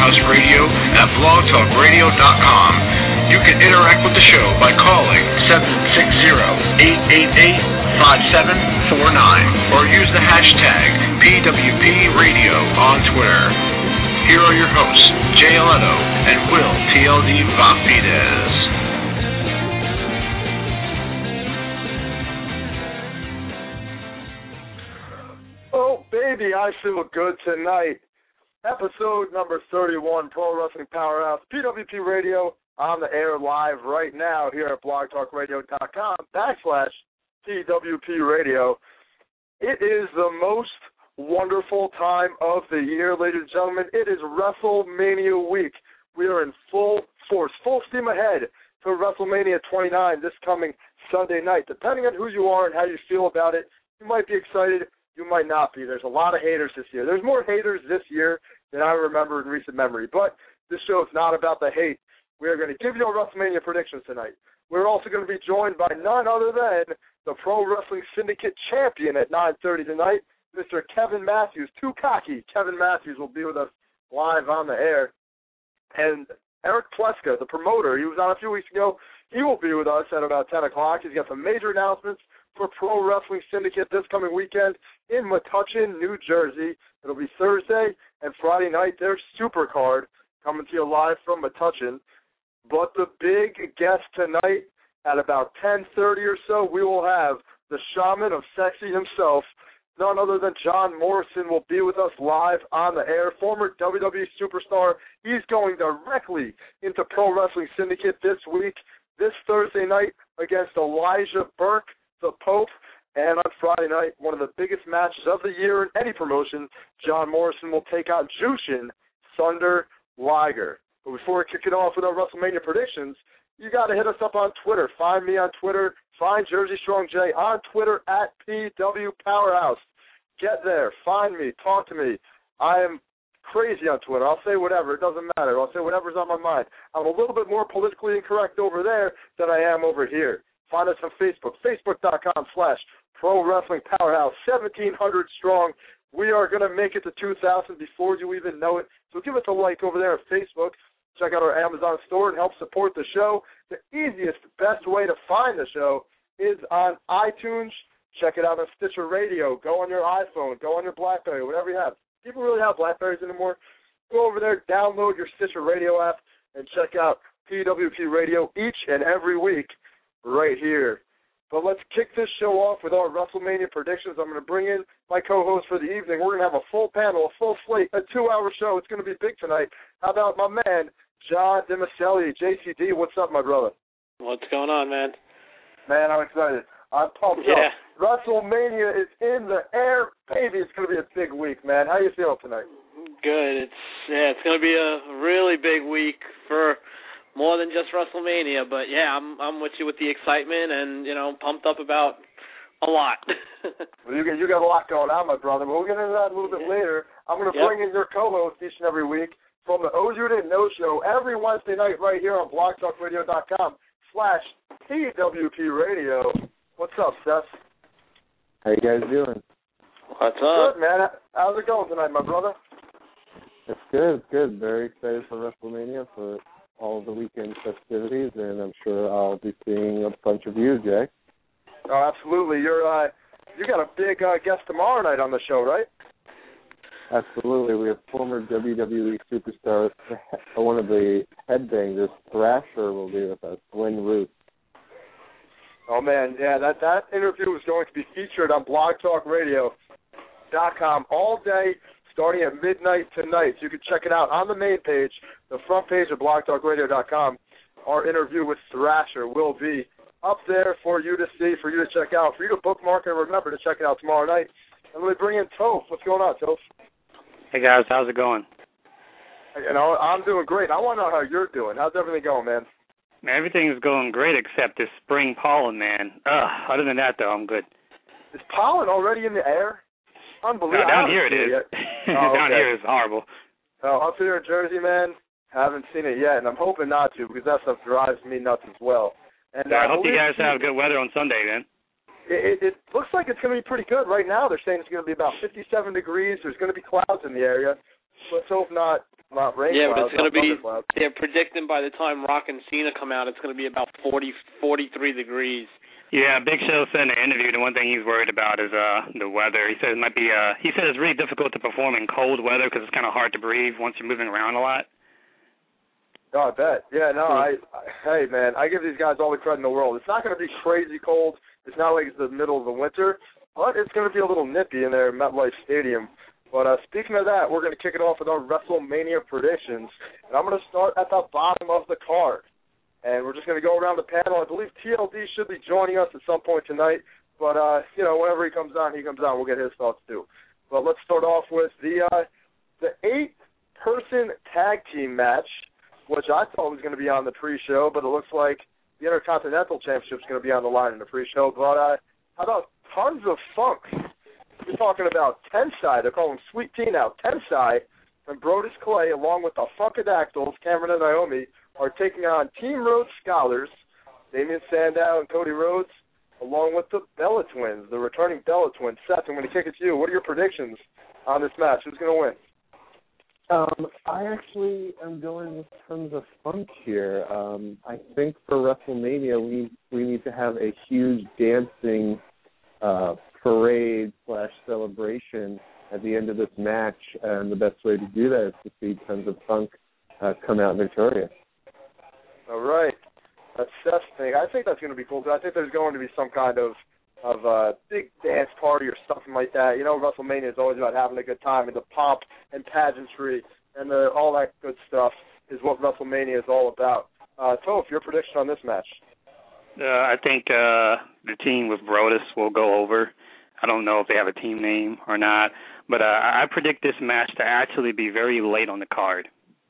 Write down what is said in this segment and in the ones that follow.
Powerhouse Radio at blogtalkradio.com. You can interact with the show by calling 760-888-5749 or use the hashtag PWPRadio on Twitter. Here are your hosts, Jay Leto and Will TLD Vafidez. Oh, baby, I feel good tonight. Episode number 31, Pro Wrestling Powerhouse, PWP Radio, on the air live right now here at blogtalkradio.com/PWP Radio. It is the most wonderful time of the year, ladies and gentlemen. It is WrestleMania week. We are in full force, full steam ahead to WrestleMania 29 this coming Sunday night. Depending on who you are and how you feel about it, you might be excited. You might not be. There's a lot of haters this year. There's more haters this year than I remember in recent memory. But this show is not about the hate. We are going to give you our WrestleMania predictions tonight. We're also going to be joined by none other than the Pro Wrestling Syndicate champion at 9:30 tonight, Mr. Kevin Matthews. Too cocky. Kevin Matthews will be with us live on the air. And Eric Pleska, the promoter, he was on a few weeks ago. He will be with us at about 10 o'clock. He's got some major announcements for Pro Wrestling Syndicate this coming weekend in Metuchen, New Jersey. It'll be Thursday and Friday night. Their super card coming to you live from Metuchen. But the big guest tonight at about 10:30 or so, we will have the Shaman of Sexy himself. None other than John Morrison will be with us live on the air. Former WWE superstar. He's going directly into Pro Wrestling Syndicate this week, this Thursday night against Elijah Burke, the Pope, and on Friday night, one of the biggest matches of the year in any promotion, John Morrison will take on Jushin Thunder Liger. But before we kick it off with our WrestleMania predictions, you got to hit us up on Twitter. Find me on Twitter. Find Jersey Strong J on Twitter at PW Powerhouse. Get there. Find me. Talk to me. I am crazy on Twitter. I'll say whatever. It doesn't matter. I'll say whatever's on my mind. I'm a little bit more politically incorrect over there than I am over here. Find us on Facebook, facebook.com/Pro Wrestling Powerhouse, 1,700 strong. We are going to make it to 2,000 before you even know it. So give us a like over there on Facebook. Check out our Amazon store and help support the show. The easiest, best way to find the show is on iTunes. Check it out on Stitcher Radio. Go on your iPhone. Go on your BlackBerry, whatever you have. People really have BlackBerries anymore. Go over there, download your Stitcher Radio app, and check out PWP Radio each and every week right here. But let's kick this show off with our WrestleMania predictions. I'm going to bring in my co-host for the evening. We're going to have a full panel, a full slate, a 2-hour show. It's going to be big tonight. How about my man, John DiMaselli, JCD? What's up, my brother? What's going on, man? Man, I'm excited. I'm pumped up. WrestleMania is in the air. Baby, it's going to be a big week, man. How you feeling tonight? Good. It's going to be a really big week for more than just WrestleMania, but yeah, I'm with you with the excitement and, pumped up about a lot. Well, you got a lot going on, my brother, but we'll get into that a little bit later. I'm going to bring in your co-host each and every week from the Oh You Didn't Know show every Wednesday night right here on blogtalkradio.com/PWP Radio. What's up, Seth? How you guys doing? What's up? Good, man. How's it going tonight, my brother? It's good. It's good. Very excited for WrestleMania, for all of the weekend festivities, and I'm sure I'll be seeing a bunch of you, Jay. Oh, absolutely. You got a big guest tomorrow night on the show, right? Absolutely. We have former WWE superstar, one of the headbangers, Thrasher, will be with us, Glenn Root. Oh, man, yeah, that interview is going to be featured on blogtalkradio.com all day, starting at midnight tonight. So you can check it out on the main page, the front page of blogtalkradio.com. Our interview with Thrasher will be up there for you to see, for you to check out, for you to bookmark, and remember to check it out tomorrow night. And let me bring in Toph. What's going on, Toph? Hey, guys. How's it going? I'm doing great. I want to know how you're doing. How's everything going, man? Everything's going great except this spring pollen, man. Other than that, though, I'm good. Is pollen already in the air? Unbelievable. No, down here it is. Down here is horrible. Oh, up here in Jersey, man, haven't seen it yet, and I'm hoping not to because that stuff drives me nuts as well. And I hope you guys have good weather on Sunday, then. It looks like it's going to be pretty good right now. They're saying it's going to be about 57 degrees. There's going to be clouds in the area. Let's hope not not rain yeah, clouds. But it's going to be, clouds. they're predicting by the time Rock and Cena come out, it's going to be about 43 degrees. Yeah, Big Show said in the interview the one thing he's worried about is the weather. He said it might be. He said it's really difficult to perform in cold weather because it's kind of hard to breathe once you're moving around a lot. Oh, I bet. Yeah, no, hey, man, I give these guys all the credit in the world. It's not going to be crazy cold. It's not like it's the middle of the winter, but it's going to be a little nippy in there at MetLife Stadium. But speaking of that, we're going to kick it off with our WrestleMania predictions, and I'm going to start at the bottom of the card. And we're just going to go around the panel. I believe TLD should be joining us at some point tonight, but, whenever he comes on, we'll get his thoughts too. But let's start off with the 8-person tag team match, which I thought was going to be on the pre-show, but it looks like the Intercontinental Championship is going to be on the line in the pre-show. But how about Tons of Funk? We're talking about Tensai. They're calling him Sweet Tea now. Tensai and Brodus Clay, along with the Funkadactyls, Cameron and Naomi, are taking on Team Rhodes Scholars, Damian Sandow and Cody Rhodes, along with the Bella Twins, the returning Bella Twins. Seth, I'm going to kick it to you. What are your predictions on this match? Who's going to win? I actually am going with Tons of Funk here. I think for WrestleMania we need to have a huge dancing parade / celebration at the end of this match, and the best way to do that is to see Tons of Funk come out victorious. All right. That's Seth's thing. I think that's going to be cool, because I think there's going to be some kind of big dance party or something like that. You know, WrestleMania is always about having a good time, and the pomp and pageantry and all that good stuff is what WrestleMania is all about. Toph, your prediction on this match? I think the team with Brodus will go over. I don't know if they have a team name or not, but I predict this match to actually be very late on the card.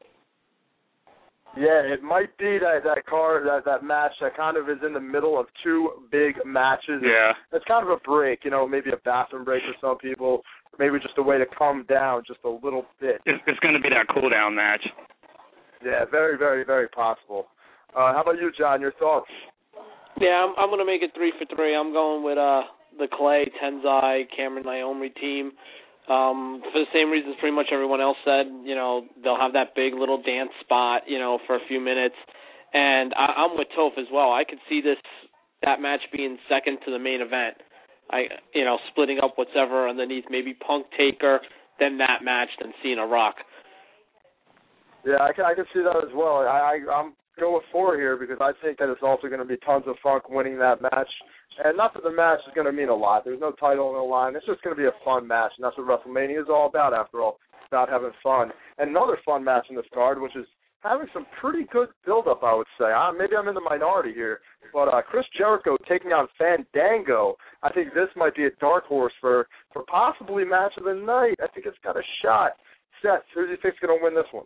Yeah, it might be that card, that match that kind of is in the middle of two big matches. Yeah. It's kind of a break, maybe a bathroom break for some people, maybe just a way to calm down just a little bit. It's going to be that cool-down match. Yeah, very, very, very possible. How about you, John? Your thoughts? Yeah, I'm going to make it 3 for 3. I'm going with the Clay, Tensai, Cameron, Naomi team. For the same reasons pretty much everyone else said. They'll have that big little dance spot, for a few minutes. And I'm with Toph as well. I could see that match being second to the main event. Splitting up whatever underneath, maybe Punk Taker, then that match, then Cena Rock. Yeah, I can see that as well. I'm going with 4 here because I think that it's also going to be Tons of Funk winning that match. And not that the match is going to mean a lot. There's no title on the line. It's just going to be a fun match, and that's what WrestleMania is all about, after all. It's about having fun. And another fun match in this card, which is having some pretty good build-up, I would say. Maybe I'm in the minority here, but Chris Jericho taking on Fandango. I think this might be a dark horse for possibly match of the night. I think it's got a shot. Seth, who do you think is going to win this one?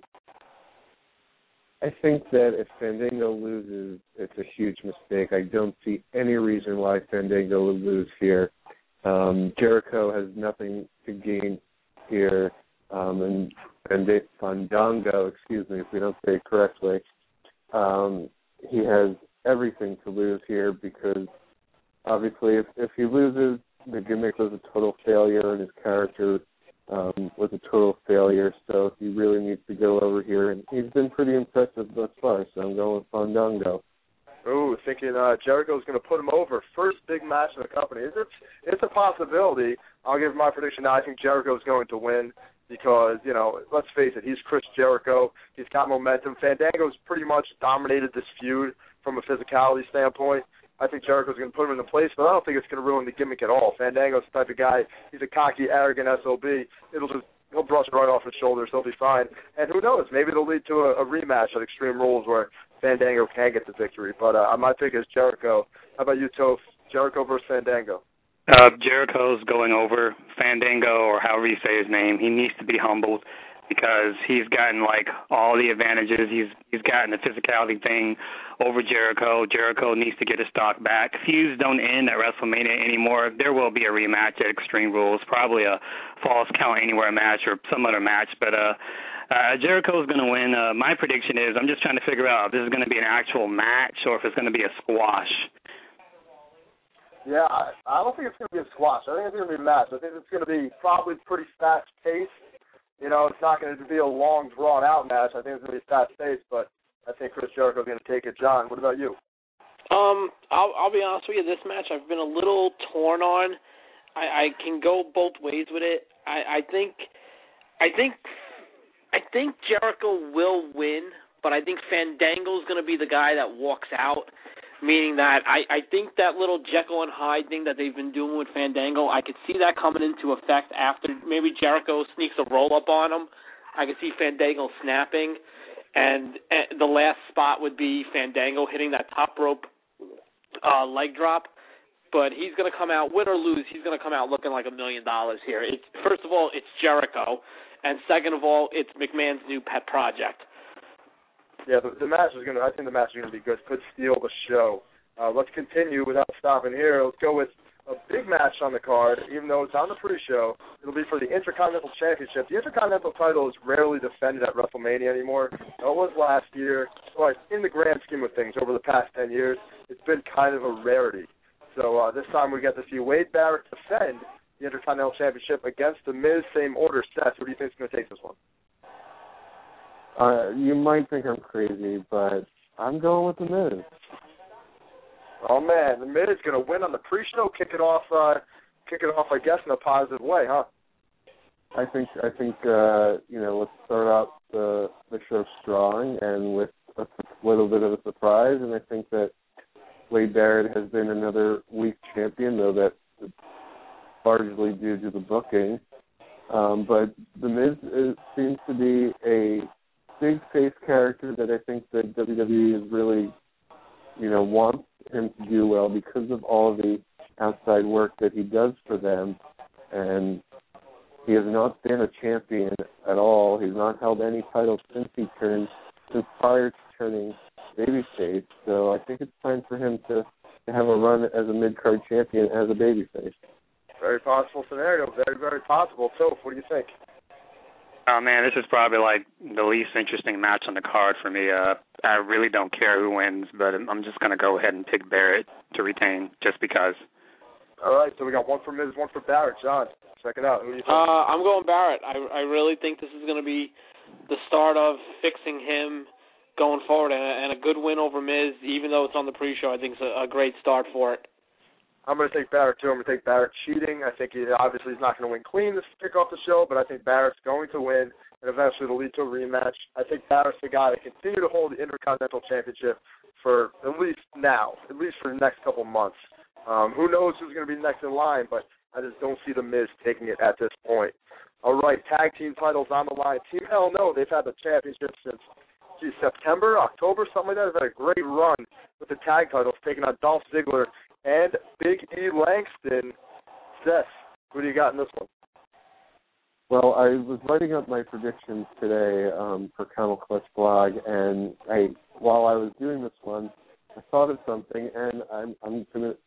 I think that if Fandango loses, it's a huge mistake. I don't see any reason why Fandango would lose here. Jericho has nothing to gain here, and Fandango, excuse me if we don't say it correctly, he has everything to lose here because obviously if he loses, the gimmick was a total failure and his character was a total failure, so he really needs to go over here, and he's been pretty impressive thus far, so I'm going with Fandango. Ooh, thinking Jericho's going to put him over. First big match in the company. It's a possibility. I'll give my prediction now. I think Jericho's going to win because, let's face it, he's Chris Jericho. He's got momentum. Fandango's pretty much dominated this feud from a physicality standpoint. I think Jericho's going to put him into place, but I don't think it's going to ruin the gimmick at all. Fandango's the type of guy, he's a cocky, arrogant SOB. He'll brush it right off his shoulders. He'll be fine. And who knows, maybe it'll lead to a rematch at Extreme Rules where Fandango can get the victory. But my pick is Jericho. How about you, Toph? Jericho versus Fandango. Jericho's going over. Fandango, or however you say his name, he needs to be humbled because he's gotten all the advantages. He's gotten the physicality thing over Jericho. Jericho needs to get his stock back. Feuds don't end at WrestleMania anymore. There will be a rematch at Extreme Rules, probably a Falls Count Anywhere match or some other match. But Jericho's going to win. My prediction is I'm just trying to figure out if this is going to be an actual match or if it's going to be a squash. Yeah, I don't think it's going to be a squash. I think it's going to be a match. I think it's going to be probably pretty fast-paced. it's not going to be a long, drawn-out match. I think it's going to be fast-paced, but I think Chris Jericho is going to take it. John, what about you? I'll be honest with you. This match I've been a little torn on. I can go both ways with it. I think Jericho will win, but I think Fandango's going to be the guy that walks out. Meaning that I think that little Jekyll and Hyde thing that they've been doing with Fandango, I could see that coming into effect after maybe Jericho sneaks a roll-up on him. I could see Fandango snapping, and the last spot would be Fandango hitting that top rope leg drop. But he's going to come out, win or lose, he's going to come out looking like $1 million here. First of all, it's Jericho, and second of all, it's McMahon's new pet project. Yeah, the match is going to. I think the match is going to be good. Could steal the show. Let's continue without stopping here. Let's go with a big match on the card, even though it's on the pre-show. It'll be for the Intercontinental Championship. The Intercontinental title is rarely defended at WrestleMania anymore. It was last year. But in the grand scheme of things, over the past 10 years, it's been kind of a rarity. So this time we get to see Wade Barrett defend the Intercontinental Championship against The Miz. Same order. Seth, what do you think is going to take this one? You might think I'm crazy, but I'm going with The Miz. Oh man, The Miz is going to win on the pre-show, kick it off, I guess, in a positive way, huh? I think let's start out the show strong and with a little bit of a surprise, and I think that Wade Barrett has been another weak champion, though that's largely due to the booking. But The Miz seems to be a big face character that I think that WWE is really, wants him to do well because of all of the outside work that he does for them. And he has not been a champion at all. He's not held any titles since prior to turning babyface. So I think it's time for him to have a run as a mid-card champion as a babyface. Very possible scenario. Very, very possible. So, what do you think? Oh, man, this is probably like the least interesting match on the card for me. I really don't care who wins, but I'm just going to go ahead and pick Barrett to retain just because. All right, so we got one for Miz, one for Barrett. John, check it out. Who do you think? I'm going Barrett. I really think this is going to be the start of fixing him going forward, and a good win over Miz, even though it's on the pre-show, I think it's a great start for it. I'm going to take Barrett, too. I'm going to take Barrett cheating. I think he's not going to win clean to kick off the show, but I think Barrett's going to win, and eventually it'll lead to a rematch. I think Barrett's the guy to continue to hold the Intercontinental Championship for at least for the next couple months. Who knows who's going to be next in line, but I just don't see The Miz taking it at this point. All right, tag team titles on the line. Team Hell No, they've had the championship since September, October, something like that. They've had a great run with the tag titles, taking on Dolph Ziggler and Big E Langston. Seth, who do you got in this one? Well, I was writing up my predictions today for Camel Clutch blog, and while I was doing this one, I thought of something, and I'm going to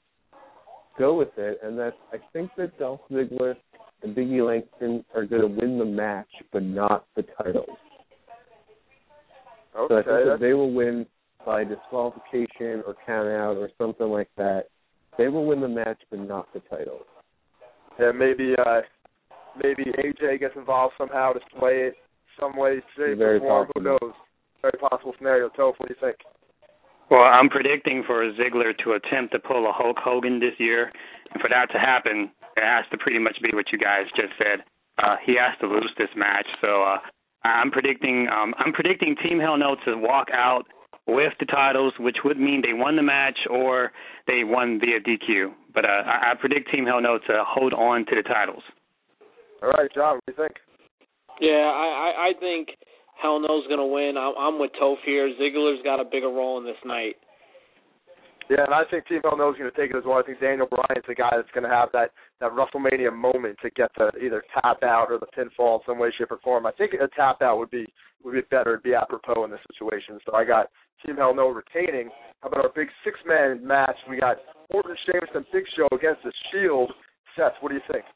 go with it, and that's I think that Dolph Ziggler and Big E Langston are going to win the match, but not the titles. Okay, so I think that they will win by disqualification or count out or something like that. They will win the match, but not the title. Yeah, maybe AJ gets involved somehow to sway it some way, shape, or form. Who knows? Very possible scenario. Toph, what do you think? Well, I'm predicting for Ziggler to attempt to pull a Hulk Hogan this year, and for that to happen, it has to pretty much be what you guys just said. He has to lose this match. So I'm predicting Team Hell No to walk out with the titles, which would mean they won the match or they won via DQ. But I predict Team Hell No to hold on to the titles. All right, John, what do you think? Yeah, I think Hell No's going to win. I'm with Toph here. Ziggler's got a bigger role in this night. Yeah, and I think Team Hell No's going to take it as well. I think Daniel Bryan's the guy that's going to have that WrestleMania moment to get the either tap out or the pinfall in some way, shape, or form. I think a tap out would be better. It'd be apropos in this situation. So I got Team Hell No retaining. How about our big six-man match? We got Orton, Sheamus, and Big Show against the Shield. Seth, what do you think?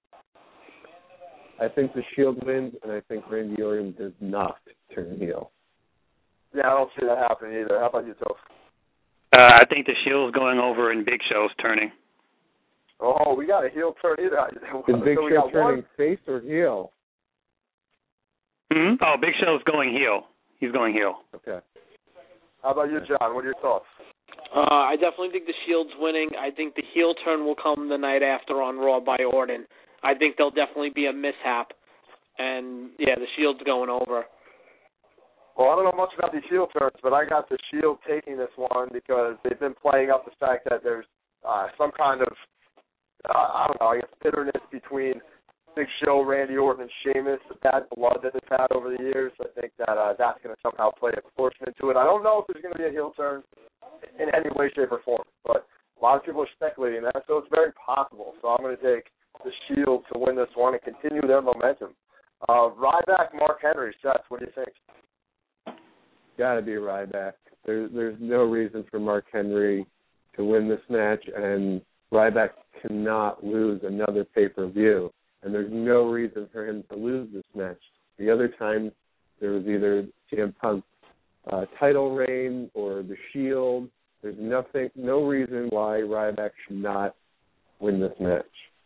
I think the Shield wins, and I think Randy Orton does not turn heel. Yeah, I don't see that happening either. How about you, Toph? I think the Shield's going over and Big Show's turning. Oh, we got a heel turn either. Is Big Show turning face or heel? Mm-hmm. Oh, Big Show's going heel. He's going heel. Okay. How about you, John? What are your thoughts? I definitely think the Shield's winning. I think the heel turn will come the night after on Raw by Orton. I think there'll definitely be a mishap. And, yeah, the Shield's going over. Well, I don't know much about these heel turns, but I got the Shield taking this one because they've been playing up the fact that there's some kind of, I don't know, I guess bitterness between Big Show, Randy Orton, and Sheamus, the bad blood that they've had over the years. I think that that's going to somehow play a portion into it. I don't know if there's going to be a heel turn in any way, shape, or form, but a lot of people are speculating that, so it's very possible. So I'm going to take the Shield to win this one and continue their momentum. Ryback, Mark Henry, Seth, what do you think? Got to be Ryback. There's no reason for Mark Henry to win this match, and Ryback cannot lose another pay-per-view, and there's no reason for him to lose this match. The other time, there was either CM Punk's title reign or the Shield. There's no reason why Ryback should not win this match.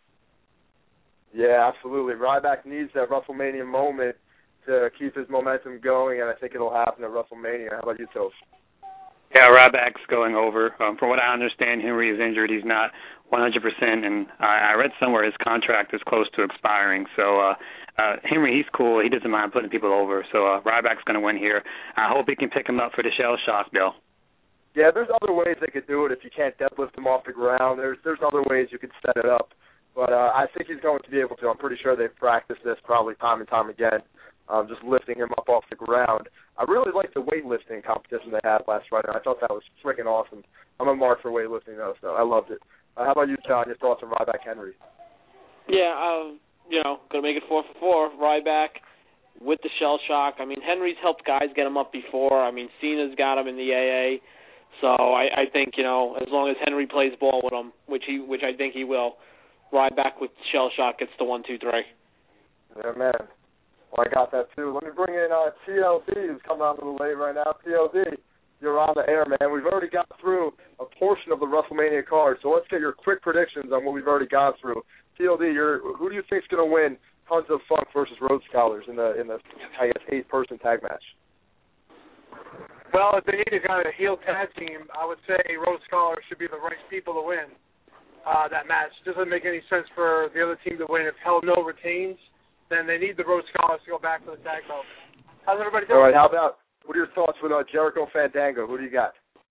Yeah, absolutely. Ryback needs that WrestleMania moment to keep his momentum going, and I think it'll happen at WrestleMania. How about you, Toast? Yeah, Ryback's going over. From what I understand, Henry is injured. He's not 100%, and I read somewhere his contract is close to expiring. So Henry, he's cool. He doesn't mind putting people over. So Ryback's going to win here. I hope he can pick him up for the Shell Shock, Bill. Yeah, there's other ways they could do it if you can't deadlift him off the ground. There's other ways you could set it up. But I think he's going to be able to. I'm pretty sure they've practiced this probably time and time again, just lifting him up off the ground. I really liked the weightlifting competition they had last Friday. I thought that was freaking awesome. I'm a mark for weightlifting, though, so I loved it. How about you, John? Your thoughts on Ryback Henry? Yeah, going to make it 4 for 4. Ryback with the Shell Shock. I mean, Henry's helped guys get him up before. I mean, Cena's got him in the AA. So I think, as long as Henry plays ball with him, which I think he will, Ryback with Shell Shock gets the 1, 2, 3. Yeah, man. Well, I got that, too. Let me bring in TLD, who's coming on a little late right now. TLD, you're on the air, man. We've already got through a portion of the WrestleMania card, so let's get your quick predictions on what we've already got through. TLD, who do you think's going to win Tons of Funk versus Road Scholars in the I guess, 8-person tag match? Well, if they need a kind of a heel tag team, I would say Road Scholars should be the right people to win that match. It doesn't make any sense for the other team to win. If Hell No retains, then they need the Road Scholars to go back to the tag belt. How's everybody doing? All right, what are your thoughts with Jericho Fandango? Who do you got?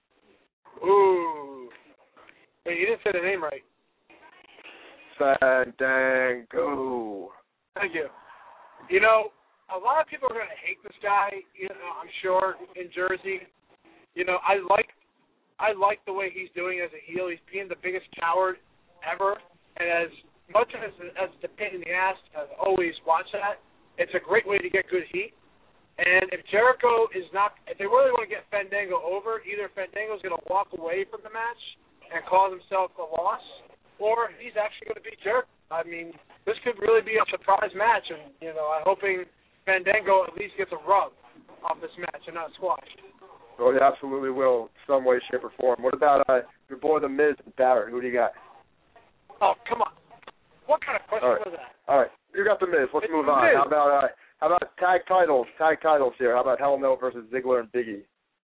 Ooh. Wait, you didn't say the name right. Fandango. Thank you. A lot of people are going to hate this guy, I'm sure, in Jersey. I like the way he's doing as a heel. He's being the biggest coward ever. And as much as the pain in the ass, I've always watched that. It's a great way to get good heat. And if Jericho if they really want to get Fandango over, either Fandango's going to walk away from the match and cause himself a loss, or he's actually going to beat Jericho. I mean, this could really be a surprise match, and, I'm hoping Fandango at least gets a rub off this match and not squashed. Oh, he absolutely will, some way, shape, or form. What about your boy, The Miz, and Barrett? Who do you got? Oh, come on. What kind of question was that? All right. You got The Miz. Let's move on. How about tag titles? Tag titles here. How about Hell No versus Ziggler and Big E?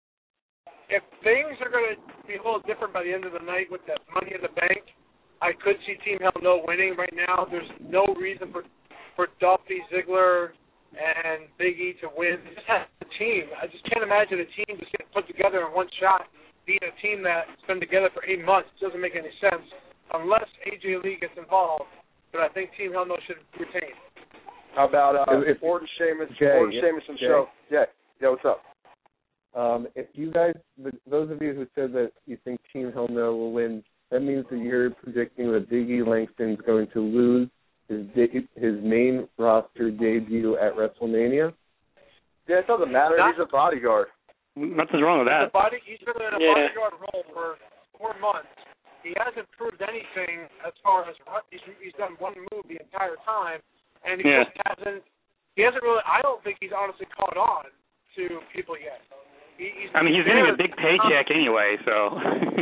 If things are going to be a little different by the end of the night with the Money in the Bank, I could see Team Hell No winning right now. There's no reason for Duffy, Ziggler, and Big E to win. They just have a team. I just can't imagine a team just getting put together in one shot, being a team that's been together for 8 months. It doesn't make any sense unless AJ Lee gets involved. But I think Team Hell No should retain. How about Orton, Sheamus, and Show? Yeah, what's up? If you guys, those of you who said that you think Team Hell No will win, that means that you're predicting that Big E Langston's going to lose his main roster debut at WrestleMania? Yeah, it doesn't matter. He's a bodyguard. Nothing's wrong with that. He's been in a bodyguard role for 4 months. He hasn't proved anything as far as he's done one move the entire time, and he hasn't really. I don't think he's honestly caught on to people yet. He's getting a big paycheck anyway, so.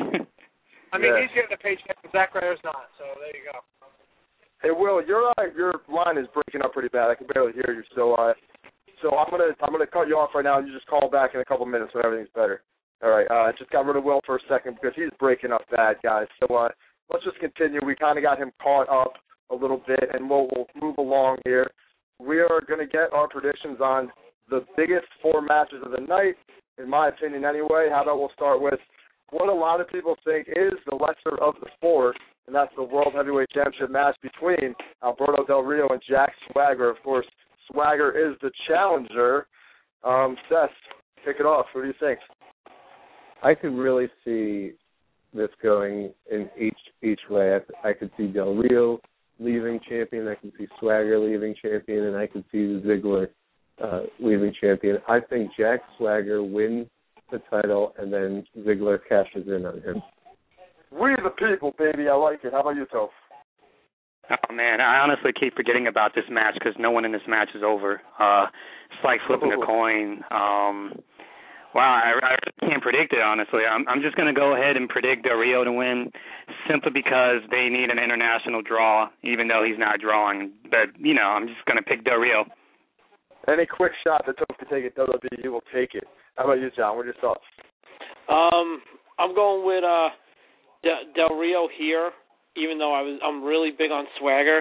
He's getting a paycheck, and Zack Ryder's not. So there you go. Hey, Will, your line is breaking up pretty bad. I can barely hear you. So So I'm gonna cut you off right now, and you just call back in a couple minutes when everything's better. All right. Just got rid of Will for a second because he's breaking up bad, guys. So let's just continue. We kind of got him caught up a little bit, and we'll move along here. We are going to get our predictions on the biggest 4 matches of the night, in my opinion anyway. How about we'll start with what a lot of people think is the lesser of the 4, and that's the World Heavyweight Championship match between Alberto Del Rio and Jack Swagger. Of course, Swagger is the challenger. Seth, kick it off. What do you think? I could really see this going in each way. I could see Del Rio leaving champion, I could see Swagger leaving champion, and I could see Ziggler leaving champion. I think Jack Swagger wins the title, and then Ziggler cashes in on him. We the people, baby. I like it. How about you, Toph? Oh, man, I honestly keep forgetting about this match because no one in this match is over. It's like flipping a coin. Wow, I can't predict it, honestly. I'm just going to go ahead and predict Del Rio to win simply because they need an international draw, even though he's not drawing. But, I'm just going to pick Del Rio. Any quick shot that Toph can take it, WWE will take it. How about you, John? What are your thoughts? I'm going with Del Rio here, even though I'm really big on Swagger.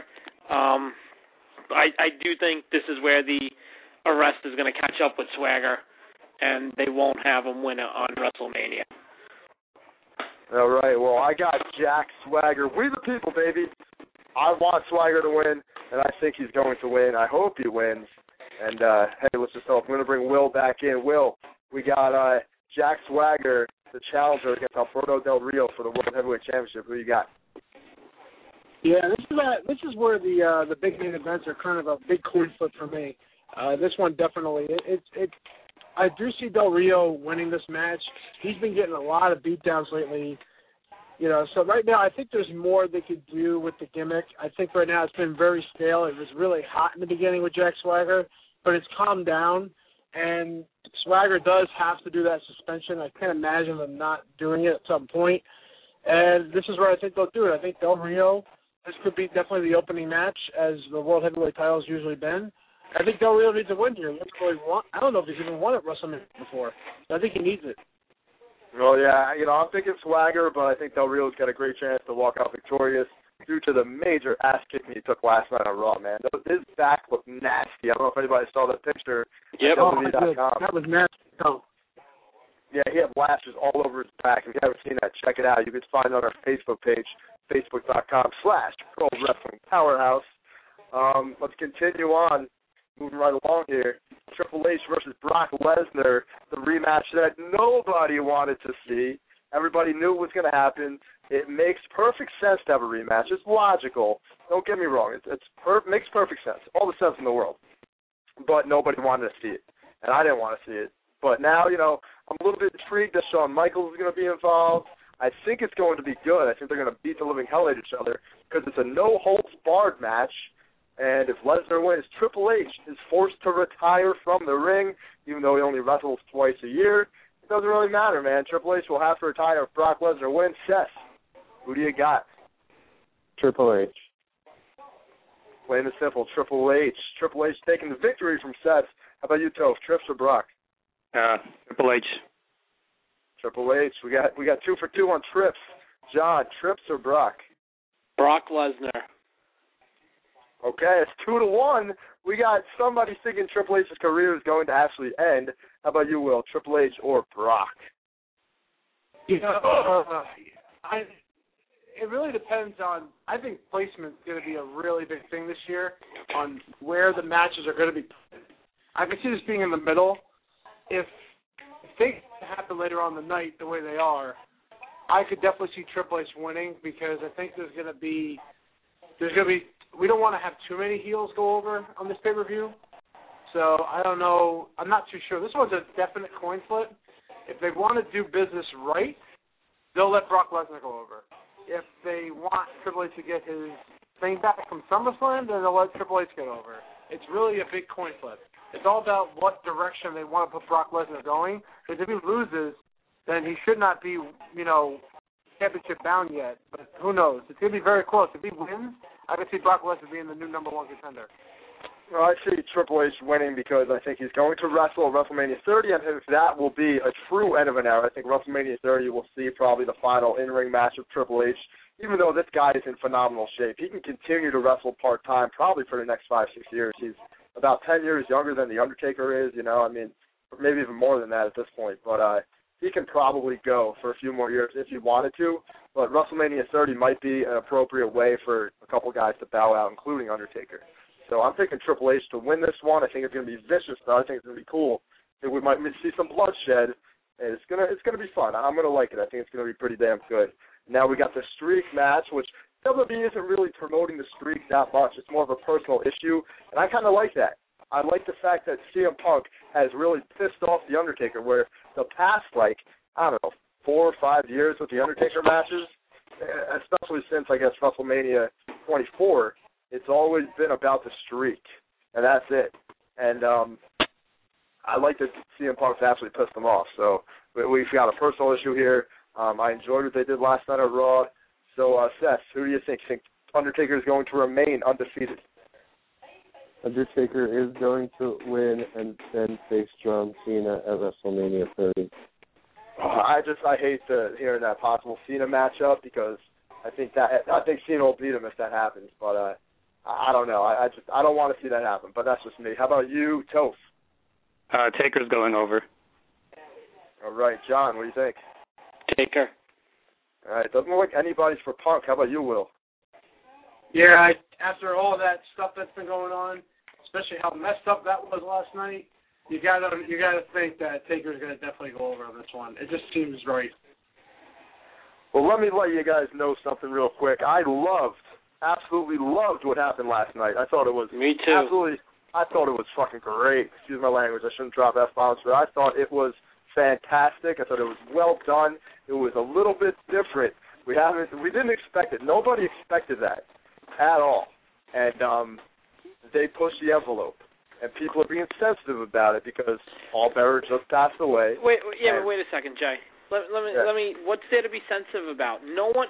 I do think this is where the arrest is going to catch up with Swagger, and they won't have him win it on WrestleMania. All right, well, I got Jack Swagger. We the people, baby. I want Swagger to win, and I think he's going to win. I hope he wins. And, hey, let's just hope. I'm going to bring Will back in. Will, we got Jack Swagger, the challenger, against Alberto Del Rio for the World Heavyweight Championship. Who you got? Yeah, this is where the big main events are kind of a big coin flip for me. This one definitely. I do see Del Rio winning this match. He's been getting a lot of beatdowns lately. So right now I think there's more they could do with the gimmick. I think right now it's been very stale. It was really hot in the beginning with Jack Swagger, but it's calmed down, and Swagger does have to do that suspension. I can't imagine them not doing it at some point, and this is where I think they'll do it. I think Del Rio, this could be definitely the opening match, as the World Heavyweight title has usually been. I think Del Rio needs a win here. I don't know if he's even won at WrestleMania before. I think he needs it. Well, yeah, I'm thinking Swagger, but I think Del Rio's got a great chance to walk out victorious due to the major ass kicking he took last night on Raw, man. His back looked nasty. I don't know if anybody saw that picture. Yep. WWE.com. That was nasty. Oh. Yeah, he had lashes all over his back. If you haven't seen that, check it out. You can find it on our Facebook page, facebook.com/Pro Wrestling Powerhouse. Let's continue on. Moving right along here, Triple H versus Brock Lesnar, the rematch that nobody wanted to see. Everybody knew it was going to happen. It makes perfect sense to have a rematch. It's logical. Don't get me wrong. It makes perfect sense. All the sense in the world. But nobody wanted to see it. And I didn't want to see it. But now, I'm a little bit intrigued that Shawn Michaels is going to be involved. I think it's going to be good. I think they're going to beat the living hell out of each other because it's a no-holds-barred match. And if Lesnar wins, Triple H is forced to retire from the ring, even though he only wrestles twice a year. It doesn't really matter, man. Triple H will have to retire if Brock Lesnar wins. Seth, who do you got? Triple H. Plain and simple, Triple H. Triple H taking the victory from Seth. How about you, Toph? Trips or Brock? Triple H. Triple H. We got 2 for 2 on Trips. John, Trips or Brock? Brock Lesnar. Okay, it's 2-1. We got somebody thinking Triple H's career is going to actually end. How about you, Will? Triple H or Brock? It really depends on. I think placement's going to be a really big thing this year on where the matches are going to be. I can see this being in the middle. If things happen later on in the night the way they are, I could definitely see Triple H winning because I think there's going to be. We don't want to have too many heels go over on this pay-per-view. So I don't know. I'm not too sure. This one's a definite coin flip. If they want to do business right, they'll let Brock Lesnar go over. If they want Triple H to get his thing back from SummerSlam, then they'll let Triple H get over. It's really a big coin flip. It's all about what direction they want to put Brock Lesnar going. Because if he loses, then he should not be, championship bound yet. But who knows? It's going to be very close. If he wins, I could see Brock Lesnar being the new number 1 contender. Well, I see Triple H winning because I think he's going to wrestle at WrestleMania 30, and if that will be a true end of an era. I think WrestleMania 30 will see probably the final in-ring match of Triple H, even though this guy is in phenomenal shape. He can continue to wrestle part-time probably for the next 5-6 years. He's about 10 years younger than The Undertaker is, I mean, maybe even more than that at this point. But he can probably go for a few more years if he wanted to, but WrestleMania 30 might be an appropriate way for a couple guys to bow out, including Undertaker. So I'm thinking Triple H to win this one. I think it's going to be vicious, though. I think it's going to be cool. I think we might see some bloodshed, and it's going to be fun. I'm going to like it. I think it's going to be pretty damn good. Now we got the streak match, which WWE isn't really promoting the streak that much. It's more of a personal issue, and I kind of like that. I like the fact that CM Punk has really pissed off The Undertaker, where the past, 4 or 5 years with The Undertaker matches, especially since, I guess, WrestleMania 24, it's always been about the streak, and that's it. And I like that CM Punk's actually pissed them off. So we've got a personal issue here. I enjoyed what they did last night at Raw. So, Seth, who do you think? You think Undertaker is going to remain undefeated? Undertaker is going to win and then face John Cena at WrestleMania 30. I hate hearing that possible Cena matchup because I think Cena will beat him if that happens. But I don't know. I don't want to see that happen. But that's just me. How about you, Toph? Taker's going over. All right, John, what do you think? Taker. All right, doesn't look like anybody's for Punk. How about you, Will? Yeah, after all that stuff that's been going on, especially how messed up that was last night, you gotta think that Taker's gonna definitely go over on this one. It just seems right. Well, let me let you guys know something real quick. I absolutely loved what happened last night. I thought it was Me too. I thought it was fucking great. Excuse my language. I shouldn't drop F-bombs, but I thought it was fantastic. I thought it was well done. It was a little bit different. We didn't expect it. Nobody expected that at all. And they pushed the envelope. And people are being sensitive about it because Paul Bearer just passed away. Wait a second, Jay. Let me. What's there to be sensitive about? No one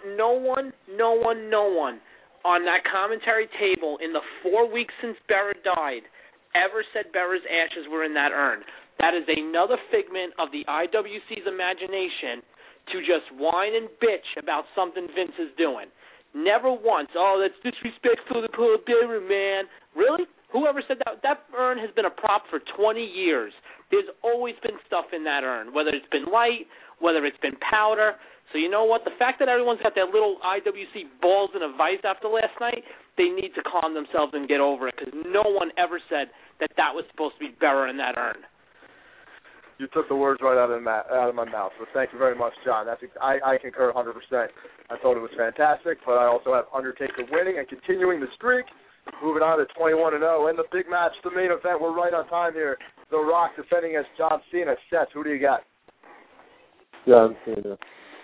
on that commentary table in the 4 weeks since Bearer died ever said Bearer's ashes were in that urn. That is another figment of the IWC's imagination to just whine and bitch about something Vince is doing. Never once, that's disrespectful to Paul Bearer, man. Really? Whoever said that? That urn has been a prop for 20 years. There's always been stuff in that urn, whether it's been light, whether it's been powder. So you know what? The fact that everyone's got their little IWC balls in a vice after last night, they need to calm themselves and get over it because no one ever said that was supposed to be Bearer in that urn. You took the words right out of my mouth. So thank you very much, John. I concur 100%. I thought it was fantastic, but I also have Undertaker winning and continuing the streak, moving on to 21-0. And the big match, the main event, we're right on time here. The Rock defending against John Cena. Seth, who do you got? John Cena.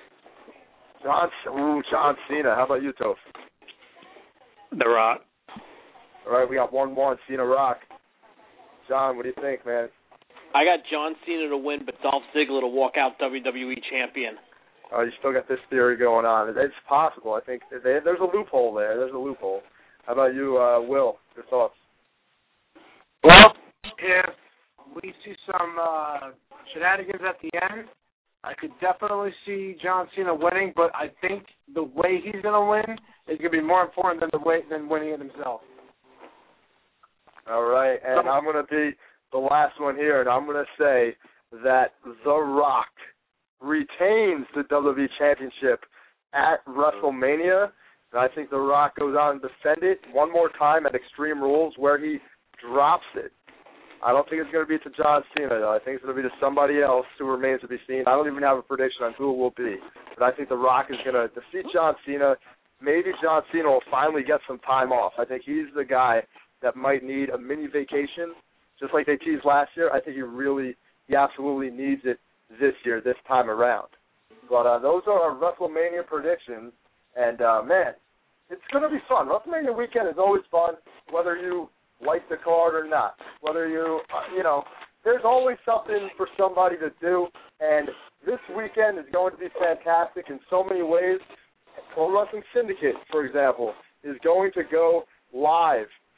John Cena. How about you, Toph? The Rock. All right, we got 1-1, Cena Rock. John, what do you think, man? I got John Cena to win, but Dolph Ziggler to walk out WWE champion. Oh, you still got this theory going on. It's possible. I think there's a loophole there. There's a loophole. How about you, Will? Your thoughts? Well, if we see some shenanigans at the end, I could definitely see John Cena winning, but I think the way he's going to win is going to be more important than winning it himself. All right, and I'm going to be the last one here, and I'm going to say that The Rock retains the WWE Championship at WrestleMania, and I think The Rock goes on and defend it one more time at Extreme Rules where he drops it. I don't think it's going to be to John Cena, though. I think it's going to be to somebody else who remains to be seen. I don't even have a prediction on who it will be, but I think The Rock is going to defeat John Cena. Maybe John Cena will finally get some time off. I think he's the guy that might need a mini vacation, just like they teased last year. I think he absolutely needs it this year, this time around. But those are our WrestleMania predictions, and, man, it's going to be fun. WrestleMania weekend is always fun, whether you like the card or not, whether there's always something for somebody to do, and this weekend is going to be fantastic in so many ways. Pro Wrestling Syndicate, for example, is going to go live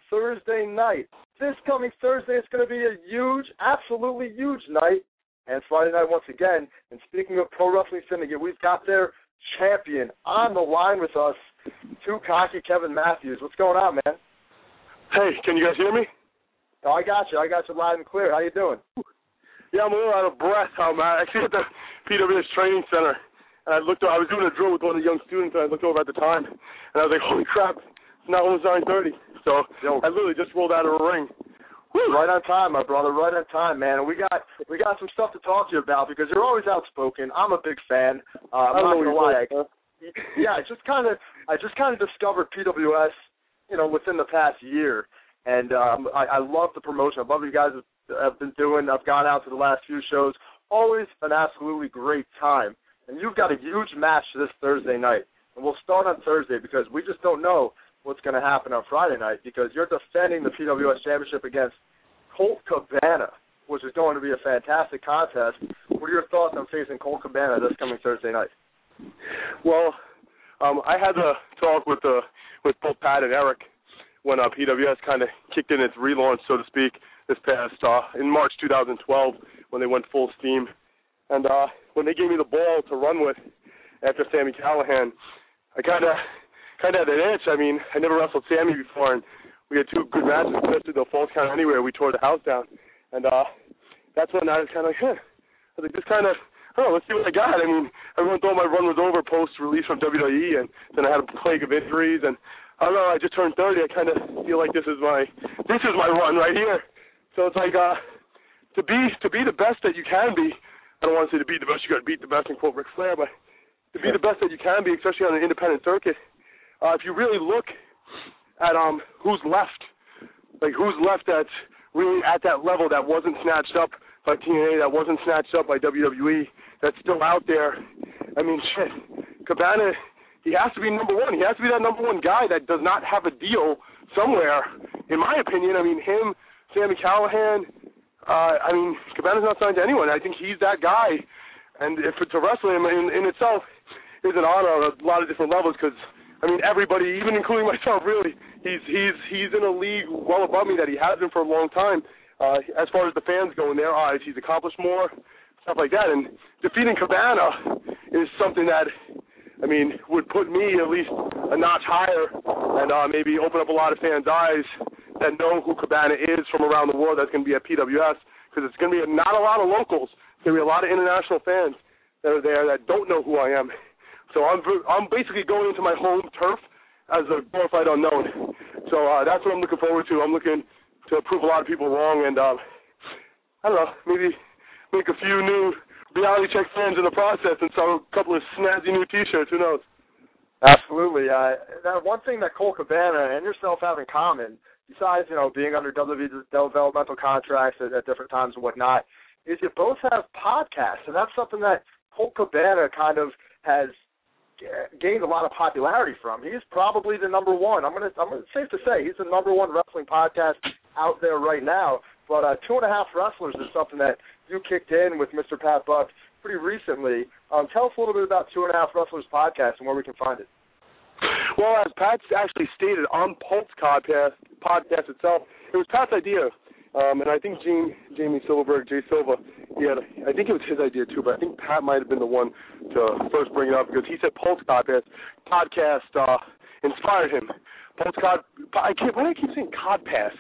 Thursday night. This coming Thursday, it's going to be a huge, absolutely huge night. And Friday night once again. And speaking of Pro Wrestling Syndicate, we've got their champion on the line with us, Too Cocky Kevin Matthews. What's going on, man? Hey, can you guys hear me? Oh, I got you. I got you loud and clear. How you doing? Yeah, I'm a little out of breath. I'm actually at the PWS Training Center. And I was doing a drill with one of the young students, and I looked over at the time, and I was like, holy crap, it's now almost 9:30. So I literally just rolled out of a ring. Woo. Right on time, my brother. Right on time, man. And we got some stuff to talk to you about because you're always outspoken. I'm a big fan. I'm not gonna lie. I just kind of discovered PWS, within the past year, and I love the promotion. I love what you guys have been doing. I've gone out to the last few shows. Always an absolutely great time. And you've got a huge match this Thursday night. And we'll start on Thursday because we just don't know what's going to happen on Friday night because you're defending the PWS Championship against Colt Cabana, which is going to be a fantastic contest. What are your thoughts on facing Colt Cabana this coming Thursday night? Well, I had to talk with both Pat and Eric when PWS kind of kicked in its relaunch, so to speak, this past in March 2012 when they went full steam. And when they gave me the ball to run with after Sami Callihan, I kind of had an itch. I mean, I never wrestled Sami before, and we had two good matches, especially the Falls Count Anywhere. We tore the house down. And that's when I was kind of like, I was like, let's see what I got. I mean, everyone thought my run was over post-release from WWE, and then I had a plague of injuries, and I don't know, I just turned 30. I kind of feel like this is my run right here. So it's like to be the best that you can be. I don't want to say to beat the best, you got to beat the best and quote Ric Flair, but to be the best that you can be, especially on an independent circuit, if you really look at who's left that's really at that level that wasn't snatched up by TNA, that wasn't snatched up by WWE, that's still out there. I mean, shit, Cabana, he has to be number one. He has to be that number one guy that does not have a deal somewhere, in my opinion. I mean, him, Sami Callihan, Cabana's not signed to anyone. I think he's that guy. And to wrestle him in itself is an honor on a lot of different levels because, I mean, everybody, even including myself, really, he's in a league well above me that he has been for a long time. As far as the fans go in their eyes, he's accomplished more, stuff like that. And defeating Cabana is something that, I mean, would put me at least a notch higher and maybe open up a lot of fans' eyes that know who Cabana is from around the world that's going to be at PWS, because it's going to be not a lot of locals. It's going to be a lot of international fans that are there that don't know who I am. So I'm basically going into my home turf as a glorified unknown. So that's what I'm looking forward to. I'm looking to prove a lot of people wrong and, I don't know, maybe make a few new reality check fans in the process and sell a couple of snazzy new T-shirts. Who knows? Absolutely. That one thing that Colt Cabana and yourself have in common, besides, being under WWE developmental contracts at different times and whatnot, is you both have podcasts, and that's something that Colt Cabana kind of has gained a lot of popularity from. He's probably the number one. I'm gonna safe to say he's the number one wrestling podcast out there right now. But 2.5 Wrestlers is something that you kicked in with Mr. Pat Buck pretty recently. Tell us a little bit about 2.5 Wrestlers podcast and where we can find it. Well, as Pat actually stated on Pulse podcast itself, it was Pat's idea, and I think Jamie Silverberg, Jay Silva, I think it was his idea too, but I think Pat might have been the one to first bring it up because he said Pulse podcast inspired him. Why do I keep saying Codpast?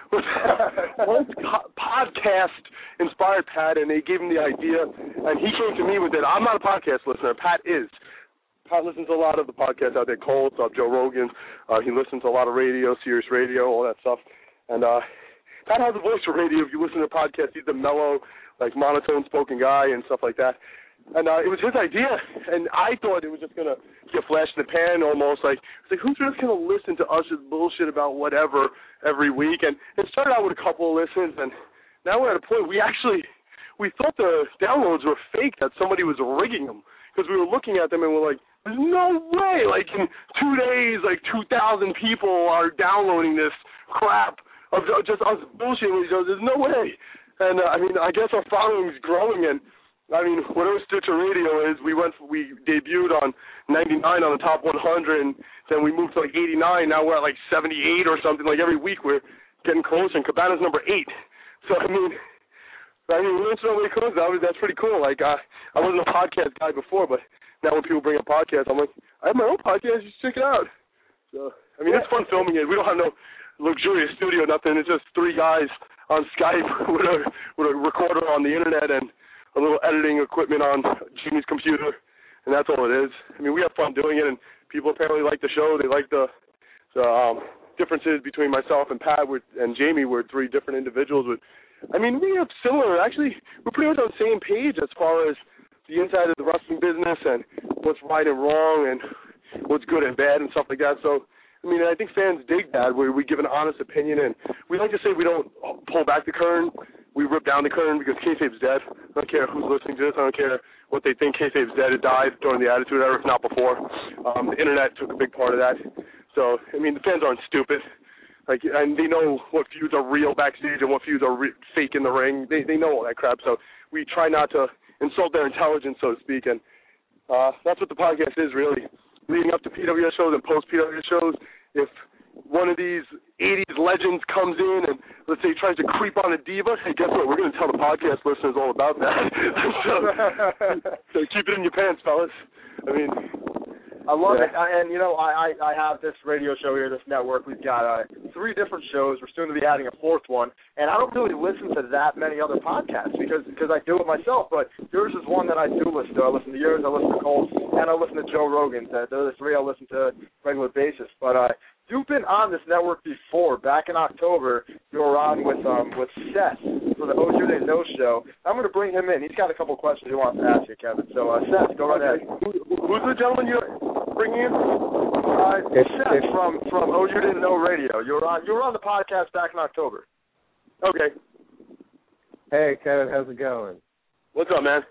Pulse podcast inspired Pat, and they gave him the idea, and he came to me with it. I'm not a podcast listener. Pat is. Pat listens to a lot of the podcasts out there, Colt, Joe Rogan. He listens to a lot of radio, Sirius Radio, all that stuff. And Pat has a voice for radio. If you listen to podcasts, he's the mellow, monotone spoken guy and stuff like that. And it was his idea, and I thought it was just going to be a flash in the pan almost. Who's just going to listen to us just bullshit about whatever every week? And it started out with a couple of listens, and now we're at a point we thought the downloads were fake, that somebody was rigging them. Because we were looking at them and we're like, there's no way, in 2 days, 2,000 people are downloading this crap of just us bullshitting with each other. There's no way. And, I guess our following is growing, and I mean, whatever Stitcher Radio is, we debuted on 99 on the top 100, and then we moved to like 89. Now we're at like 78 or something. Like every week we're getting closer, and Cabana's number 8. So I mean, once in a way comes, that's pretty cool. Like I wasn't a podcast guy before, but now when people bring up podcasts, I'm like, I have my own podcast. You should check it out. So I mean, it's fun filming it. We don't have no luxurious studio, nothing. It's just 3 guys on Skype with a recorder on the internet and a little editing equipment on Jimmy's computer, and that's all it is. I mean, we have fun doing it, and people apparently like the show. They like the differences between myself and Pat and Jamie. We're 3 different individuals. I mean, we have similar. Actually, we're pretty much on the same page as far as the inside of the wrestling business and what's right and wrong and what's good and bad and stuff like that. So, I mean, I think fans dig that, where we give an honest opinion, and we like to say we don't pull back the curtain. We rip down the curtain because kayfabe's dead. I don't care who's listening to this. I don't care what they think. Kayfabe's dead. It died during the Attitude Era, if not before. The internet took a big part of that. So, I mean, the fans aren't stupid. Like, and they know what feuds are real backstage and what feuds are fake in the ring. They know all that crap. So we try not to insult their intelligence, so to speak. And that's what the podcast is, really. Leading up to PWS shows and post-PWS shows, if one of these 80s legends comes in and, let's say, tries to creep on a diva, hey, guess what? We're going to tell the podcast listeners all about that. so keep it in your pants, fellas. I mean, I love it. And, you know, I have this radio show here, this network. We've got 3 different shows. We're soon to be adding a 4th one. And I don't really listen to that many other podcasts because I do it myself. But yours is one that I do listen to. I listen to yours, I listen to Cole's, and I listen to Joe Rogan's. They're the 3 I listen to on a regular basis. But you've been on this network before. Back in October, you were on with Seth for the Oh You Didn't Know show. I'm going to bring him in. He's got a couple questions he wants to ask you, Kevin. So, Seth, go right ahead. Who's the gentleman you're bringing in? Seth from Oh You Didn't Know Radio. You were on the podcast back in October. Okay. Hey, Kevin, how's it going? What's up, man?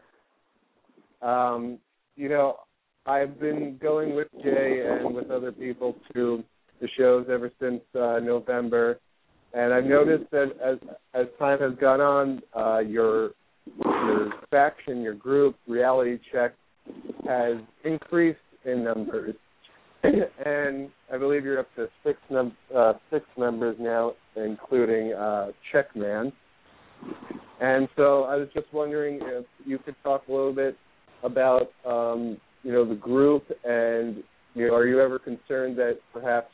You know, I've been going with Jay and with other people to the shows ever since November, and I've noticed that as time has gone on, your faction, your group, Reality Check, has increased in numbers, and I believe you're up to 6 members now, including Checkman. And so I was just wondering if you could talk a little bit about the group, and are you ever concerned that perhaps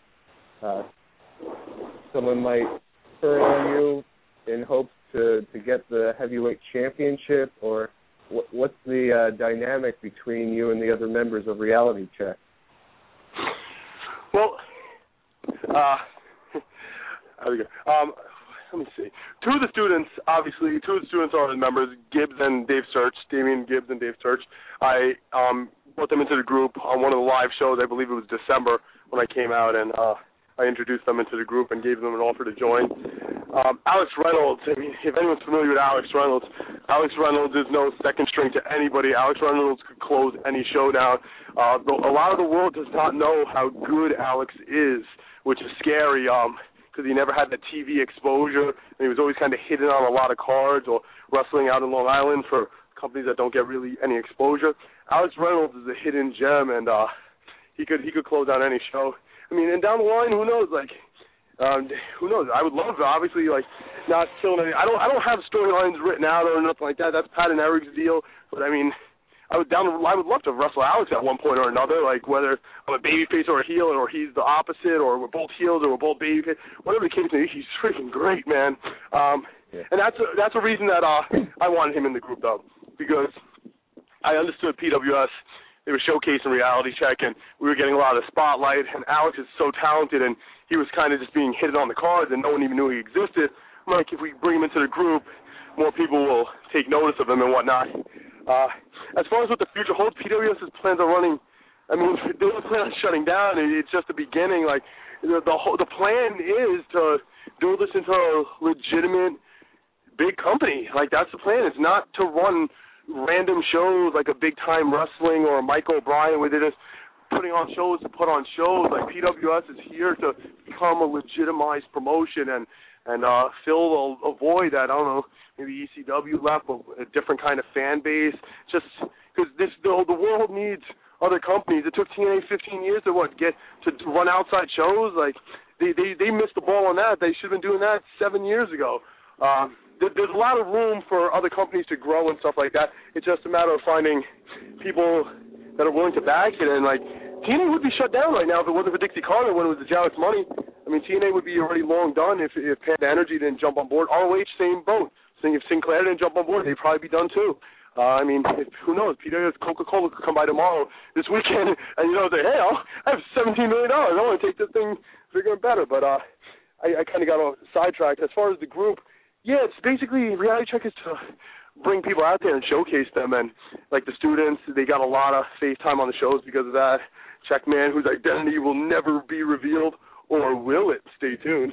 someone might turn on you in hopes to get the heavyweight championship, or what's the dynamic between you and the other members of Reality Check? Well, let me see. 2 of the students are the members, Gibbs and Dave Search, Damian Gibbs and Dave Search. I brought them into the group on one of the live shows. I believe it was December when I came out, and I introduced them into the group and gave them an offer to join. Alex Reynolds, I mean, if anyone's familiar with Alex Reynolds is no second string to anybody. Alex Reynolds could close any show down. A lot of the world does not know how good Alex is, which is scary, because he never had that TV exposure, and he was always kind of hidden on a lot of cards or wrestling out in Long Island for companies that don't get really any exposure. Alex Reynolds is a hidden gem, and he could close down any show. I mean, and down the line, who knows? Who knows? I would love to, obviously, not killing any. I don't have storylines written out or nothing like that. That's Pat and Eric's deal. But I mean, I would love to wrestle Alex at one point or another. Like whether I'm a babyface or a heel, or he's the opposite, or we're both heels or we're both babyface. Whatever the case may be, he's freaking great, man. And that's a reason that I wanted him in the group, though, because I understood PWS. They were showcasing Reality Check, and we were getting a lot of spotlight, and Alex is so talented, and he was kind of just being hidden on the cards, and no one even knew he existed. I'm like, if we bring him into the group, more people will take notice of him and whatnot. As far as what the future holds, PWS's plans are running. I mean, they don't plan on shutting down. It's just the beginning. Like, the plan is to build this into a legitimate big company. Like, that's the plan. It's not to run random shows like a big-time wrestling or a Michael O'Brien where they're just putting on shows to put on shows. Like, PWS is here to become a legitimized promotion, and and fill a void that, I don't know, maybe ECW left, but a different kind of fan base. Just because the world needs other companies. It took TNA 15 years to run outside shows. Like they missed the ball on that. They should have been doing that 7 years ago. There's a lot of room for other companies to grow and stuff like that. It's just a matter of finding people that are willing to back it. And like TNA would be shut down right now if it wasn't for Dixie Carter when it was the Jarrett's money. I mean, TNA would be already long done if Panda Energy didn't jump on board. ROH, same boat. If Sinclair didn't jump on board, they'd probably be done too. I mean, who knows? Coca-Cola could come by tomorrow, this weekend, and say, hey, I have $17 million. I want to take this thing bigger and better. But I kind of got sidetracked. As far as the group, yeah, it's basically Reality Check is to bring people out there and showcase them. And like the students, they got a lot of face time on the shows because of that. Checkman, whose identity will never be revealed, or will it? Stay tuned.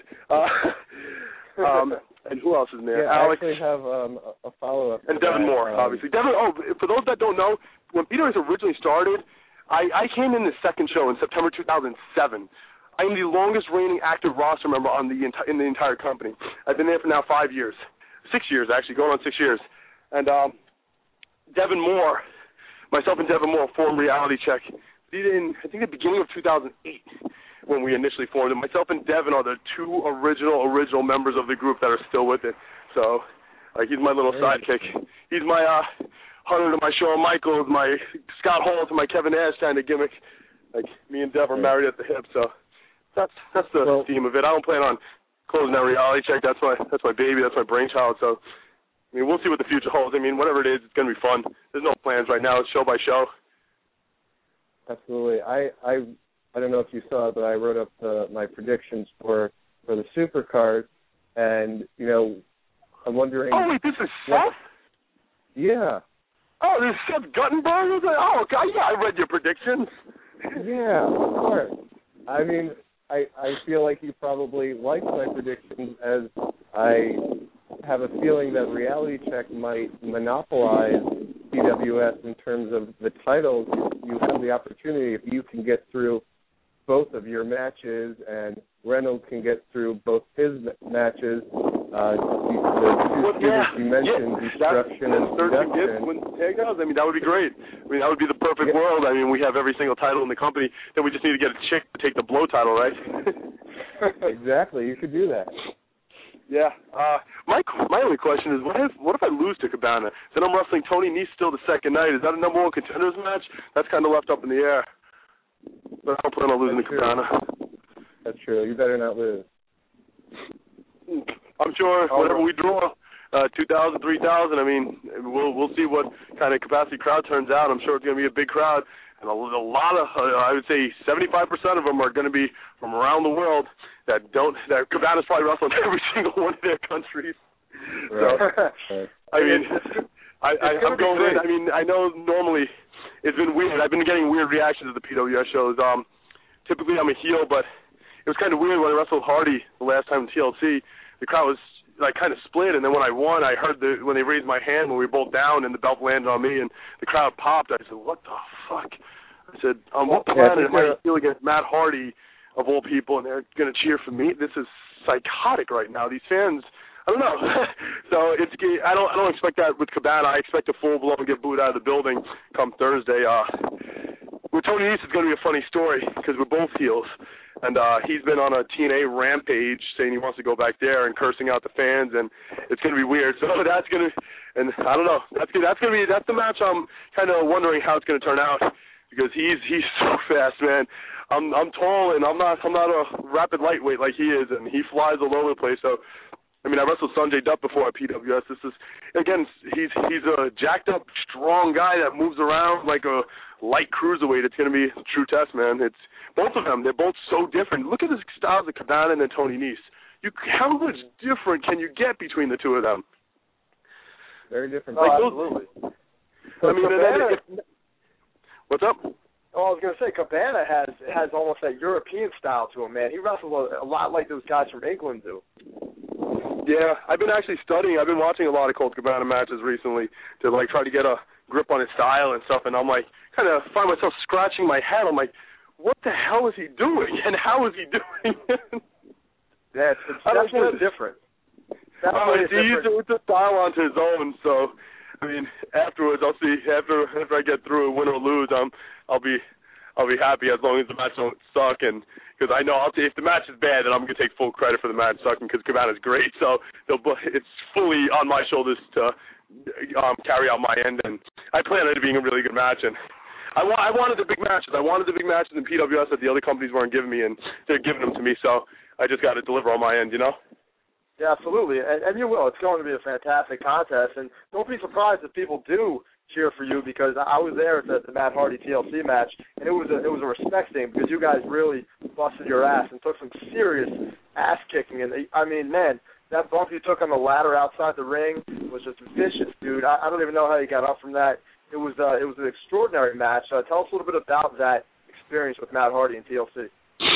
And who else is in there? Yeah, Alex. I actually have a follow-up. And Devin Moore, obviously. For those that don't know, when PWS originally started, I came in the second show in September 2007. I am the longest reigning active roster member in the entire company. I've been there for now 5 years. 6 years, actually, going on 6 years. And Devin Moore, myself and Devin Moore formed Reality Check in, I think, the beginning of 2008. When we initially formed it. Myself and Devin are the two original members of the group that are still with it. So, he's my little sidekick. He's my Hunter to my Shawn Michaels, my Scott Hall to my Kevin Nash kind of gimmick. Like, me and Dev are married at the hip, so that's the theme of it. I don't plan on closing that Reality Check. That's my baby. That's my brainchild. So, I mean, we'll see what the future holds. I mean, whatever it is, it's going to be fun. There's no plans right now. It's show by show. Absolutely. I don't know if you saw it, but I wrote up my predictions for the Supercard, and I'm wondering. Oh wait, this is Seth? Yeah. Oh, this is Seth Guttenberg? Oh, God, yeah, I read your predictions. Yeah, of course. I mean, I feel like you probably liked my predictions, as I have a feeling that Reality Check might monopolize PWS in terms of the titles. You have the opportunity, if you can get through both of your matches, and Reynolds can get through both his matches. The two you mentioned, Destruction and Seduction. I mean, that would be great. I mean, that would be the perfect world. I mean, we have every single title in the company. Then we just need to get a chick to take the blow title, right? Exactly. You could do that. Yeah. My only question is, what if I lose to Cabana? Then I'm wrestling Tony Nese still the second night. Is that a number one contenders match? That's kind of left up in the air. But I don't plan on losing to Cabana. That's true. You better not lose. I'm sure whatever we draw, 2,000, 3,000, I mean, we'll see what kind of capacity crowd turns out. I'm sure it's going to be a big crowd. And a lot of, I would say 75% of them are going to be from around the world that Cabana's probably wrestling every single one of their countries. Right. So, I mean, I'm going in. I mean, I know normally it's been weird. I've been getting weird reactions to the PWS shows. Typically I'm a heel, but it was kind of weird when I wrestled Hardy the last time in TLC. The crowd was like kind of split, and then when I won, I heard when they raised my hand when we were both down and the belt landed on me and the crowd popped. I said, "What the fuck?" I said, "On what planet am I heel against Matt Hardy of all people, and they're going to cheer for me? This is psychotic right now. These fans." I don't know. So I don't expect that with Cabana. I expect a full blown get booed out of the building come Thursday. With Tony Nese, it's going to be a funny story because we're both heels, and he's been on a TNA rampage saying he wants to go back there and cursing out the fans, and it's going to be weird. So that's going to, and I don't know. That's the match. I'm kind of wondering how it's going to turn out because he's so fast, man. I'm tall and I'm not a rapid lightweight like he is, and he flies all over the place. So. I mean, I wrestled Sanjay Dutt before at PWS. This is, again, he's a jacked up, strong guy that moves around like a light cruiserweight. It's going to be a true test, man. It's both of them. They're both so different. Look at the styles of Cabana and Tony Nese. How much different can you get between the two of them? Very different. Oh, absolutely. I mean, what's up? Oh, I was going to say, Cabana has almost that European style to him, man. He wrestles a lot like those guys from England do. Yeah, I've been actually studying. I've been watching a lot of Colt Cabana matches recently to, like, try to get a grip on his style and stuff, and I'm, like, kind of find myself scratching my head. I'm like, what the hell is he doing, and how is he doing it? Yeah, it's definitely different. It's a style onto his own. So, I mean, afterwards, I'll see. After I get through, win or lose, I'll be happy as long as the match don't suck. And because I know if the match is bad, then I'm gonna take full credit for the match sucking because Cabana's great. So it's fully on my shoulders to carry out my end, and I plan on it being a really good match. And I wanted the big matches. I wanted the big matches in PWS that the other companies weren't giving me, and they're giving them to me. So I just got to deliver on my end, you know? Yeah, absolutely. And you will. It's going to be a fantastic contest. And don't be surprised if people do cheer for you, because I was there at the Matt Hardy TLC match, and it was a respect thing because you guys really busted your ass and took some serious ass kicking. And I mean, man, that bump you took on the ladder outside the ring was just vicious, dude. I don't even know how you got up from that. It was an extraordinary match. Tell us a little bit about that experience with Matt Hardy and TLC.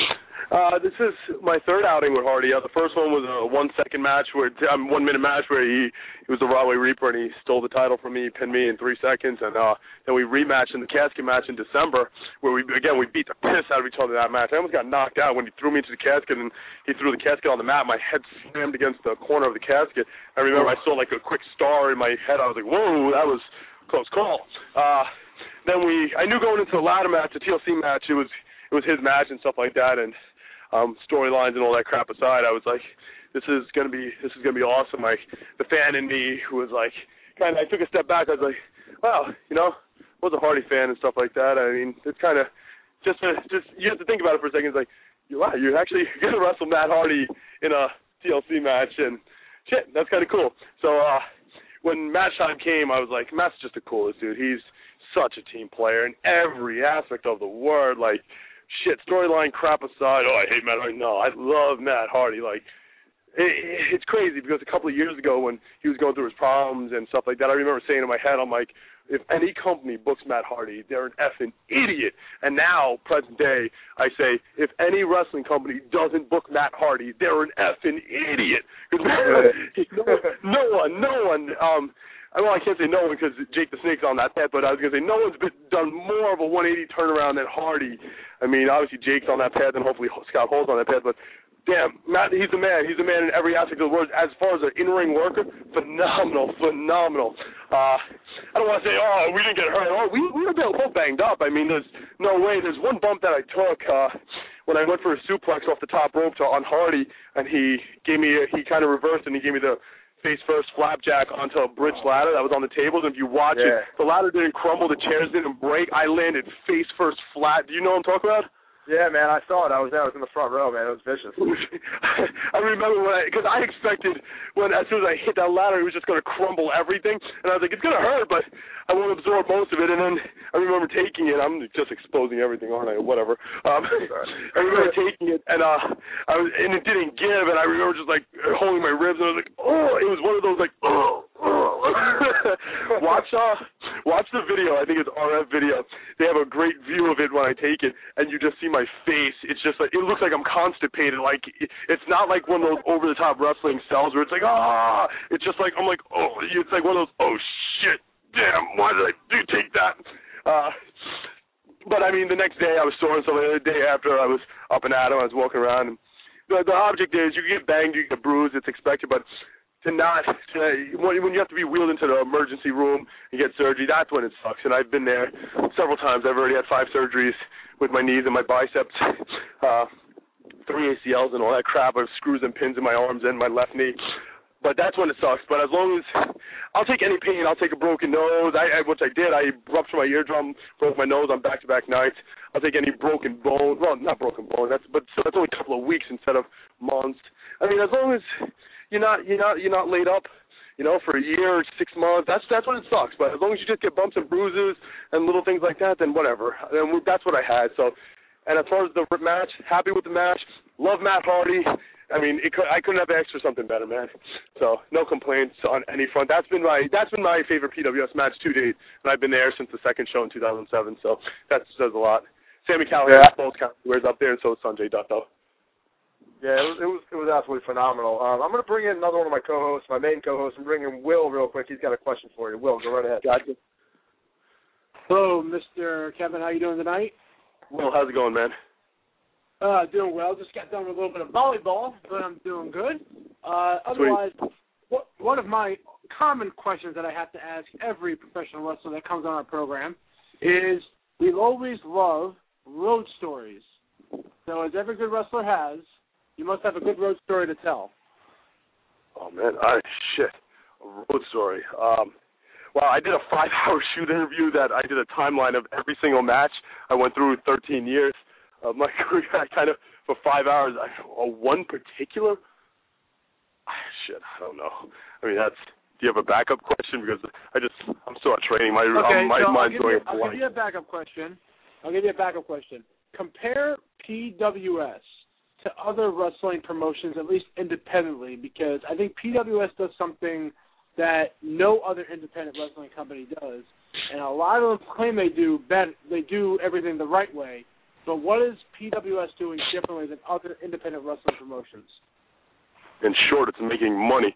This is my third outing with Hardy. The first one was a 1 second match, 1 minute match where he was the Broadway Reaper and he stole the title from me, pinned me in 3 seconds, and then we rematched in the casket match in December where we beat the piss out of each other that match. I almost got knocked out when he threw me into the casket and he threw the casket on the mat. My head slammed against the corner of the casket. I remember I saw like a quick star in my head. I was like, whoa, that was a close call. Then I knew going into the ladder match, the TLC match, it was his match and stuff like that, and storylines and all that crap aside, I was like, this is gonna be awesome. Like the fan in me who was like, kind of, I took a step back. I was like, wow, you know, I was a Hardy fan and stuff like that. I mean, it's kind of just you have to think about it for a second. It's like, wow, you're actually gonna wrestle Matt Hardy in a TLC match, and shit, that's kind of cool. So when match time came, I was like, Matt's just the coolest dude. He's such a team player in every aspect of the word. Like, shit, storyline crap aside, I hate Matt Hardy. No, I love Matt Hardy. Like, it's crazy because a couple of years ago when he was going through his problems and stuff like that, I remember saying in my head, I'm like, if any company books Matt Hardy, they're an effing idiot. And now, present day, I say, if any wrestling company doesn't book Matt Hardy, they're an effing idiot. No one. Well, I can't say no one because Jake the Snake's on that path, but I was going to say no one's done more of a 180 turnaround than Hardy. I mean, obviously Jake's on that path and hopefully Scott Hall's on that path, but damn, Matt, he's a man. He's a man in every aspect of the word. As far as an in-ring worker, phenomenal. I don't want to say, we didn't get hurt. We were both banged up. I mean, there's no way. There's one bump that I took when I went for a suplex off the top rope on Hardy, and he kind of reversed and he gave me the face-first flapjack onto a bridge ladder that was on the tables. And if you watch it, the ladder didn't crumble, the chairs didn't break. I landed face-first flat. Do you know what I'm talking about? Yeah, man, I saw it. I was there. I was in the front row, man. It was vicious. I remember because I expected as soon as I hit that ladder, it was just going to crumble everything. And I was like, it's going to hurt, but I won't absorb most of it. And then I remember taking it. I'm just exposing everything, aren't I? Whatever. I remember taking it, and and it didn't give. And I remember just like holding my ribs, and I was like, oh, it was one of those like, oh. Watch the video. I think it's RF video. They have a great view of it when I take it, and you just see my face. It's just like, it looks like I'm constipated. Like, it's not like one of those over-the-top wrestling sells where it's like, it's just like, I'm like, oh, it's like one of those, oh, shit, damn, why did I take that? But, I mean, the next day I was sore and stuff. The day after I was up and at 'em, I was walking around. And the object is you can get banged, you can get bruised, it's expected, but when you have to be wheeled into the emergency room and get surgery, that's when it sucks. And I've been there several times. I've already had 5 surgeries with my knees and my biceps, 3 ACLs and all that crap. I have screws and pins in my arms and my left knee. But that's when it sucks. But as long as I'll take any pain, I'll take a broken nose, which I did. I ruptured my eardrum, broke my nose on back-to-back nights. I'll take any broken bone. Well, not broken bone. That's only a couple of weeks instead of months. I mean, as long as you're not laid up, for a year or 6 months. That's when it sucks. But as long as you just get bumps and bruises and little things like that, then whatever. And that's what I had. So, and as far as the match, happy with the match. Love Matt Hardy. I mean, I couldn't have asked for something better, man. So no complaints on any front. That's been my favorite PWS match to date, and I've been there since the second show in 2007. So that says a lot. Sami Callihan, both wears up there, and so is Sanjay Dutt, though. Yeah, it was absolutely phenomenal. I'm going to bring in another one of my co-hosts, my main co-host. I'm bringing in Will real quick. He's got a question for you. Will, go right ahead. Gotcha. Hello, Mr. Kevin. How you doing tonight? Will, how's it going, man? Doing well. Just got done with a little bit of volleyball, but I'm doing good. Otherwise, my common questions that I have to ask every professional wrestler that comes on our program is we always love road stories. So as every good wrestler has, you must have a good road story to tell. Oh, man. A road story. Well, I did a 5-hour shoot interview that I did a timeline of every single match I went through 13 years of my career. I kind of, for 5 hours, one particular? I don't know. I mean, do you have a backup question? Because I'm still not training. My mind's going blank. I'll give you a backup question. Compare PWS to other wrestling promotions, at least independently, because I think PWS does something that no other independent wrestling company does, and a lot of them claim they do everything the right way. But what is PWS doing differently than other independent wrestling promotions? In short, it's making money.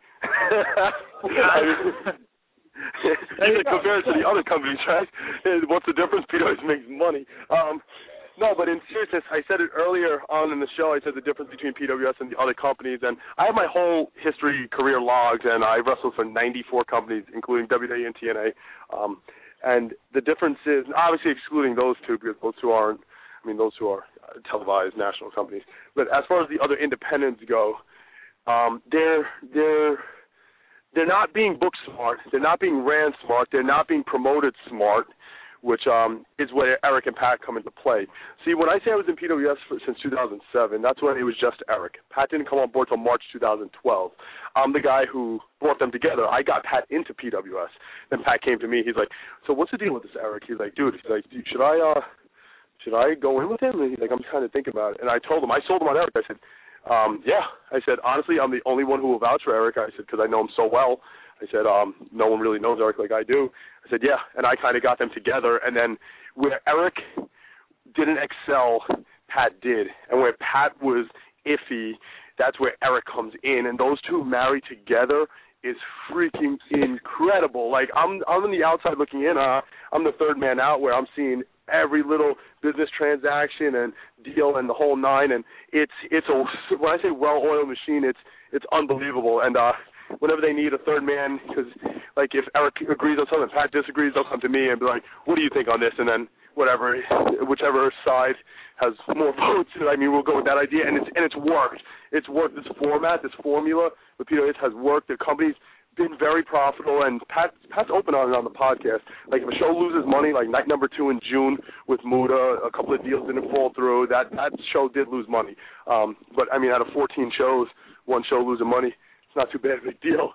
Compared to the other companies, right? What's the difference? PWS makes money. No, but in seriousness, I said it earlier on in the show. I said the difference between PWS and the other companies, and I have my whole career logged, and I wrestled for 94 companies, including WWE and TNA. And the difference is, obviously excluding those two, because those two are televised national companies. But as far as the other independents go, they're not being booked smart. They're not being ran smart. They're not being promoted smart, which is where Eric and Pat come into play. See, when I say I was in PWS since 2007, that's when it was just Eric. Pat didn't come on board till March 2012. I'm the guy who brought them together. I got Pat into PWS. Then Pat came to me. He's like, so what's the deal with this, Eric? He's like, dude, should I go in with him? And he's like, I'm kind of thinking about it. And I told him, I sold him on Eric. I said, yeah. I said, honestly, I'm the only one who will vouch for Eric. I said, because I know him so well. I said, no one really knows Eric like I do. I said, yeah, and I kind of got them together. And then where Eric didn't excel, Pat did. And where Pat was iffy, that's where Eric comes in. And those two married together is freaking incredible. Like, I'm on the outside looking in. I'm the third man out where I'm seeing every little business transaction and deal and the whole nine. And it's when I say well-oiled machine, it's unbelievable. And whenever they need a third man, because like if Eric agrees on something, Pat disagrees, they'll come to me and be like, what do you think on this? And then whichever side has more votes, we'll go with that idea. And it's worked. It's worked. This format, this formula with PWS has worked. The company's been very profitable, and Pat's open on it on the podcast. Like if a show loses money, like night number 2 in June with Muda, a couple of deals didn't fall through. That show did lose money. But out of 14 shows, one show losing money, it's not too bad of a deal.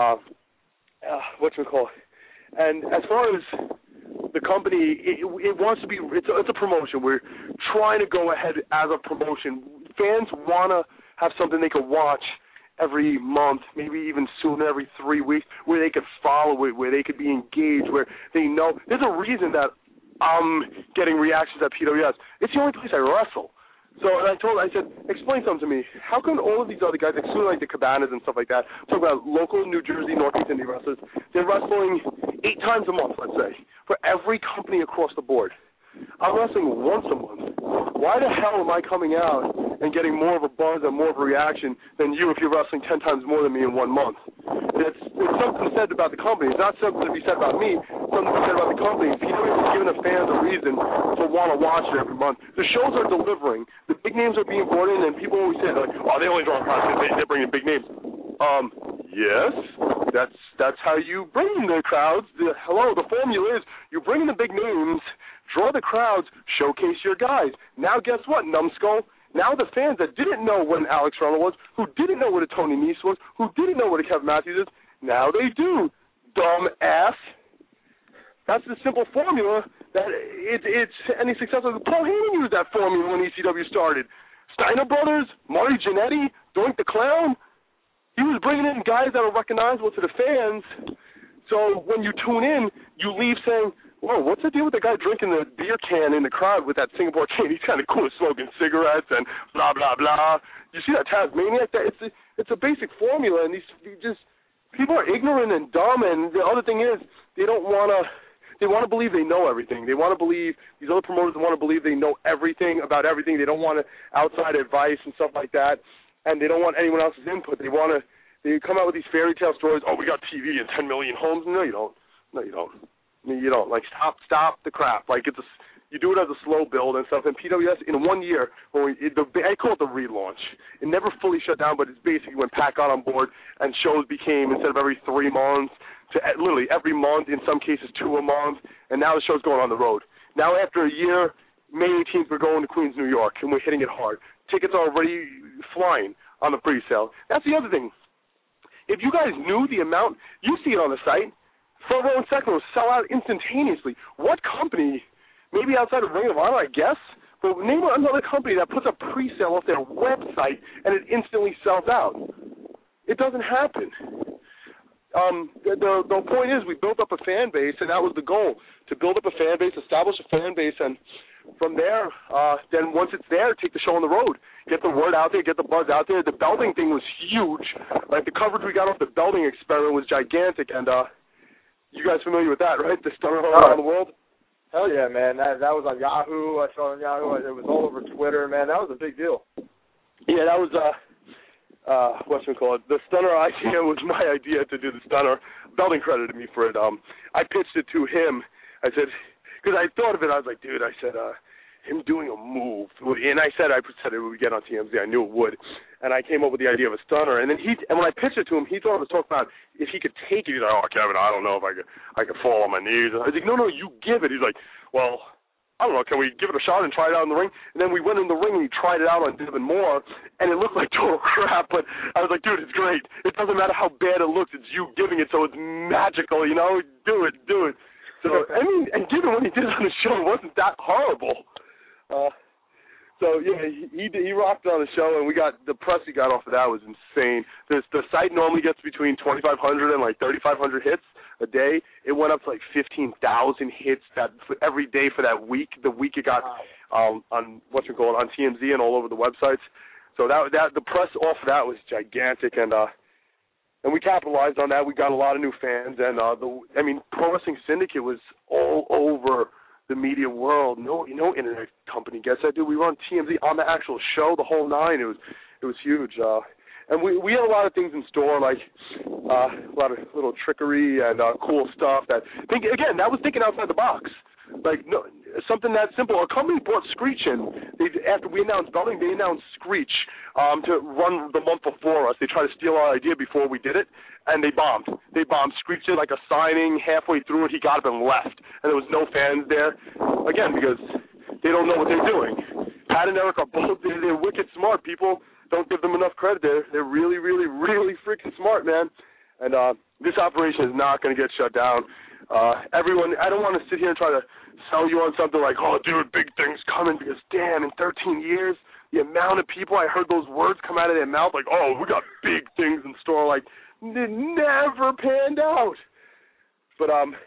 Whatchamacallit? And as far as the company, it wants to be, it's a promotion. We're trying to go ahead as a promotion. Fans want to have something they can watch every month, maybe even sooner, every 3 weeks, where they could follow it, where they could be engaged, where they know. There's a reason that I'm getting reactions at PWS. It's the only place I wrestle. So I said, explain something to me. How come all of these other guys, excluding like the Cabanas and stuff like that, talk about local New Jersey, Northeast indie wrestlers, they're wrestling 8 times a month, let's say, for every company across the board. I'm wrestling once a month. Why the hell am I coming out and getting more of a buzz and more of a reaction than you if you're wrestling 10 times more than me in 1 month? It's something said about the company. It's not something to be said about me. It's something to be said about the company. People are giving the fans a reason to want to watch it every month. The shows are delivering. The big names are being brought in, and people always say, like, oh, they only draw crowds because they're bringing big names. Yes, that's how you bring in the crowds. The formula is you bring in the big names, draw the crowds, showcase your guys. Now guess what, numbskull? Now the fans that didn't know what an Alex Ronald was, who didn't know what a Tony Nese was, who didn't know what a Kevin Matthews is, now they do. Dumb ass. That's the simple formula that it's any successful. Paul Heyman used that formula when ECW started. Steiner Brothers, Marty Jannetty, Doink the Clown. He was bringing in guys that are recognizable to the fans. So when you tune in, you leave saying, whoa, what's the deal with the guy drinking the beer can in the crowd with that Singapore chain? He's kind of cool, smoking cigarettes and blah, blah, blah. You see that Tasmaniac? It's a basic formula, and these people are ignorant and dumb, and the other thing is they want to believe they know everything. They want to believe, these other promoters want to believe they know everything about everything. They don't want outside advice and stuff like that, and they don't want anyone else's input. They want to They come out with these fairy tale stories. Oh, we got TV in 10 million homes. No, you don't. You don't. Like, stop the crap. Like, you do it as a slow build and stuff. And PWS, in 1 year, I call it the relaunch. It never fully shut down, but it's basically when Pat got on board and shows became, instead of every 3 months, to literally every month, in some cases 2 a month, and now the show's going on the road. Now, after a year, May 18th, we're going to Queens, New York, and we're hitting it hard. Tickets are already flying on the pre-sale. That's the other thing. If you guys knew the amount, you see it on the site, front row and second row sell out instantaneously. What company, maybe outside of Ring of Honor, I guess, but name another company that puts a pre-sale off their website and it instantly sells out. It doesn't happen. The point is we built up a fan base, and that was the goal, to build up a fan base, establish a fan base, and from there, then once it's there, take the show on the road. Get the word out there, get the buzz out there. The Belding thing was huge. Like, the coverage we got off the Belding experiment was gigantic, and you guys familiar with that, right? The Stunner around the world? Hell yeah, man. That was on Yahoo. I saw it on Yahoo. It was all over Twitter, man. That was a big deal. Yeah, that was, whatchamacallit, the Stunner idea was my idea to do the Stunner. Belding credited me for it. I pitched it to him. I said, because I thought of it, I was like, dude, I said, him doing a move. And I said it would get on TMZ. I knew it would. And I came up with the idea of a Stunner. And then when I pitched it to him, he thought I was talking about if he could take it. He's like, oh, Kevin, I don't know if I could fall on my knees. I was like, no, you give it. He's like, well, I don't know, can we give it a shot and try it out in the ring? And then we went in the ring and he tried it out on Devin Moore, and it looked like total crap. But I was like, dude, it's great. It doesn't matter how bad it looks. It's you giving it, so it's magical, you know? Do it. So, I mean, and given what he did on the show, it wasn't that horrible. So, yeah, he rocked on the show, and the press he got off of that was insane. The site normally gets between 2,500 and, like, 3,500 hits a day. It went up to, like, 15,000 hits every day for that week. The week it got on on TMZ and all over the websites. So the press off of that was gigantic, and we capitalized on that. We got a lot of new fans, and Pro Wrestling Syndicate was all over the media world. No internet company gets that, dude. We were on TMZ on the actual show, the whole nine. It was huge. And we had a lot of things in store, like a lot of little trickery and cool stuff. That was thinking outside the box. Like, no, something that simple. A company brought Screech in. After we announced Belding, they announced Screech to run the month before us. They tried to steal our idea before we did it, and they bombed. Screech did like a signing. Halfway through it, he got up and left, and there was no fans there. Again, because they don't know what they're doing. Pat and Eric are both, they're wicked smart. People don't give them enough credit. They're really, really, really freaking smart, man. And this operation is not going to get shut down. Everyone, I don't want to sit here and try to sell you on something like, oh, dude, big things coming, because, damn, in 13 years, the amount of people I heard those words come out of their mouth, like, oh, we got big things in store, like, it never panned out. But,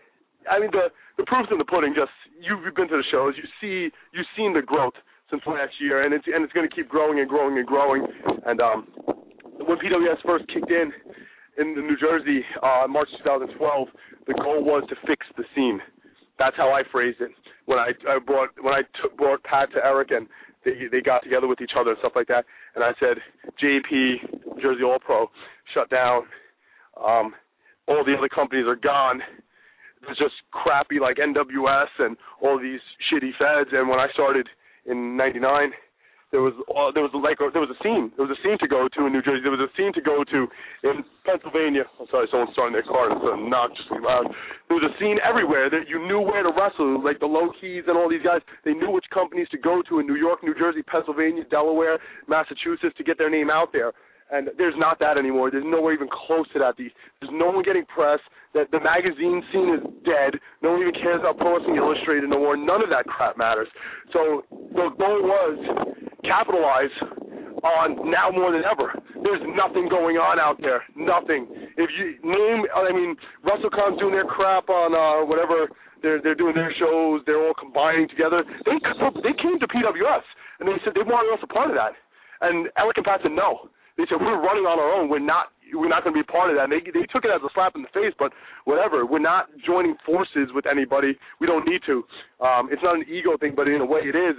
the proof's in the pudding. Just, you've been to the shows, you've seen the growth since last year, and it's going to keep growing and growing and growing. And when PWS first kicked in New Jersey, March 2012, the goal was to fix the scene. That's how I phrased it. When I brought Pat to Eric, and they got together with each other and stuff like that, and I said, JP, Jersey All Pro, shut down. All the other companies are gone. There's just crappy like NWS and all these shitty feds. And when I started in '99. There was a scene. There was a scene to go to in New Jersey. There was a scene to go to in Pennsylvania. I'm sorry, someone's starting their car and it's obnoxiously loud. There was a scene everywhere that you knew where to wrestle, like the Low Keys and all these guys. They knew which companies to go to in New York, New Jersey, Pennsylvania, Delaware, Massachusetts to get their name out there. And there's not that anymore. There's nowhere even close to that. There's no one getting press. That the magazine scene is dead. No one even cares about Pro Wrestling Illustrated no more. None of that crap matters. So the goal was capitalize on now more than ever. There's nothing going on out there. Nothing. If you name, WrestleCon's doing their crap on whatever they're doing their shows. They're all combining together. They came to PWS and they said they wanted us a part of that. And Eric and Pat said no. They said, we're running on our own. We're not going to be a part of that. And they took it as a slap in the face, but whatever. We're not joining forces with anybody. We don't need to. It's not an ego thing, but in a way it is.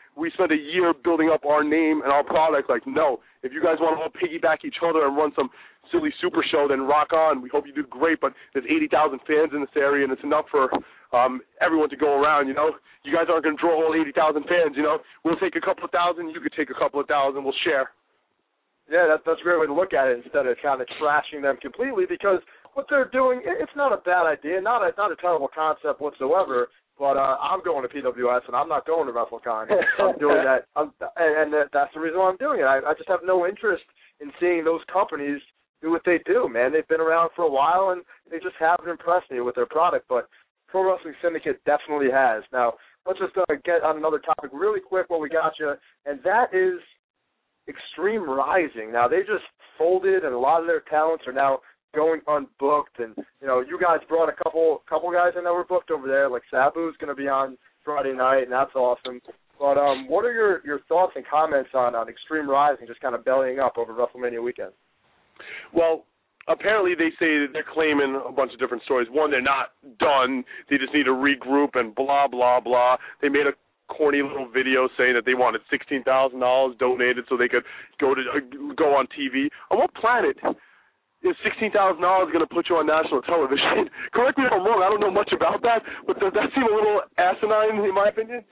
we spent a year building up our name and our product. Like, no, if you guys want to all piggyback each other and run some silly super show, then rock on. We hope you do great, but there's 80,000 fans in this area, and it's enough for everyone to go around, you know. You guys aren't going to draw all 80,000 fans, you know. We'll take a couple of thousand. You could take a couple of thousand. We'll share. Yeah, that's a great way to look at it instead of kind of trashing them completely, because what they're doing, it's not a bad idea, not a terrible concept whatsoever, but I'm going to PWS, and I'm not going to WrestleCon. I'm doing that, and that's the reason why I'm doing it. I just have no interest in seeing those companies do what they do, man. They've been around for a while, and they just haven't impressed me with their product, but Pro Wrestling Syndicate definitely has. Now, let's just get on another topic really quick while we got you, and that is Extreme Rising. Now, they just folded, and a lot of their talents are now going unbooked, and, you know, you guys brought a couple guys in that were booked over there, like Sabu's going to be on Friday night, and that's awesome. But what are your thoughts and comments on Extreme Rising just kind of bellying up over WrestleMania weekend? Well, apparently they say that they're claiming a bunch of different stories. One, they're not done. They just need to regroup and blah, blah, blah. They made a corny little video saying that they wanted $16,000 donated so they could go on TV. On what planet is $16,000 going to put you on national television? Correct me if I'm wrong. I don't know much about that, but does that seem a little asinine in my opinion?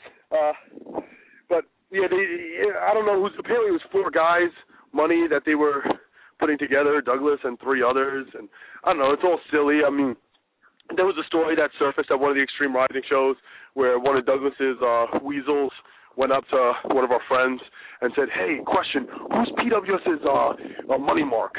But, yeah, I don't know. Apparently it was 4 guys, money that they were putting together, Douglas and 3 others, and I don't know, it's all silly. I mean, there was a story that surfaced at one of the Extreme Rising shows where one of Douglas's weasels went up to one of our friends and said, "Hey, question, who's PWS's money mark?"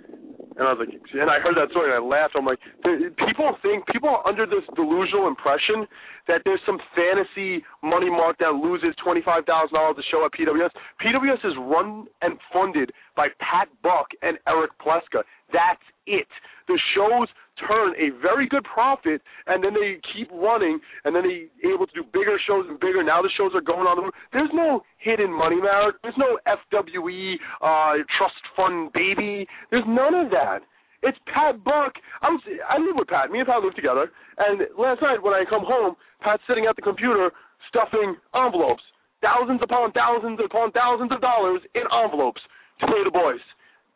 And I was like, and I heard that story and I laughed. I'm like, people are under this delusional impression that there's some fantasy money mark that loses $25,000 a show at PWS. PWS is run and funded by Pat Buck and Eric Pleska. That's it. The shows turn a very good profit, and then they keep running, and then they're able to do bigger shows and bigger. Now the shows are going on the road. There's no hidden money mark. There's no FWE trust fund baby. There's none of that. It's Pat Buck. I live with Pat. Me and Pat live together, and last night when I come home, Pat's sitting at the computer stuffing envelopes, thousands upon thousands upon thousands of dollars in envelopes to pay the boys.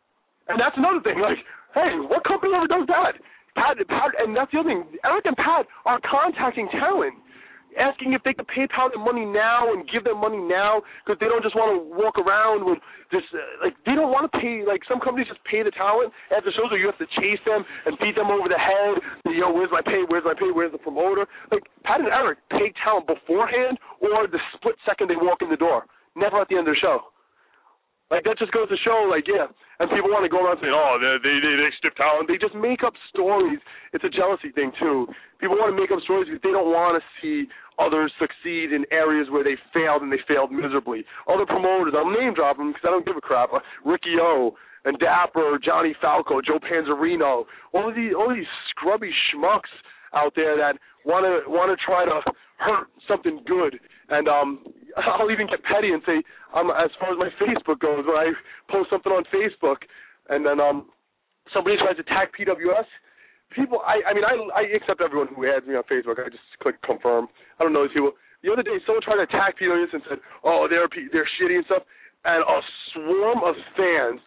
And that's another thing. Like, hey, what company ever does that? Pat, and that's the other thing. Eric and Pat are contacting talent, asking if they could PayPal them money now and give them money now because they don't just want to walk around with this, they don't want to pay, some companies just pay the talent after shows where you have to chase them and beat them over the head. Where's my pay, where's the promoter? Pat and Eric pay talent beforehand or the split second they walk in the door, never at the end of the show. That just goes to show, yeah, and people want to go around saying, oh, they stiff talent. They just make up stories. It's a jealousy thing, too. People want to make up stories because they don't want to see others succeed in areas where they failed and they failed miserably. Other promoters, I'll name drop them because I don't give a crap, Ricky O and Dapper, Johnny Falco, Joe Panzerino, all these scrubby schmucks out there that want to try to hurt something good. And I'll even get petty and say, as far as my Facebook goes, when I post something on Facebook and then somebody tries to tag PWS, people, I accept everyone who adds me on Facebook. I just click confirm. I don't know these people. The other day, someone tried to attack PWS and said, oh, they're shitty and stuff. And a swarm of fans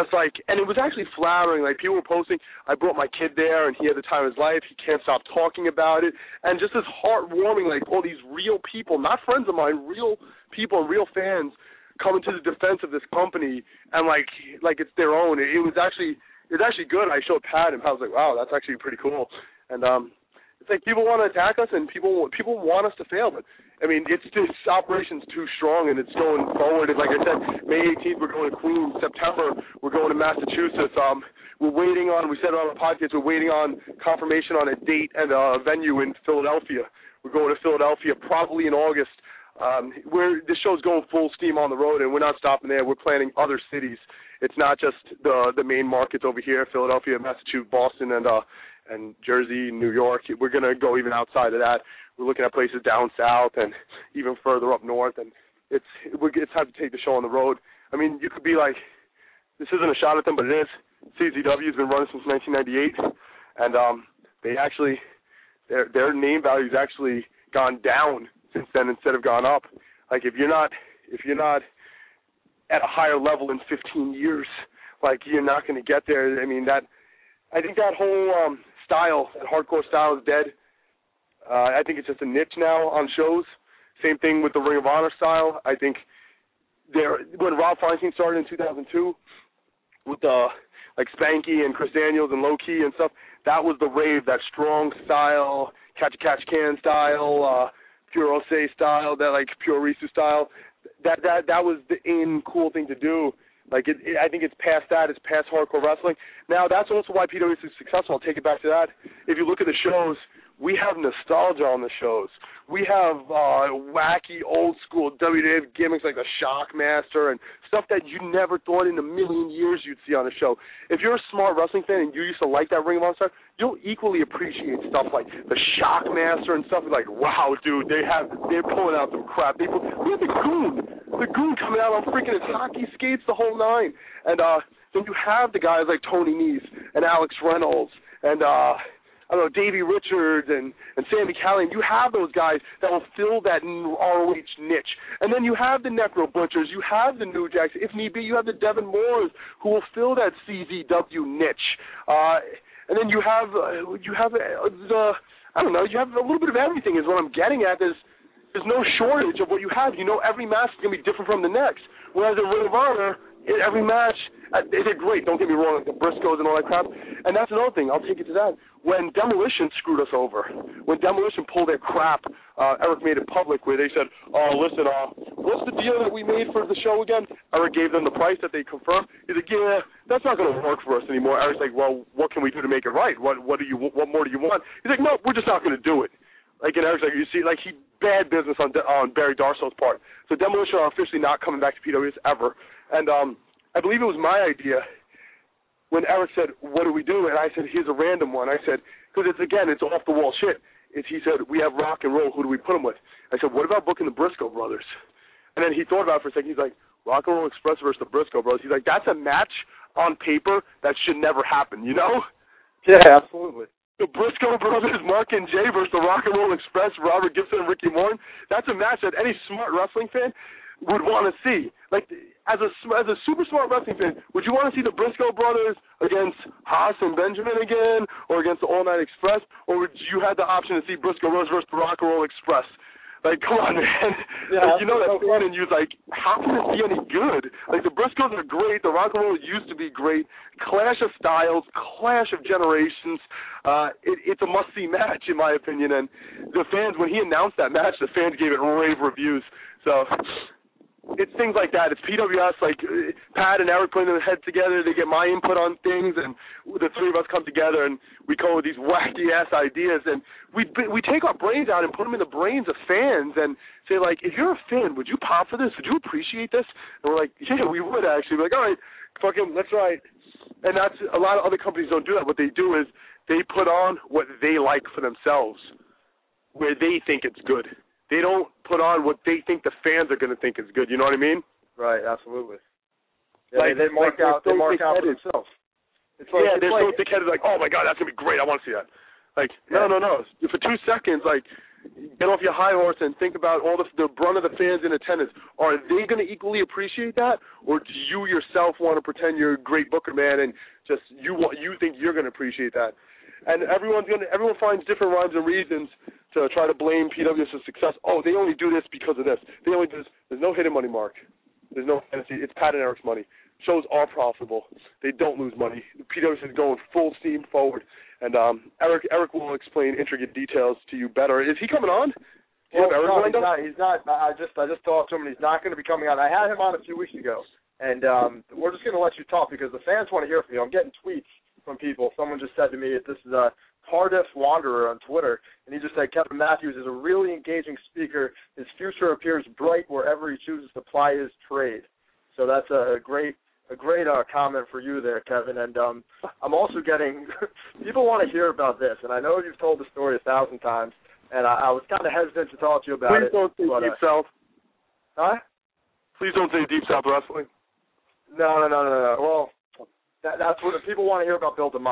and it was actually flattering. People were posting, I brought my kid there, and he had the time of his life. He can't stop talking about it. And just as heartwarming, all these real people, not friends of mine, real people and real fans coming to the defense of this company and like it's their own. It was actually good. I showed Pat, and I was like, wow, that's actually pretty cool. And it's people want to attack us, and people want us to fail, but this operation's too strong, and it's going forward. And like I said, May 18th, we're going to Queens. September, we're going to Massachusetts. We're waiting on, we said it on the podcast, we're waiting on confirmation on a date and a venue in Philadelphia. We're going to Philadelphia probably in August. This show's going full steam on the road, and we're not stopping there. We're planning other cities. It's not just the main markets over here, Philadelphia, Massachusetts, Boston, and Jersey, New York. We're going to go even outside of that. We're looking at places down south and even further up north, and it's time to take the show on the road. You could be like, this isn't a shot at them, but it is. CZW has been running since 1998, and they actually, their name value's actually gone down since then instead of gone up. If you're not if you're not at a higher level in 15 years, like, you're not going to get there. I mean, I think that whole style, that hardcore style, is dead. I think it's just a niche now on shows. Same thing with the Ring of Honor style. I think when Rob Feinstein started in 2002 with like Spanky and Chris Daniels and Low Key and stuff, that was the rave, that strong style, catch-a-catch-can style, Pure Ose style, that like Pure Risu style. That was the cool thing to do. Like, I think it's past that. It's past hardcore wrestling. Now, that's also why PWS is successful. I'll take it back to that. If you look at the shows, we have nostalgia on the shows. We have wacky, old-school WWF gimmicks like the Shockmaster and stuff that you never thought in a million years you'd see on a show. If you're a smart wrestling fan and you used to like that Ring of Honor stuff, you'll equally appreciate stuff like the Shockmaster and stuff like, wow, dude, they're pulling out some crap. We have the Goon coming out on freaking his hockey skates, the whole nine. And then you have the guys like Tony Nese and Alex Reynolds and I don't know, Davey Richards and Sami Callihan. You have those guys that will fill that ROH niche. And then you have the Necro Butchers. You have the New Jacks. If need be, you have the Devin Moores who will fill that CZW niche. And then you have you have a little bit of everything is what I'm getting at. There's no shortage of what you have. You know, every match is going to be different from the next. Whereas in Ring of Honor, in every match, they're great. Don't get me wrong, like the Briscoes and all that crap. And that's another thing. I'll take it to that. When Demolition screwed us over, when Demolition pulled their crap, Eric made it public where they said, oh, listen, what's the deal that we made for the show again? Eric gave them the price that they confirmed. He's like, yeah, that's not going to work for us anymore. Eric's like, well, what can we do to make it right? What more do you want? He's like, no, we're just not going to do it. Like, and Eric's like, you see, like, he bad business on Barry Darso's part. So Demolition are officially not coming back to PWS ever. And I believe it was my idea when Eric said, what do we do? And I said, here's a random one. I said, because it's off-the-wall shit. He said, we have rock and roll. Who do we put him with? I said, what about booking the Briscoe brothers? And then he thought about it for a second. He's like, Rock and Roll Express versus the Briscoe brothers. He's like, that's a match on paper that should never happen, you know? Yeah, absolutely. The Briscoe brothers, Mark and Jay versus the Rock and Roll Express, Robert Gibson and Ricky Morton. That's a match that any smart wrestling fan would want to see. Like, as a super smart wrestling fan, would you want to see the Briscoe brothers against Haas and Benjamin again, or against the All Night Express, or would you have the option to see Briscoe brothers versus the Rock and Roll Express? Like, come on, man. Yeah, like, you know that fan, and you're like, how can this be any good? Like, the Briscoes are great. The Rock and Roll used to be great. Clash of styles, clash of generations. It's a must-see match, in my opinion. And the fans, when he announced that match, the fans gave it rave reviews. So it's things like that. It's PWS, like Pat and Eric putting their heads together. They get my input on things, and the three of us come together, and we come up with these wacky-ass ideas. And we take our brains out and put them in the brains of fans and say, like, if you're a fan, would you pop for this? Would you appreciate this? And we're like, yeah, we would actually. We're like, all right, fucking, let's try it. And that's a lot of other companies don't do that. What they do is they put on what they like for themselves, where they think it's good. They don't put on what they think the fans are going to think is good. You know what I mean? Right, absolutely. Yeah, they mark out for themselves. They're so thick-headed, like, oh, my God, that's going to be great. I want to see that. Like, no. For 2 seconds, like, get off your high horse and think about all the brunt of the fans in attendance. Are they going to equally appreciate that? Or do you yourself want to pretend you're a great booker, man, and just you think you're going to appreciate that? And everyone finds different rhymes and reasons to try to blame PWS's success. Oh, they only do this because of this. They only do this. There's no hidden money, Mark. There's no fantasy. It's Pat and Eric's money. Shows are profitable. They don't lose money. PWS is going full steam forward. And Eric will explain intricate details to you better. Is he coming on? Well, no, he's not. I just talked to him, and he's not going to be coming on. I had him on a few weeks ago, and we're just going to let you talk because the fans want to hear from you. I'm getting tweets from people. Someone just said to me, this is a Cardiff Wanderer on Twitter, and he just said, Kevin Matthews is a really engaging speaker. His future appears bright wherever he chooses to ply his trade. So that's a great comment for you there, Kevin. And I'm also getting people want to hear about this, and I know you've told the story 1,000 times, and I was kind of hesitant to talk to you about it. Please don't say Deep South. Huh? Please don't say Deep South Wrestling. No. Well, that's what people want to hear about Bill DeMott.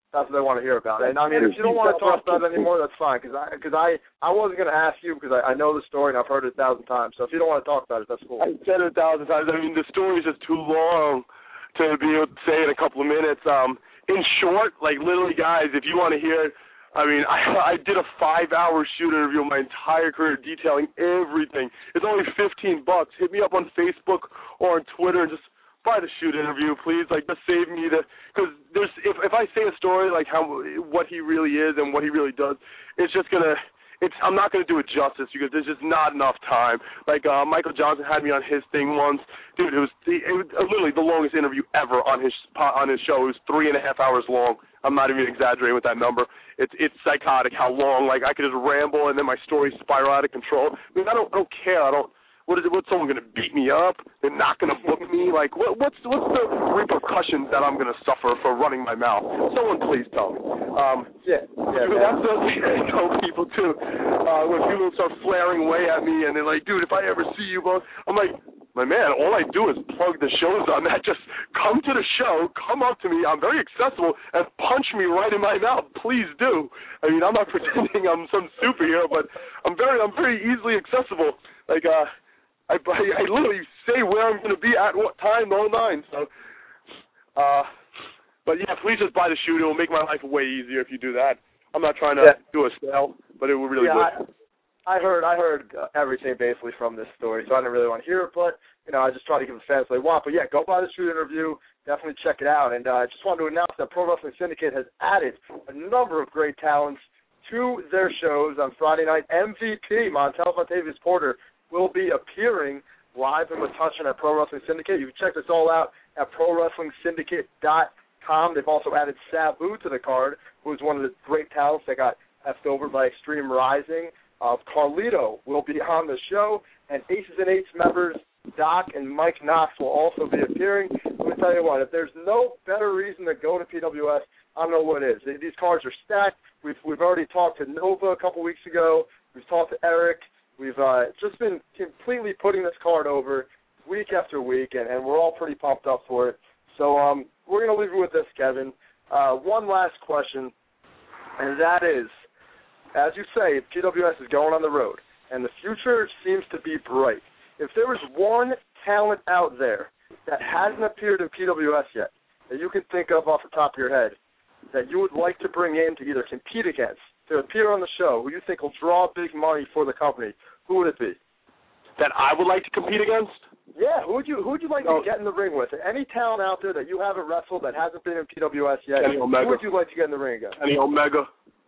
That's what they want to hear about. And I mean, if you don't want to talk about it anymore, that's fine. Because I wasn't going to ask you because I know the story and I've heard it 1,000 times. So if you don't want to talk about it, that's cool. I said it 1,000 times. I mean, the story is just too long to be able to say in a couple of minutes. In short, like literally, guys, if you want to hear it, I mean, I did a 5-hour shoot interview my entire career detailing everything. It's only $15. Hit me up on Facebook or on Twitter and just buy the shoot interview, please. Like, just save me because there's if I say a story like what he really is and what he really does, it's just gonna. I'm not going to do it justice because there's just not enough time. Like Michael Johnson had me on his thing once, dude. It was literally the longest interview ever on his show. It was 3.5 hours long. I'm not even exaggerating with that number. It's psychotic how long. Like I could just ramble and then my story spiral out of control. I mean, I don't care. What's someone going to beat me up? They're not going to book me? Like, what's the repercussions that I'm going to suffer for running my mouth? Someone please tell me. That's the thing I tell people, too. When people start flaring away at me and they're like, dude, if I ever see you, both, I'm like, my man, all I do is plug the shows on that. Just come to the show, come up to me. I'm very accessible, and punch me right in my mouth. Please do. I mean, I'm not pretending I'm some superhero, but I'm very easily accessible. Like, I literally say where I'm going to be at what time, the whole nine. So, but yeah, please just buy the shoot. It will make my life way easier if you do that. I'm not trying to do a sale, but it will really would. I heard everything basically from this story, so I didn't really want to hear it, but I just try to give the fans what they want. But yeah, go buy the shoot interview. Definitely check it out. And I just wanted to announce that Pro Wrestling Syndicate has added a number of great talents to their shows on Friday night. MVP Montel Montavious Porter will be appearing live and with Touching at Pro Wrestling Syndicate. You can check this all out at ProWrestlingSyndicate.com. They've also added Sabu to the card, who is one of the great talents that got effed over by Extreme Rising. Carlito will be on the show, and Aces and Eights members Doc and Mike Knox will also be appearing. Let me tell you what, if there's no better reason to go to PWS, I don't know what is. These cards are stacked. We've already talked to Nova a couple weeks ago. We've talked to Eric. We've just been completely putting this card over week after week, and we're all pretty pumped up for it. So we're going to leave you with this, Kevin. One last question, and that is, as you say, PWS is going on the road, and the future seems to be bright. If there was one talent out there that hasn't appeared in PWS yet that you can think of off the top of your head that you would like to bring in to either compete against, to appear on the show, who you think will draw big money for the company, who would it be? That I would like to compete against? Yeah, who would you like to get in the ring with? Any talent out there that you haven't wrestled that hasn't been in PWS yet, Kenny Omega. Who would you like to get in the ring against? Kenny Omega.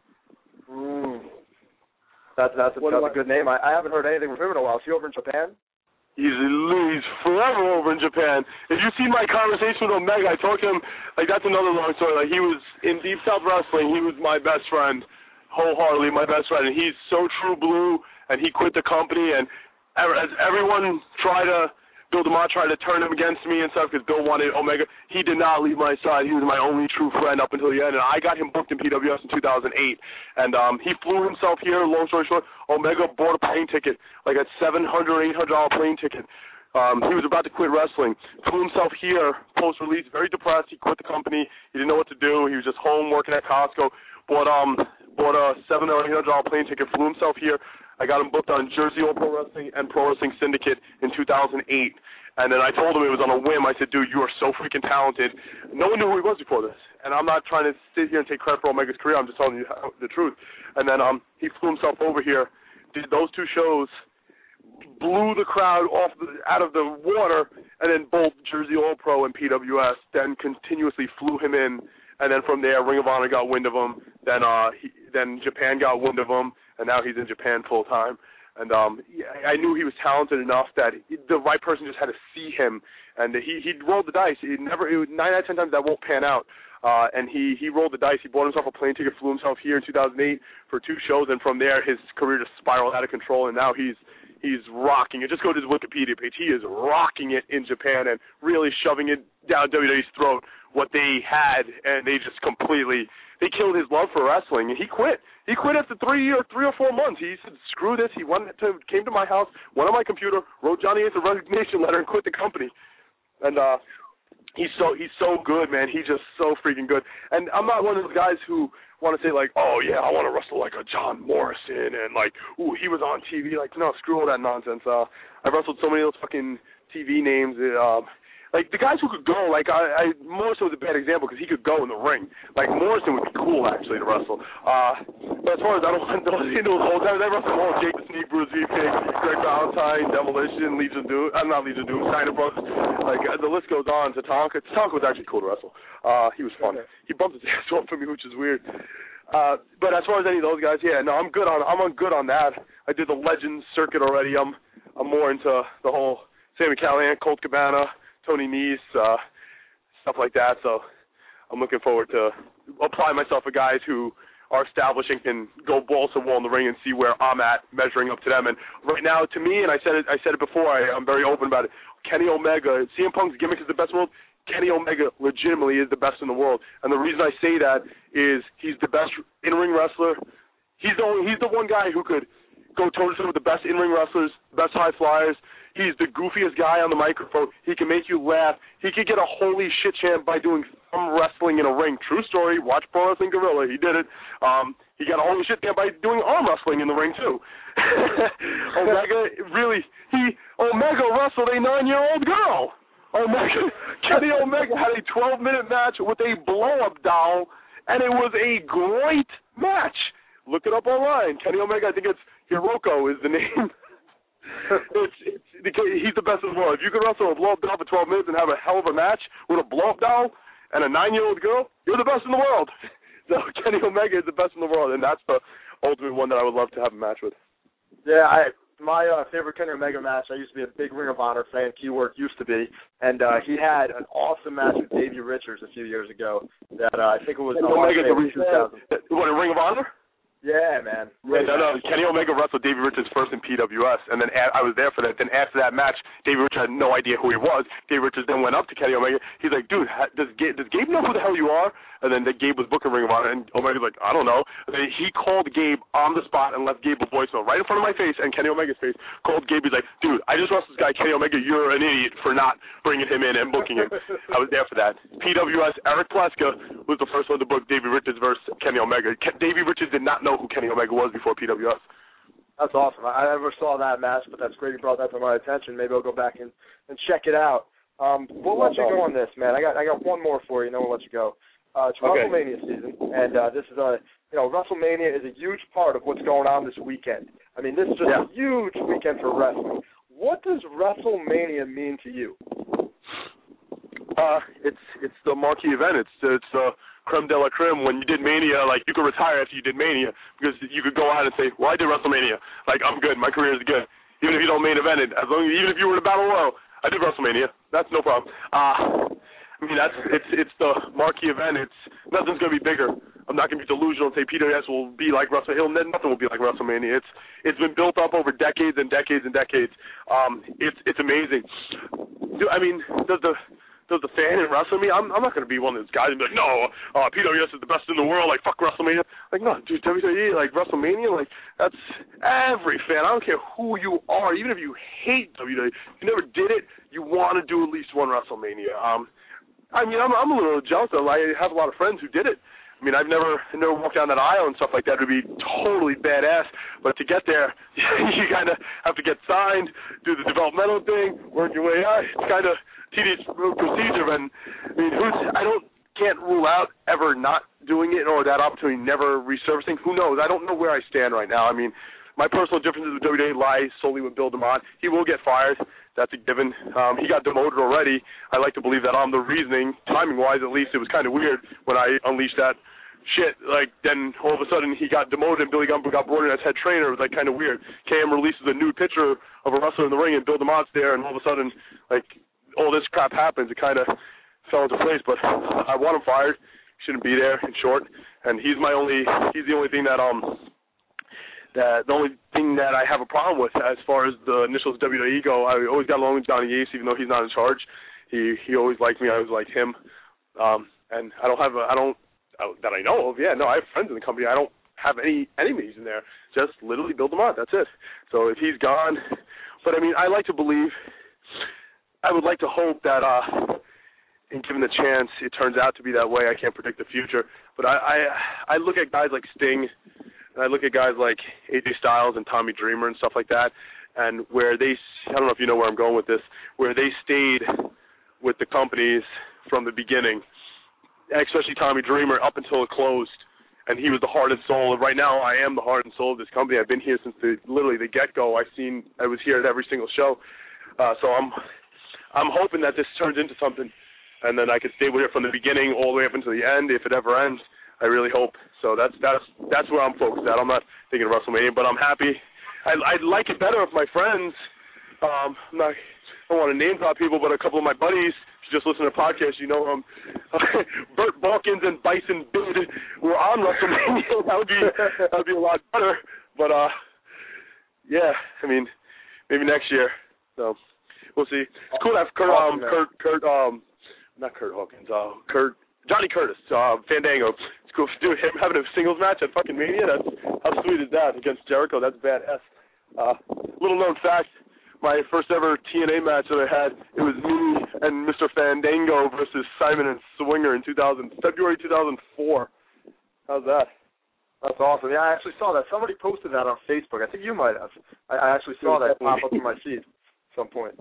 That's a good name. I haven't heard anything from him in a while. Is he over in Japan? He's forever over in Japan. If you see my conversation with Omega, I talked to him, like, that's another long story. Like, he was in Deep South Wrestling. He was my best friend, wholeheartedly my best friend. And he's so true blue, and he quit the company. And as everyone tried to, Bill DeMott tried to turn him against me and stuff because Bill wanted Omega, he did not leave my side. He was my only true friend up until the end. And I got him booked in PWS in 2008. And he flew himself here, long story short. Omega bought a plane ticket, like a $700, $800 plane ticket. He was about to quit wrestling. Flew himself here, post-release, very depressed. He quit the company. He didn't know what to do. He was just home working at Costco. Bought a $700 or $800 plane ticket, flew himself here. I got him booked on Jersey Old Pro Wrestling and Pro Wrestling Syndicate in 2008. And then I told him it was on a whim. I said, dude, you are so freaking talented. No one knew who he was before this. And I'm not trying to sit here and take credit for Omega's career. I'm just telling you the truth. And then he flew himself over here, did those two shows, blew the crowd out of the water, and then both Jersey Old Pro and PWS then continuously flew him in. And then from there, Ring of Honor got wind of him. Then Japan got wind of him, and now he's in Japan full time. And I knew he was talented enough that the right person just had to see him, and he rolled the dice. 9 out of 10 times that won't pan out. And he rolled the dice. He bought himself a plane ticket, flew himself here in 2008 for 2 shows, and from there his career just spiraled out of control. And now he's rocking it. Just go to his Wikipedia page. He is rocking it in Japan and really shoving it down WWE's throat. What they had, and they just they killed his love for wrestling, and he quit. He quit after 3 or 4 months. He said, screw this. He came to my house, went on my computer, wrote Johnny Ace a resignation letter, and quit the company. And he's so good, man. He's just so freaking good. And I'm not one of those guys who want to say, like, oh, yeah, I want to wrestle like a John Morrison and, like, ooh, he was on TV. Like, no, screw all that nonsense. I've wrestled so many of those fucking TV names. Like, the guys who could go, like, Morrison was a bad example because he could go in the ring. Like, Morrison would be cool, actually, to wrestle. But as far as I don't want to into the whole time, I wrestled all Jake the Snake, Bruce V-Pig, Greg Valentine, Demolition, Legion of Doom. I'm not Legion of Doom, Steiner Brothers. Like, the list goes on. Tatanka was actually cool to wrestle. He was fun. He bumped his ass off for me, which is weird. But as far as any of those guys, yeah, no, I'm good on that. I did the Legends circuit already. I'm more into the whole Sami Callihan, Colt Cabana, Tony Nese, stuff like that. So I'm looking forward to apply myself to guys who are establishing and go balls to wall in the ring and see where I'm at, measuring up to them. And right now, to me, and I said it before, I'm very open about it. Kenny Omega, CM Punk's gimmick is the best in the world. Kenny Omega legitimately is the best in the world. And the reason I say that is he's the best in-ring wrestler. He's the one guy who could go toe-to-toe with the best in-ring wrestlers, best high flyers. He's the goofiest guy on the microphone. He can make you laugh. He could get a holy shit chant by doing thumb wrestling in a ring. True story. Watch Pro Wrestling Guerrilla. He did it. He got a holy shit chant by doing arm wrestling in the ring, too. Omega wrestled a 9-year-old girl. Kenny Omega had a 12-minute match with a blow-up doll, and it was a great match. Look it up online. Kenny Omega, I think it's Hiroko is the name. He's the best in the world. If you could wrestle a blow-up doll for 12 minutes and have a hell of a match with a blow-up doll and a 9-year-old girl, you're the best in the world. So Kenny Omega is the best in the world, and that's the ultimate one that I would love to have a match with. Yeah, my favorite Kenny Omega match, I used to be a big Ring of Honor fan, keyword used to be, and he had an awesome match with Davey Richards a few years ago that I think it was Omega, what, a Ring of Honor? Yeah, man. Yeah, no. Kenny Omega wrestled Davey Richards first in PWS, and then I was there for that. Then after that match, Davey Richards had no idea who he was. Davey Richards then went up to Kenny Omega. He's like, dude, does Gabe know who the hell you are? And then Gabe was booking Ring of Honor, and Omega's like, I don't know. And then he called Gabe on the spot and left Gabe a voicemail right in front of my face and Kenny Omega's face. Called Gabe. He's like, dude, I just wrestled this guy, Kenny Omega. You're an idiot for not bringing him in and booking him. I was there for that. PWS, Eric Pleska was the first one to book Davey Richards versus Kenny Omega. Davey Richards did not know who Kenny Omega was before PWS. That's awesome. I never saw that match, but that's great you brought that to my attention. Maybe I'll go back and check it out. We'll let you go on this, man. I got one more for you, and then we'll let you go. It's WrestleMania season, and this is WrestleMania is a huge part of what's going on this weekend. I mean, this is just a huge weekend for wrestling. What does WrestleMania mean to you? It's the marquee event. It's the creme de la creme. When you did Mania, like, you could retire after you did Mania because you could go out and say, well, I did WrestleMania. Like, I'm good. My career is good. Even if you don't main event it, even if you were in a battle royal, I did WrestleMania. That's no problem. I mean, it's the marquee event. Nothing's gonna be bigger. I'm not gonna be delusional and say PWS will be like WrestleMania. Nothing will be like WrestleMania. It's been built up over decades and decades and decades. It's amazing. I mean, does the fan in wrestling me? I'm not gonna be one of those guys and be like, no, PWS is the best in the world. Like, fuck WrestleMania. Like, no, dude, WWE, like WrestleMania, like that's every fan. I don't care who you are, even if you hate WWE, you never did it. You want to do at least one WrestleMania. I mean, I'm a little jealous of it. I have a lot of friends who did it. I mean, I've never walked down that aisle and stuff like that. It would be totally badass. But to get there, you kind of have to get signed, do the developmental thing, work your way out. It's kind of tedious procedure. And I mean, can't rule out ever not doing it or that opportunity never resurfacing. Who knows? I don't know where I stand right now. I mean, my personal differences with WWE lie solely with Bill DeMott. He will get fired. That's a given. He got demoted already. I like to believe that I'm the reasoning, timing-wise at least. It was kind of weird when I unleashed that shit. Like, then all of a sudden he got demoted and Billy Gunn got brought in as head trainer. It was, like, kind of weird. KM releases a nude picture of a wrestler in the ring and Bill DeMott's there, and all of a sudden, like, all this crap happens. It kind of fell into place. But I want him fired. He shouldn't be there, in short. And he's the only thing that the only thing that I have a problem with as far as the initials WWE go. I always got along with Johnny Ace, even though he's not in charge. He always liked me. I always liked him. And I know of. Yeah, no, I have friends in the company. I don't have any enemies in there. Just literally Bill DeMott. That's it. So if he's gone, but I mean, I would like to hope that and given the chance, it turns out to be that way. I can't predict the future. But I look at guys like Sting, and I look at guys like AJ Styles and Tommy Dreamer and stuff like that, and where they, I don't know if you know where I'm going with this, where they stayed with the companies from the beginning, especially Tommy Dreamer, up until it closed, and he was the heart and soul. And right now, I am the heart and soul of this company. I've been here since literally the get-go. I was here at every single show. So I'm hoping that this turns into something, and then I could stay with it from the beginning all the way up until the end, if it ever ends. I really hope. So that's where I'm focused at. I'm not thinking of WrestleMania, but I'm happy. I'd like it better if my friends, I don't want to name drop people, but a couple of my buddies, if you just listen to podcasts, you know Burt Balkins and Bison Bid were on WrestleMania. That would be a lot better. But yeah, I mean, maybe next year. So we'll see. It's cool to have Johnny Curtis, Fandango. It's cool to do him having a singles match at fucking Mania. How sweet is that against Jericho? That's badass. Little known fact, my first ever TNA match that I had, it was me and Mr. Fandango versus Simon and Swinger in February 2004. How's that? That's awesome. Yeah, I actually saw that. Somebody posted that on Facebook. I think you might have. I actually saw that pop up in my feed at some point.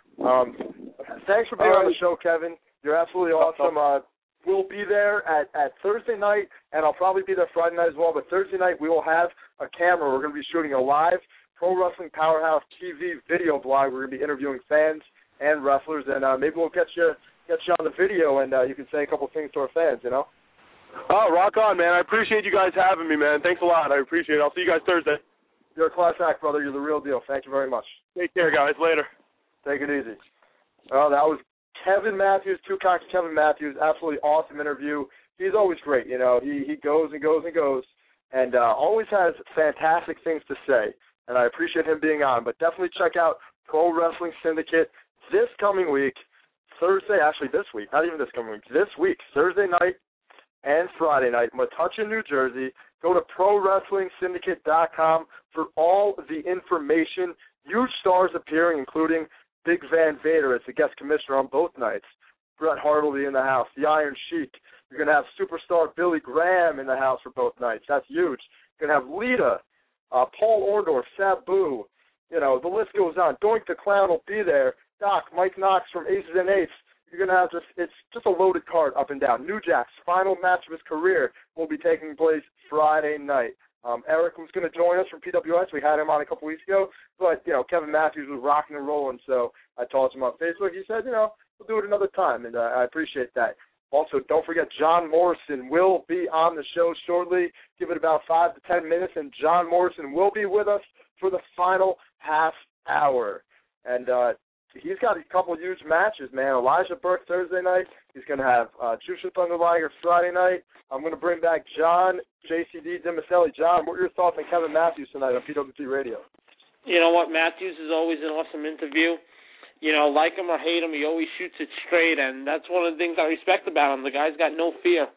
Thanks for being on the show, Kevin. You're absolutely awesome. We'll be there at Thursday night, and I'll probably be there Friday night as well. But Thursday night, we will have a camera. We're going to be shooting a live Pro Wrestling Powerhouse TV video blog. We're going to be interviewing fans and wrestlers, and maybe we'll get you on the video, and you can say a couple things to our fans, you know? Oh, rock on, man. I appreciate you guys having me, man. Thanks a lot. I appreciate it. I'll see you guys Thursday. You're a class act, brother. You're the real deal. Thank you very much. Take care, guys. Later. Take it easy. Well, that was Kevin Matthews, Two-Cox Kevin Matthews. Absolutely awesome interview. He's always great, you know. He goes and goes and goes, and always has fantastic things to say, and I appreciate him being on. But definitely check out Pro Wrestling Syndicate this coming week, Thursday, actually this week, not even this coming week, this week, Thursday night and Friday night, Metuchen, New Jersey. Go to ProWrestlingSyndicate.com for all the information. Huge stars appearing, including Big Van Vader as the guest commissioner on both nights. Bret Hart will be in the house. The Iron Sheik. You're going to have superstar Billy Graham in the house for both nights. That's huge. You're going to have Lita, Paul Orndorff, Sabu. You know, the list goes on. Doink the Clown will be there. Doc, Mike Knox from Aces and Eights. You're going to have it's just a loaded card up and down. New Jack's final match of his career will be taking place Friday night. Eric was going to join us from PWS. We had him on a couple weeks ago. But, you know, Kevin Matthews was rocking and rolling, so I told him on Facebook. He said, you know, we'll do it another time, and I appreciate that. Also, don't forget, John Morrison will be on the show shortly. Give it about 5 to 10 minutes, and John Morrison will be with us for the final half hour. And he's got a couple huge matches, man. Elijah Burke Thursday night. He's going to have Jushin Thunder Liger Friday night. I'm going to bring back John JCD Dimicelli. John, what are your thoughts on Kevin Matthews tonight on PWT Radio? You know what? Matthews is always an awesome interview. You know, like him or hate him, he always shoots it straight, and that's one of the things I respect about him. The guy's got no fear.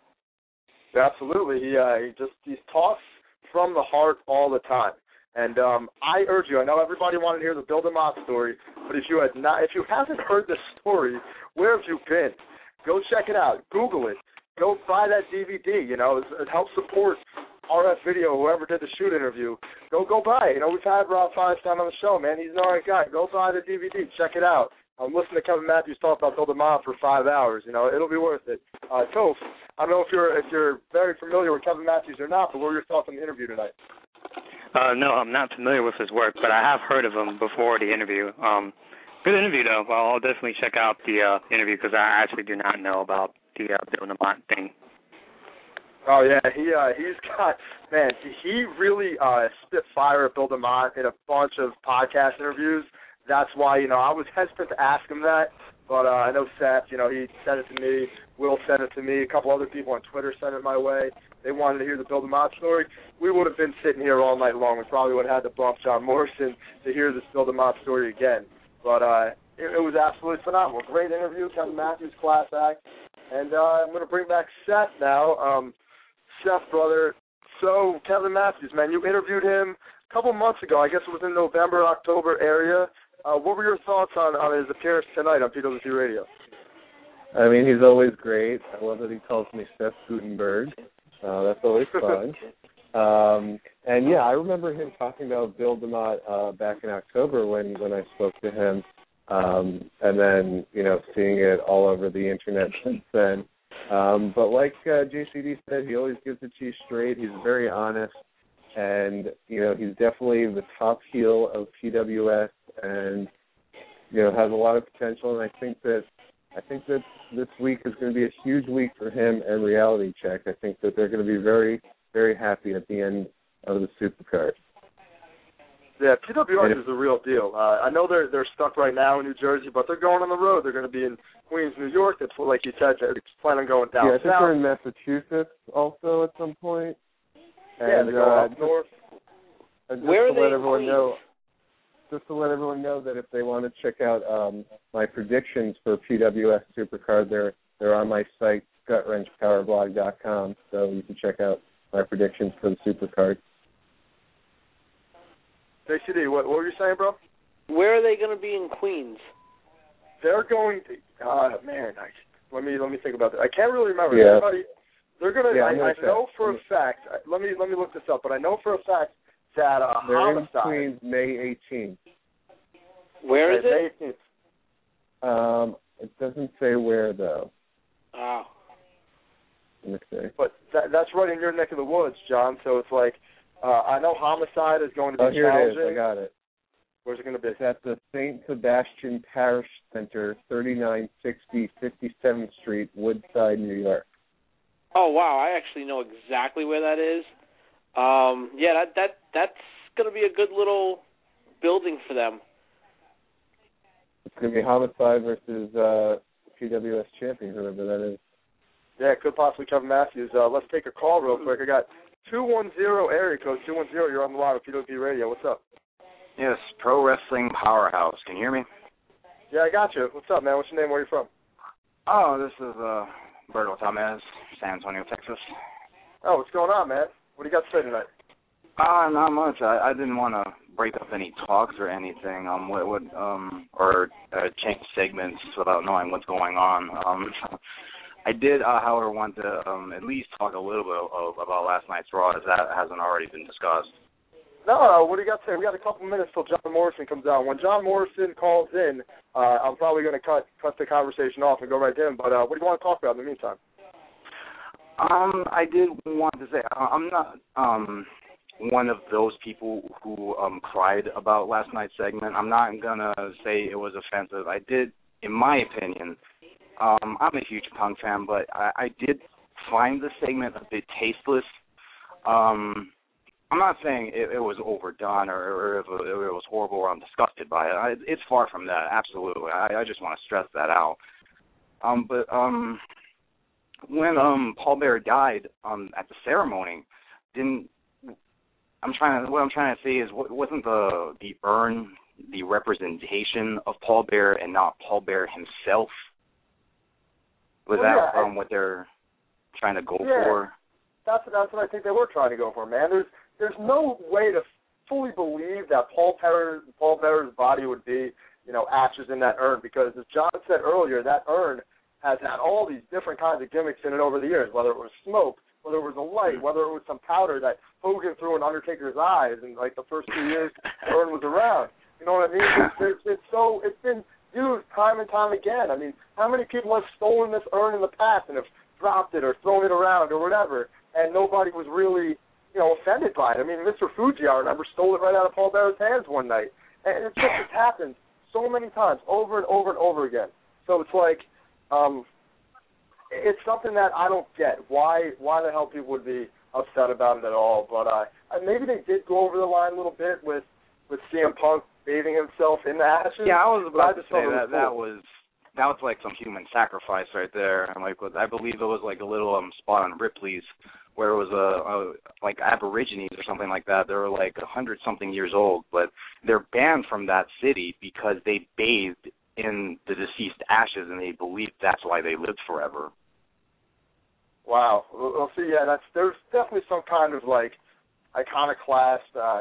Absolutely. He talks from the heart all the time. And I urge you, I know everybody wanted to hear the Bill DeMott story, but if you haven't heard this story, where have you been? Go check it out. Google it. Go buy that DVD. You know, it helps support RF Video, whoever did the shoot interview. Go buy it. You know, we've had Rob Feinstein on the show, man. He's an all right guy. Go buy the DVD. Check it out. Listen to Kevin Matthews talk about Bill DeMott for 5 hours. You know, it'll be worth it. Toph, I don't know if you're very familiar with Kevin Matthews or not, but what were your thoughts on the interview tonight? No, I'm not familiar with his work, but I have heard of him before the interview. Good interview, though. Well, I'll definitely check out the interview because I actually do not know about the Bill DeMott thing. Oh, yeah, he's got, man, he really spit fire at Bill DeMott in a bunch of podcast interviews. That's why, you know, I was hesitant to ask him that, but I know Seth, you know, he sent it to me. Will sent it to me. A couple other people on Twitter sent it my way. They wanted to hear the Bill DeMott story. We would have been sitting here all night long. We probably would have had to bump John Morrison to hear this Bill DeMott story again. But it was absolutely phenomenal. Great interview. Kevin Matthews, class act. And I'm going to bring back Seth now. Seth, brother. So, Kevin Matthews, man, you interviewed him a couple months ago. I guess it was in November, October area. What were your thoughts on his appearance tonight on PWT Radio? I mean, he's always great. I love that he calls me Seth Gutenberg. That's always fun. And yeah, I remember him talking about Bill DeMott back in October when I spoke to him, and then seeing it all over the internet since then. But like JCD said, he always gives it to you straight. He's very honest, and he's definitely the top heel of PWS, and has a lot of potential. And I think that this week is going to be a huge week for him and Reality Check. I think that they're going to be very, very happy at the end of the Supercard. Yeah, PWS is the real deal. I know they're stuck right now in New Jersey, but they're going on the road. They're going to be in Queens, New York. That's what, like you said, they're planning on going down south. Yeah, I think they're in Massachusetts also at some point. Yeah, they go up north. Where are they? Just to let everyone know that if they want to check out my predictions for PWS Supercard, they're on my site, gutwrenchpowerblog.com, so you can check out my predictions for the Supercard. JCD, what were you saying, bro? Where are they going to be in Queens? They're going to. Let me think about that. I can't really remember. Yeah. They're going to. Yeah, I know for a fact. Let me look this up. But I know for a fact that they're Homicide. in Queens, May 18th. Where is it? May 18th. It doesn't say where though. Oh. Let me see. But that's right in your neck of the woods, John. So it's like. I know Homicide is going to be here challenging. It is. I got it. Where's it going to be? It's at the St. Sebastian Parish Center, 3960 57th Street, Woodside, New York. Oh, wow. I actually know exactly where that is. Yeah, that's going to be a good little building for them. It's going to be Homicide versus PWS champion, whoever that is. Yeah, it could possibly Kevin Matthews. Let's take a call real quick. I got 210 area code 210. You're on the line with PWP Radio. What's up? Yes, Pro Wrestling Powerhouse. Can you hear me? Yeah, I got you. What's up, man? What's your name? Where are you from? Oh, this is Berto Tamez, San Antonio, Texas. Oh, what's going on, man? What do you got to say tonight? Not much. I didn't want to break up any talks or anything. Or change segments without knowing what's going on. I did, however, want to at least talk a little bit about last night's Raw, as that hasn't already been discussed. No, what do you got to say? We got a couple minutes till John Morrison comes out. When John Morrison calls in, I'm probably going to cut the conversation off and go right to him. But what do you want to talk about in the meantime? I did want to say I'm not one of those people who cried about last night's segment. I'm not going to say it was offensive. I did, in my opinion. I'm a huge Punk fan, but I did find the segment a bit tasteless. I'm not saying it was overdone or if it was horrible or I'm disgusted by it. It's far from that, absolutely. I just want to stress that out. But when Paul Bearer died at the ceremony, what I'm trying to say is, wasn't the urn the representation of Paul Bearer and not Paul Bearer himself? Was that what they're trying to go for? That's what I think they were trying to go for, man. There's no way to fully believe that Paul Bearer's body would be, ashes in that urn, because as John said earlier, that urn has had all these different kinds of gimmicks in it over the years, whether it was smoke, whether it was a light, whether it was some powder that Hogan threw in Undertaker's eyes in like the first 2 years the urn was around. You know what I mean? It's been used time and time again. I mean, how many people have stolen this urn in the past and have dropped it or thrown it around or whatever, and nobody was really, offended by it? I mean, Mr. Fuji, I remember, stole it right out of Paul Bearer's hands one night. And it's happened so many times, over and over and over again. So it's like, it's something that I don't get. Why the hell people would be upset about it at all? But maybe they did go over the line a little bit with CM Punk bathing himself in the ashes. Yeah, I was about to say that was like some human sacrifice right there. And I believe it was like a little spot on Ripley's where it was like Aborigines or something like that. They were like 100-something years old, but they're banned from that city because they bathed in the deceased ashes, and they believe that's why they lived forever. Wow. Well, see, yeah, there's definitely some kind of like iconoclast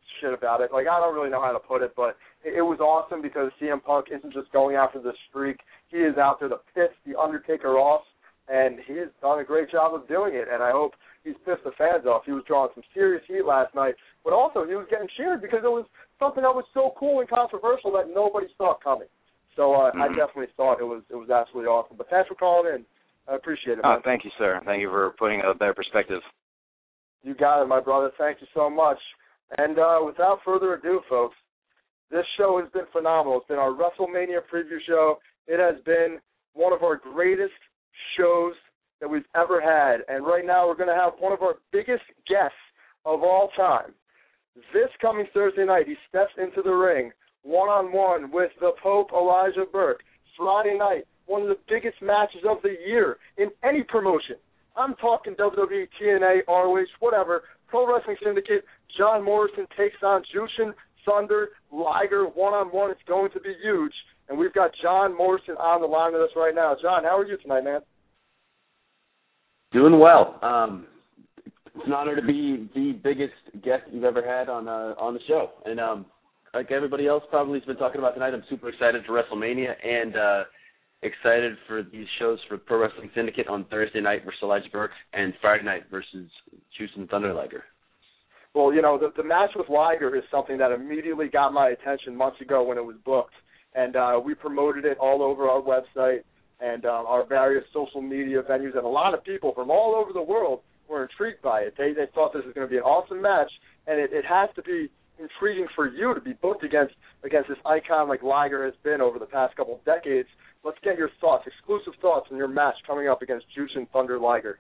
shit about it. Like, I don't really know how to put it, but it was awesome because CM Punk isn't just going after the streak. He is out there to piss The Undertaker off, and he has done a great job of doing it, and I hope he's pissed the fans off. He was drawing some serious heat last night, but also he was getting cheered because it was something that was so cool and controversial that nobody saw coming. So I definitely thought it was absolutely awesome. But thanks for calling in. I appreciate it, man. Thank you, sir. Thank you for putting a better perspective. You got it, my brother. Thank you so much. And without further ado, folks, this show has been phenomenal. It's been our WrestleMania preview show. It has been one of our greatest shows that we've ever had. And right now we're going to have one of our biggest guests of all time. This coming Thursday night, he steps into the ring one-on-one with the Pope Elijah Burke. Friday night, one of the biggest matches of the year in any promotion. I'm talking WWE, TNA, ROH, whatever. Pro Wrestling Syndicate, John Morrison takes on Jushin Thunder Liger one-on-one. It's going to be huge. And we've got John Morrison on the line with us right now. John, how are you tonight, man? Doing well. It's an honor to be the biggest guest you've ever had on the show. And like everybody else probably has been talking about tonight, I'm super excited for WrestleMania and excited for these shows for Pro Wrestling Syndicate on Thursday night versus Elijah Burke and Friday night versus Jushin Thunder Liger. Well, you know, the match with Liger is something that immediately got my attention months ago when it was booked. And we promoted it all over our website and our various social media venues, and a lot of people from all over the world were intrigued by it. They thought this was going to be an awesome match, and it has to be intriguing for you to be booked against this icon like Liger has been over the past couple of decades. Let's get your thoughts, exclusive thoughts on your match coming up against Jushin Thunder Liger.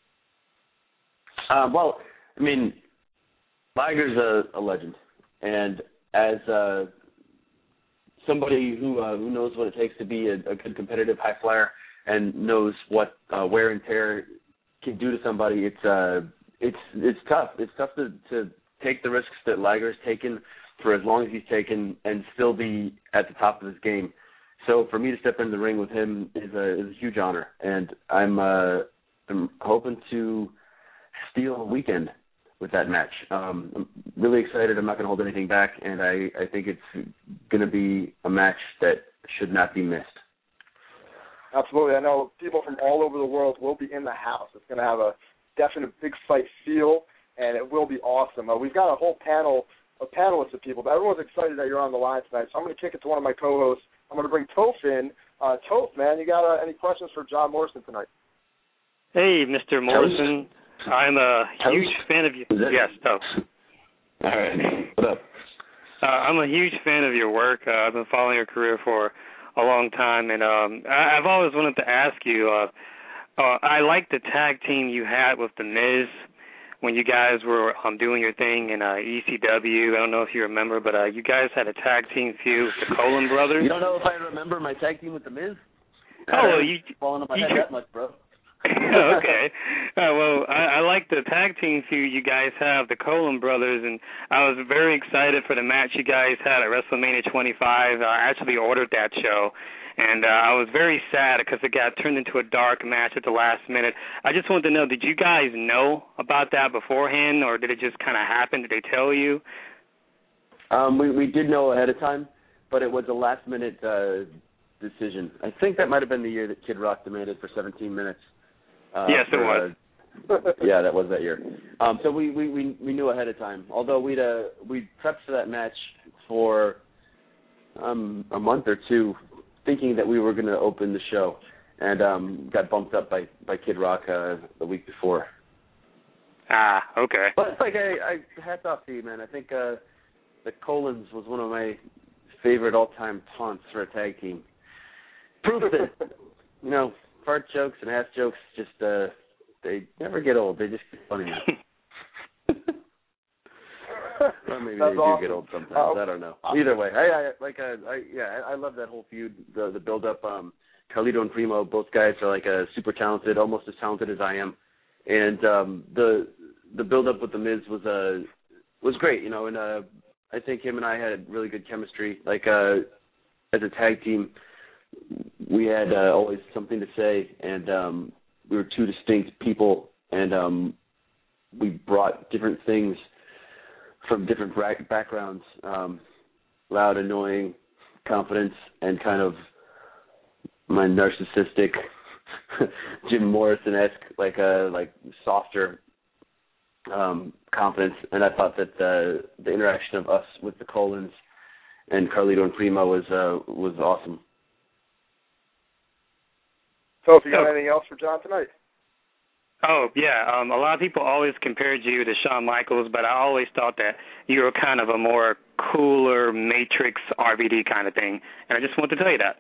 Well, I mean, Liger's a legend, and as somebody who knows what it takes to be a good competitive high flyer and knows what wear and tear can do to somebody, it's tough. It's tough to take the risks that Liger's taken for as long as he's taken and still be at the top of his game. So for me to step in the ring with him is a huge honor, and I'm hoping to steal a weekend with that match. I'm really excited. I'm not going to hold anything back, and I think it's going to be a match that should not be missed. Absolutely. I know people from all over the world will be in the house. It's going to have a definite big fight feel, and it will be awesome. We've got a whole panel of panelists of people, but everyone's excited that you're on the line tonight, so I'm going to kick it to one of my co-hosts. I'm going to bring Toph in. Toph, man, you got any questions for John Morrison tonight? Hey, Mr. Morrison. I'm a huge fan of you. Yes, Toph. All right. What up? I'm a huge fan of your work. I've been following your career for a long time, and I've always wanted to ask you, I like the tag team you had with The Miz when you guys were doing your thing in ECW. I don't know if you remember, but you guys had a tag team feud with the Colen brothers. You don't know if I remember my tag team with The Miz? You falling on my head that much, bro. Okay. Well, I like the tag team feud you guys have, the Colen brothers, and I was very excited for the match you guys had at WrestleMania 25. I actually ordered that show, and I was very sad because it got turned into a dark match at the last minute. I just wanted to know, did you guys know about that beforehand, or did it just kind of happen? Did they tell you? We did know ahead of time, but it was a last-minute decision. I think that might have been the year that Kid Rock demanded for 17 minutes. Yes, it was. Yeah, that was that year. So we knew ahead of time. Although we prepped for that match for a month or two, thinking that we were going to open the show, and got bumped up by Kid Rock the week before. Ah, okay. But I hats off to you, man. I think the Colens was one of my favorite all-time taunts for a tag team. Proof that fart jokes and ass jokes just they never get old. They just get funny. Or maybe they do get old sometimes. I don't know. Either way, I love that whole feud. The build up. Carlito and Primo, both guys are super talented, almost as talented as I am. And the build up with the Miz was great. And I think him and I had really good chemistry. As a tag team, we had always something to say, and we were two distinct people, and we brought different things from different backgrounds, loud, annoying, confidence, and kind of my narcissistic Jim Morrison-esque, like softer confidence. And I thought that the interaction of us with the Colons and Carlito and Primo was awesome. So, if you got anything else for John tonight? Oh, yeah. A lot of people always compared you to Shawn Michaels, but I always thought that you were kind of a more cooler Matrix RVD kind of thing, and I just wanted to tell you that.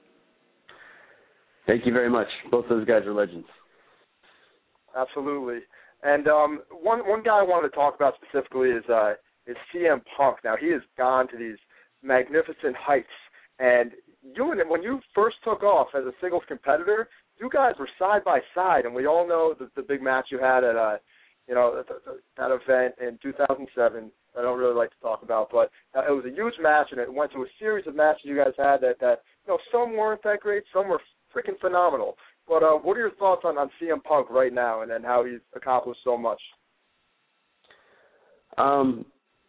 Thank you very much. Both those guys are legends. Absolutely. And one guy I wanted to talk about specifically is CM Punk. Now, he has gone to these magnificent heights, and when you first took off as a singles competitor, you guys were side by side, and we all know the big match you had at that event in 2007. I don't really like to talk about, but it was a huge match, and it went to a series of matches you guys had that some weren't that great, some were freaking phenomenal. But what are your thoughts on CM Punk right now, and how he's accomplished so much? I'm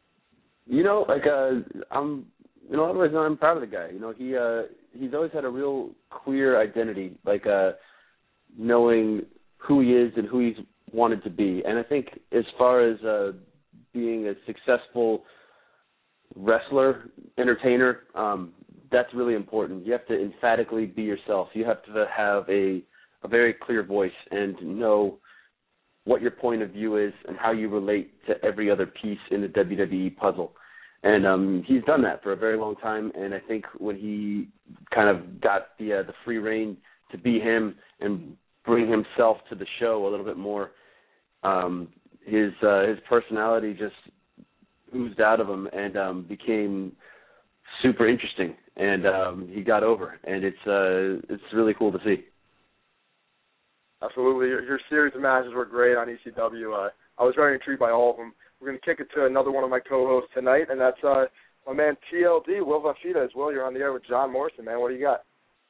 proud of the guy. He's always had a real clear identity, knowing who he is and who he's wanted to be. And I think as far as being a successful wrestler, entertainer, that's really important. You have to emphatically be yourself. You have to have a very clear voice and know what your point of view is and how you relate to every other piece in the WWE puzzle. And he's done that for a very long time, and I think when he kind of got the free reign to be him and bring himself to the show a little bit more, his personality just oozed out of him and became super interesting, and he got over, and it's really cool to see. Absolutely. Your series of matches were great on ECW. I was very intrigued by all of them. We're going to kick it to another one of my co-hosts tonight, and that's my man TLD, Will Vafides. Will, you're on the air with John Morrison, man. What do you got?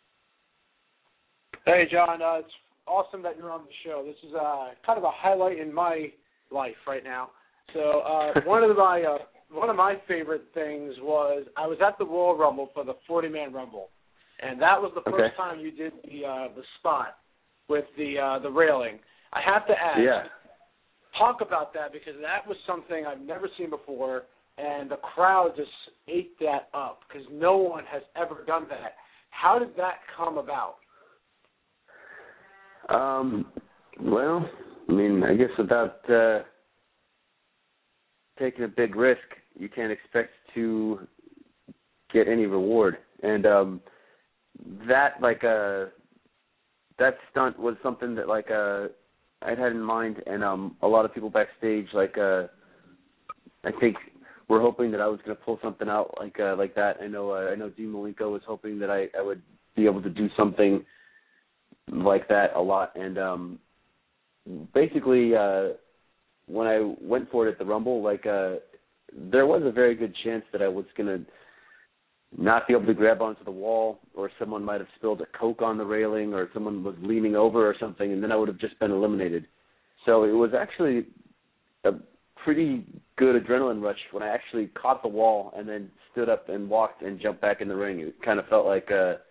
Hey, John. It's awesome that you're on the show. This is kind of a highlight in my life right now. So one of my favorite things was I was at the Royal Rumble for the 40-man Rumble, and that was the first time you did the spot with the railing. I have to ask. Yeah. Talk about that, because that was something I've never seen before, and the crowd just ate that up because no one has ever done that. How did that come about? Well, I guess without taking a big risk, you can't expect to get any reward. And that stunt was something that I'd had in mind, and a lot of people backstage, I think, were hoping that I was going to pull something out like that. I know Dean Malenko was hoping that I would be able to do something like that a lot. And basically, when I went for it at the Rumble, there was a very good chance that I was going to not be able to grab onto the wall, or someone might have spilled a Coke on the railing, or someone was leaning over or something, and then I would have just been eliminated. So it was actually a pretty good adrenaline rush when I actually caught the wall and then stood up and walked and jumped back in the ring. It kind of felt just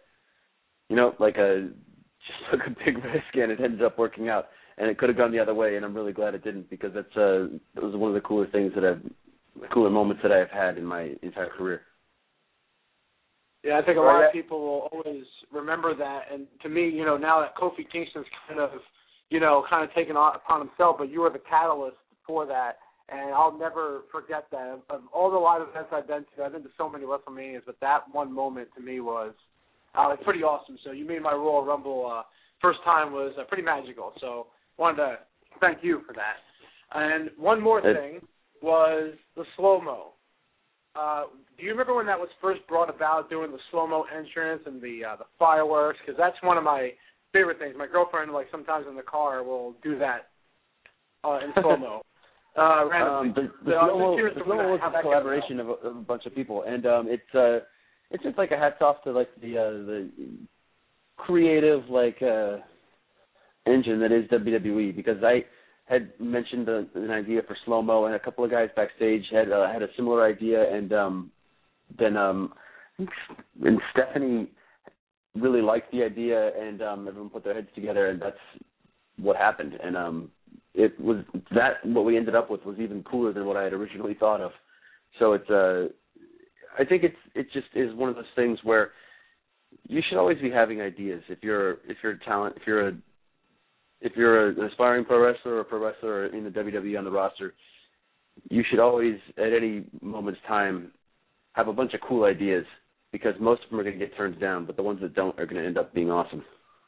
took a big risk, and it ended up working out. And it could have gone the other way, and I'm really glad it didn't, because it was one of the cooler moments that I've had in my entire career. Yeah, I think a lot of people will always remember that. And to me, now that Kofi Kingston's kind of taken upon himself, but you were the catalyst for that. And I'll never forget that. Of all the live events I've been to so many WrestleManias, but that one moment to me was pretty awesome. So you made my Royal Rumble first time was pretty magical. So wanted to thank you for that. And one more thing was the slow-mo. Do you remember when that was first brought about, doing the slow-mo entrance and the fireworks? Because that's one of my favorite things. My girlfriend, sometimes in the car, will do that in slow-mo. Randomly. The slow-mo was a collaboration of a bunch of people, and it's just like a hats off to the creative engine that is WWE, because I had mentioned an idea for slow-mo, and a couple of guys backstage had a similar idea, and then Stephanie really liked the idea, and everyone put their heads together, and that's what happened. And it was that what we ended up with was even cooler than what I had originally thought of. So it's I think it just is one of those things where you should always be having ideas. If you're a talent, if you're an aspiring pro wrestler or a pro wrestler in the WWE on the roster, you should always, at any moment's time, have a bunch of cool ideas, because most of them are going to get turned down, but the ones that don't are going to end up being awesome.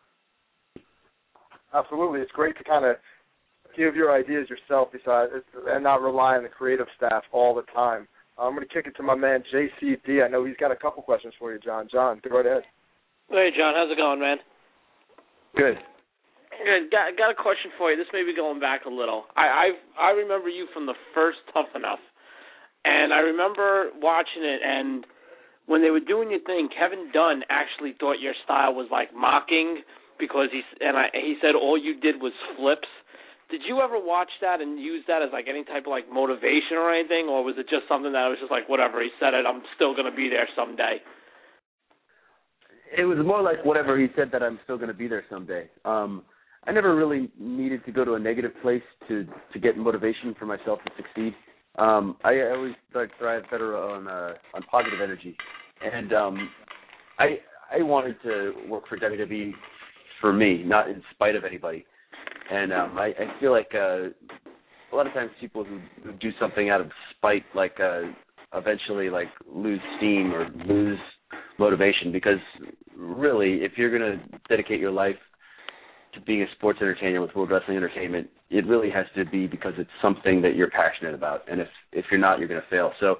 Absolutely. It's great to kind of give your ideas yourself and not rely on the creative staff all the time. I'm going to kick it to my man, JCD. I know he's got a couple questions for you, John. John, go right ahead. Hey, John. How's it going, man? Good. Good. Got a question for you. This may be going back a little. I remember you from the first Tough Enough, and I remember watching it, and when they were doing your thing, Kevin Dunn actually thought your style was like mocking, because he said all you did was flips. Did you ever watch that and use that as like any type of like motivation or anything, or was it just something that was just like, whatever, he said it, I'm still going to be there someday? It was more like whatever he said, that I'm still going to be there someday. I never really needed to go to a negative place to get motivation for myself to succeed. I always thrive better on positive energy, and I wanted to work for WWE for me, not in spite of anybody. And I feel like a lot of times people who do something out of spite, like eventually like lose steam or lose motivation, because really, if you're going to dedicate your life to being a sports entertainer with World Wrestling Entertainment, it really has to be because it's something that you're passionate about, and if you're not, you're going to fail. So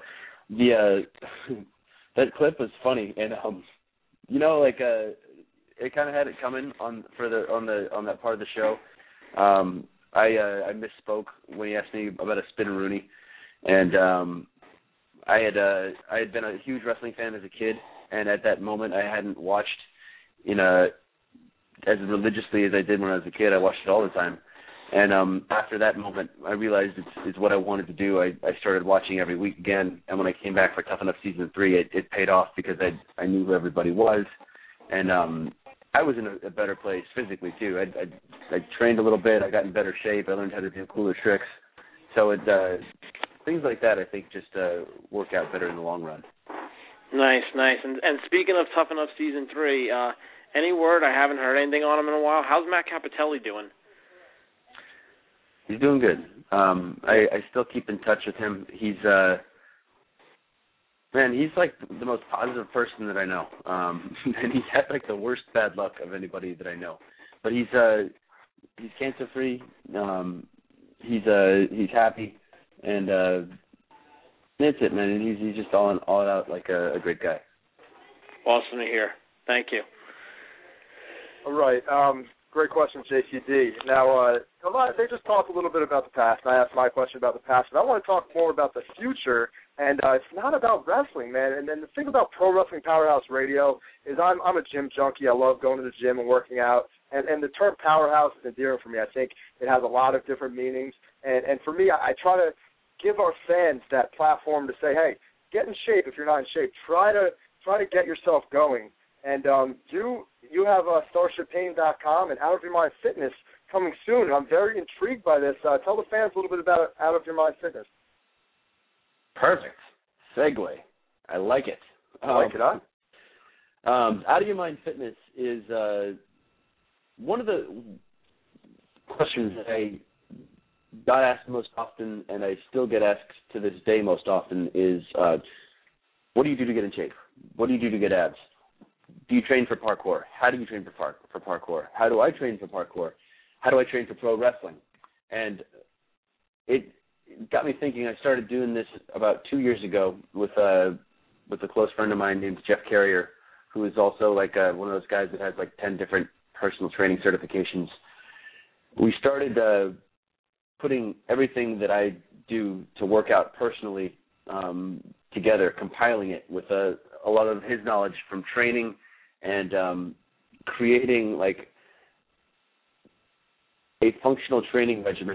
that clip was funny, and it kind of had it coming on that part of the show. I misspoke when he asked me about a Spinneroonie, and I had been a huge wrestling fan as a kid, and at that moment I hadn't watched as religiously as I did when I was a kid. I watched it all the time, and after that moment I realized it's what I wanted to do. I started watching every week again, and when I came back for Tough Enough Season 3, it paid off, because I knew who everybody was, and I was in a better place physically too. I trained a little bit. I got in better shape. I learned how to do cooler tricks. So things like that, I think, just work out better in the long run. Nice. And speaking of Tough Enough Season 3, any word? I haven't heard anything on him in a while. How's Matt Cappotelli doing? He's doing good. I still keep in touch with him. He's like the most positive person that I know. And he's had like the worst bad luck of anybody that I know. But he's cancer free. He's happy, and that's it, man. He's just all out like a great guy. Awesome to hear. Thank you. All right. Great question, JCD. Now, they just talked a little bit about the past, and I asked my question about the past, but I want to talk more about the future, and it's not about wrestling, man. And then the thing about Pro Wrestling Powerhouse Radio is I'm a gym junkie. I love going to the gym and working out, and the term powerhouse is endearing for me. I think it has a lot of different meanings, and for me, I try to give our fans that platform to say, hey, get in shape if you're not in shape. Try to get yourself going. And you have StarshipPain.com and Out of Your Mind Fitness coming soon. And I'm very intrigued by this. Tell the fans a little bit about Out of Your Mind Fitness. Perfect segue. I like it. Like it, huh? Out of Your Mind Fitness is one of the questions that I got asked most often, and I still get asked to this day most often, is what do you do to get in shape? What do you do to get abs? Do you train for parkour? How do you train for parkour? How do I train for parkour? How do I train for pro wrestling? And it got me thinking. I started doing this about 2 years ago with a close friend of mine named Jeff Carrier, who is also like one of those guys that has like 10 different personal training certifications. We started putting everything that I do to work out personally together, compiling it with a lot of his knowledge from training, and creating like a functional training regimen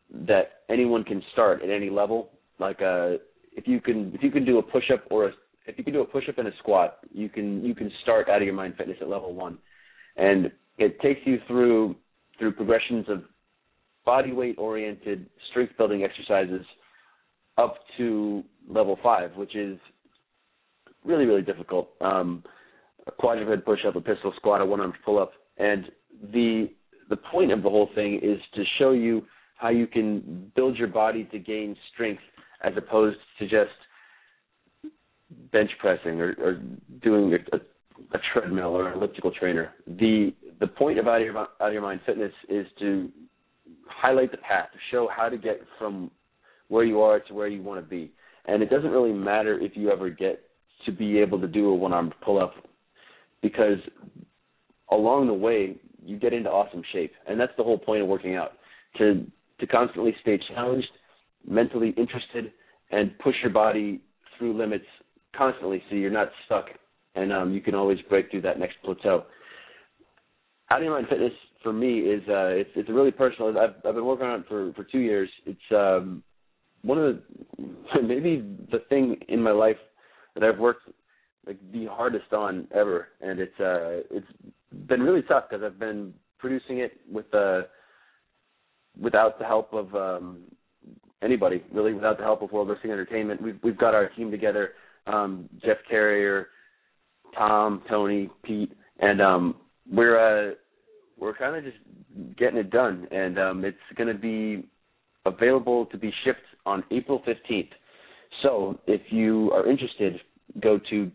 that anyone can start at any level. Like if you can do a push-up if you can do a push-up and a squat, you can start Out of Your Mind Fitness at level 1, and it takes you through progressions of body weight oriented strength building exercises up to level 5, which is really, really difficult. A quadruped push-up, a pistol squat, a one-armed pull-up, and the point of the whole thing is to show you how you can build your body to gain strength as opposed to just bench pressing or doing a treadmill or an elliptical trainer. The point of Out of Your Mind Fitness is to highlight the path, to show how to get from where you are to where you want to be. And it doesn't really matter if you ever get to be able to do a one-armed pull-up, because along the way you get into awesome shape. And that's the whole point of working out, to constantly stay challenged, mentally interested, and push your body through limits constantly so you're not stuck, and you can always break through that next plateau. Out of Your Mind Fitness for me is it's a really personal. I've been working on it for 2 years. It's one of maybe the thing in my life that I've worked like the hardest on ever, and it's been really tough because I've been producing it without the help of anybody, really, without the help of World Wrestling Entertainment. We've got our team together, Jeff Carrier, Tom, Tony, Pete, and we're kind of just getting it done, and it's going to be available to be shipped on April 15th. So if you are interested, go to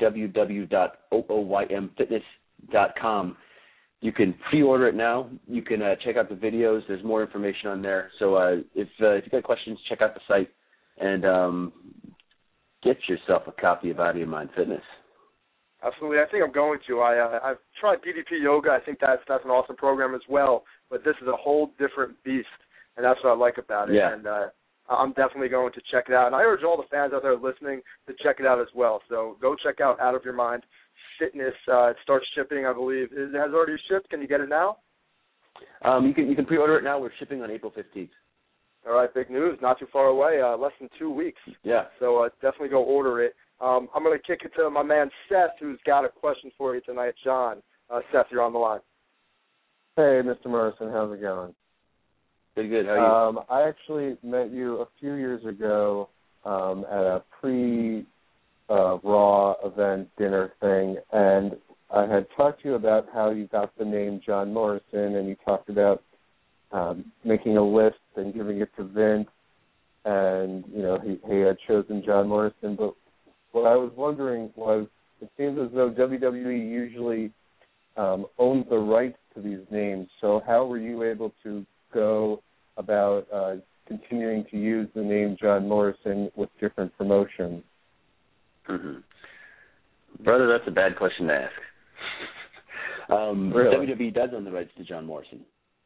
www.ooymfitness.com. You can pre-order it now. You can check out the videos. There's more information on there. So if you've got questions, check out the site and get yourself a copy of Out of Your Mind Fitness. Absolutely. I think I'm going to. I've tried PvP Yoga. I think that's an awesome program as well. But this is a whole different beast, and that's what I like about it. Yeah. And I'm definitely going to check it out. And I urge all the fans out there listening to check it out as well. So go check out Out of Your Mind Fitness. It starts shipping, I believe. It has already shipped. Can you get it now? You can pre-order it now. We're shipping on April 15th. All right, big news. Not too far away. Less than 2 weeks. Yeah. So definitely go order it. I'm going to kick it to my man Seth, who's got a question for you tonight. John, Seth, you're on the line. Hey, Mr. Morrison, how's it going? Pretty good. How are you? I actually met you a few years ago at a pre-Raw event dinner thing, and I had talked to you about how you got the name John Morrison, and you talked about making a list and giving it to Vince, and he had chosen John Morrison. But what I was wondering was, it seems as though WWE usually owns the rights to these names. So how were you able to go about continuing to use the name John Morrison with different promotions? Mm-hmm. Brother, that's a bad question to ask. Really? WWE does own the rights to John Morrison.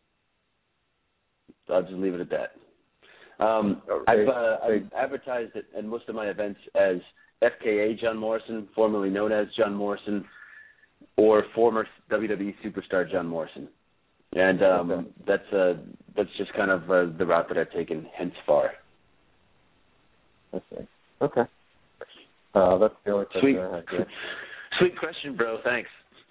So I'll just leave it at that. I've advertised it at most of my events as FKA John Morrison, formerly known as John Morrison, or former WWE superstar John Morrison. And that's just kind of the route that I've taken hence far. I see. Okay. That's the only question I had. Yeah. Sweet question, bro. Thanks.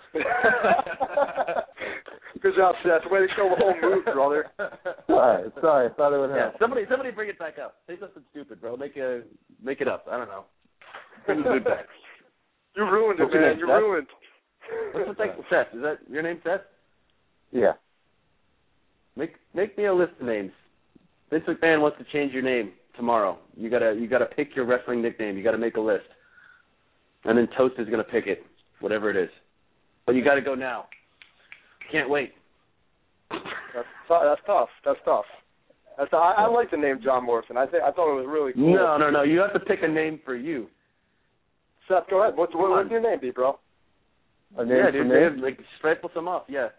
Good job, Seth. Way to show the whole move, brother. Sorry. I thought it would help. Yeah, somebody bring it back up. Say something stupid, bro. Make it up. I don't know. Bring the mood back. You ruined it, man. You ruined. What's the thing? Seth. Is that your name, Seth? Yeah. Make me a list of names. Vince McMahon wants to change your name tomorrow. You gotta pick your wrestling nickname. You gotta make a list, and then Toast is gonna pick it, whatever it is. But you gotta go now. Can't wait. That's tough. I like the name John Morrison. I thought it was really cool. No. You have to pick a name for you. Seth, go ahead. What's your name, be, bro? A name for me? Like sprinkle some up. Yeah.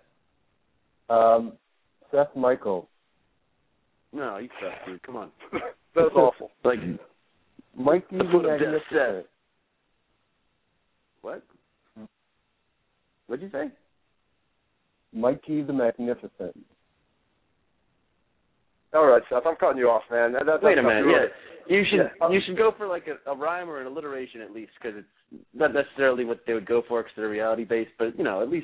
Seth Michaels. No, you suck, dude. Come on. That's awful. Like Mikey the Magnificent. What? What'd you say? Mikey the Magnificent. All right, Seth, I'm cutting you off, man. Wait a minute, You should go for like a rhyme or an alliteration at least, because it's not necessarily what they would go for because they're reality-based, but, at least.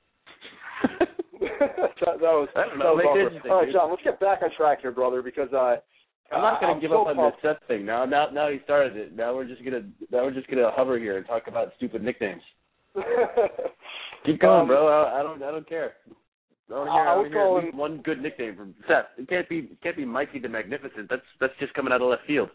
that was awesome. All right, John, let's get back on track here, brother, because I'm not going to give up on this Seth thing. Now he started it. Now we're just gonna hover here and talk about stupid nicknames. Keep going, bro. I don't care. I want to hear at least one good nickname from Seth. It can't be Mikey the Magnificent. That's just coming out of left field.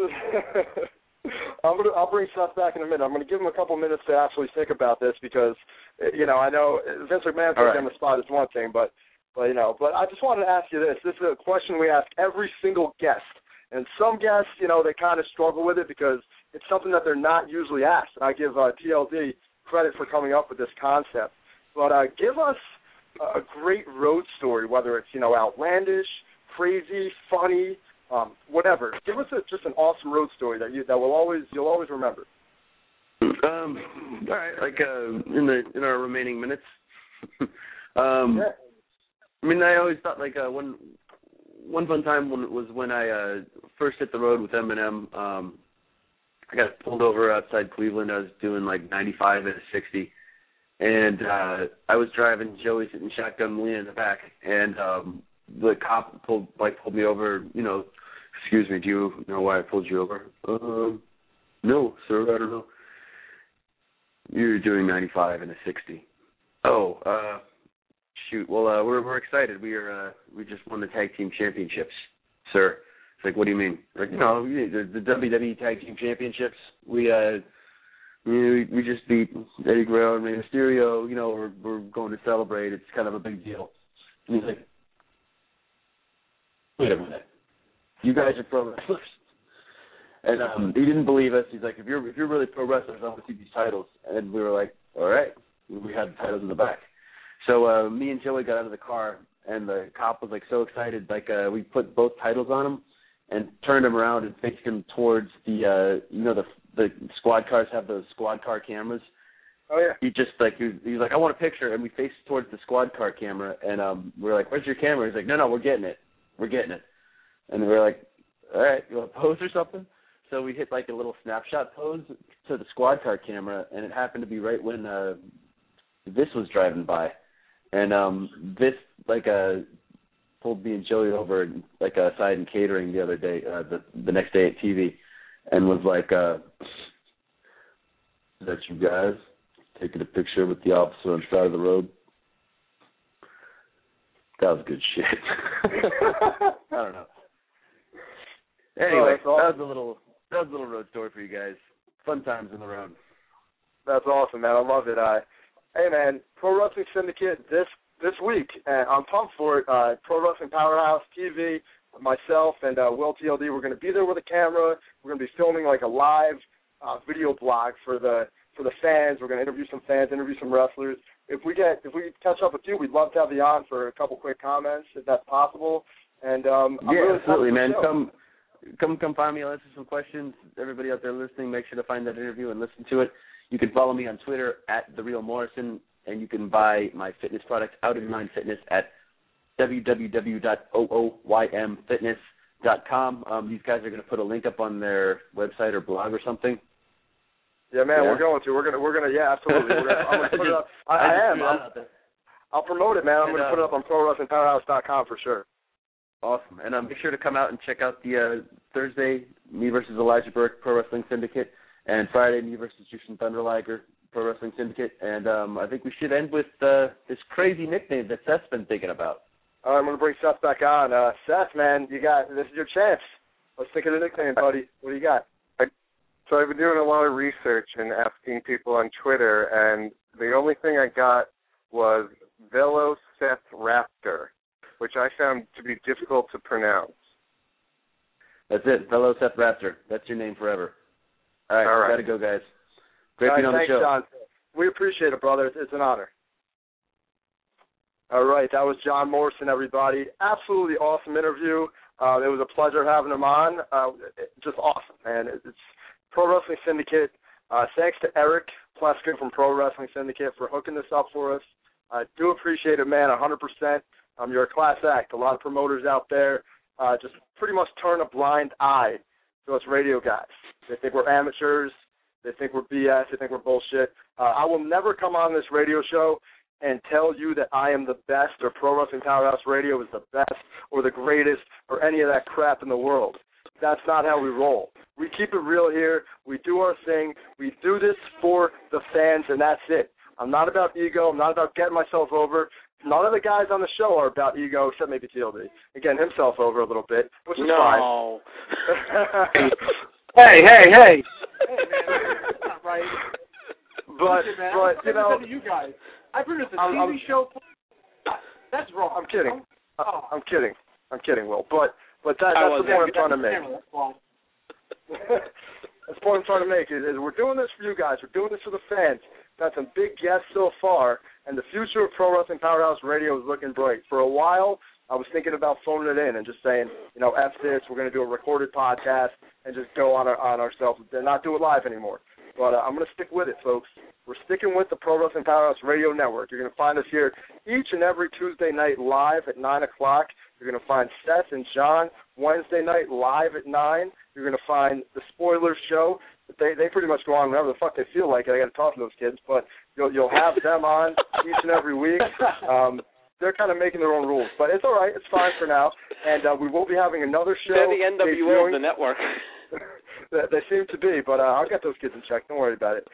I'll bring Seth back in a minute. I'm going to give him a couple minutes to actually think about this because, I know Vince McMahon putting on the spot is one thing, but I just wanted to ask you this. This is a question we ask every single guest, and some guests, they kind of struggle with it because it's something that they're not usually asked. And I give TLD credit for coming up with this concept, but give us a great road story, whether it's outlandish, crazy, funny, whatever. Give us just an awesome road story that you'll always remember. All right, like in our remaining minutes. Yeah. I mean, I always thought like one fun time was when I first hit the road with Eminem. I got pulled over outside Cleveland. I was doing like 95 at a 60. And I was driving, Joey sitting shotgun leaning in the back, and the cop pulled me over. Excuse me, do you know why I pulled you over? No, sir, I don't know. You're doing 95 and a 60. Oh, shoot. Well, we're excited. We just won the tag team championships, sir. It's like, what do you mean? Like, the WWE tag team championships. We just beat Eddie Guerrero and Rey Mysterio. We're going to celebrate. It's kind of a big deal. And he's like, wait a minute. You guys are pro wrestlers. And he didn't believe us. He's like, if you're really pro wrestlers, I want to see these titles. And we were like, all right. We had the titles in the back. So me and Joey got out of the car, and the cop was like so excited. Like we put both titles on him and turned him around and faced him towards the the squad cars have those squad car cameras. Oh yeah. He just like he was like, I want a picture, and we faced towards the squad car camera, and we were like, where's your camera? He's like, no, we're getting it. And we were like, all right, you want to pose or something? So we hit like a little snapshot pose to the squad car camera, and it happened to be right when this was driving by, and this like pulled me and Joey over like aside in catering the other day, the next day at TV, and was like, is that you guys taking a picture with the officer on the side of the road? That was good shit. I don't know. Anyway, that was a little road story for you guys. Fun times on the road. That's awesome, man. I love it. Hey, man, Pro Wrestling Syndicate this week, and I'm pumped for it. Pro Wrestling Powerhouse TV, myself and Will TLD, we're going to be there with a camera. We're going to be filming like a live video blog for the fans. We're going to interview some fans, interview some wrestlers. If we catch up with you, we'd love to have you on for a couple quick comments, if that's possible. And really absolutely, man. Come find me. I'll answer some questions. Everybody out there listening, make sure to find that interview and listen to it. You can follow me on Twitter at TheRealMorrison, and you can buy my fitness product, Out of Your Mind Fitness, at www.ooymfitness.com. These guys are going to put a link up on their website or blog or something. Yeah, man, we're going to. We're gonna. Yeah, absolutely. I'm gonna put it up. I'll promote it, man. I'm going to put it up on ProWrestlingPowerhouse.com for sure. Awesome. And make sure to come out and check out the Thursday, me versus Elijah Burke, Pro Wrestling Syndicate, and Friday, me versus Jushin Thunder Liger, Pro Wrestling Syndicate. And I think we should end with this crazy nickname that Seth's been thinking about. All right, I'm going to bring Seth back on. Seth, man, this is your chance. Let's think of the nickname, buddy. What do you got? So I've been doing a lot of research and asking people on Twitter, and the only thing I got was Velociraptor, which I found to be difficult to pronounce. That's it, Velociraptor. That's your name forever. All right. Gotta go, guys. Great being on the show. Thanks, John. We appreciate it, brother. It's an honor. All right, that was John Morrison, everybody. Absolutely awesome interview. It was a pleasure having him on. Just awesome, man. It's Pro Wrestling Syndicate. Thanks to Eric Pleska from Pro Wrestling Syndicate for hooking this up for us. I do appreciate it, man, 100%. You're a class act. A lot of promoters out there, just pretty much turn a blind eye to us radio guys. They think we're amateurs. They think we're BS. They think we're bullshit. I will never come on this radio show and tell you that I am the best or Pro Wrestling Powerhouse Radio is the best or the greatest or any of that crap in the world. That's not how we roll. We keep it real here. We do our thing. We do this for the fans, and that's it. I'm not about ego. I'm not about getting myself over. None of the guys on the show are about ego, except maybe TLD. And getting himself over a little bit, which is fine. Hey, man, that's not right. But you know, you guys, I produced a TV show. That's wrong. I'm kidding. I'm kidding, Will. But that's the point I'm trying to make. That's the point I'm trying to make is we're doing this for you guys. We're doing this for the fans. Got some big guests so far, and the future of Pro Wrestling Powerhouse Radio is looking bright. For a while, I was thinking about phoning it in and just saying, F this, we're going to do a recorded podcast and just go on ourselves and not do it live anymore. But I'm going to stick with it, folks. We're sticking with the Pro Wrestling Powerhouse Radio Network. You're going to find us here each and every Tuesday night live at 9 o'clock. You're going to find Seth and John Wednesday night live at 9. You're going to find the Spoiler Show. They pretty much go on whenever the fuck they feel like it. I got to talk to those kids, but you'll have them on each and every week. They're kind of making their own rules, but it's all right. It's fine for now. And we will be having another show. They're the NWO of the network. They seem to be, but I'll get those kids in check. Don't worry about it.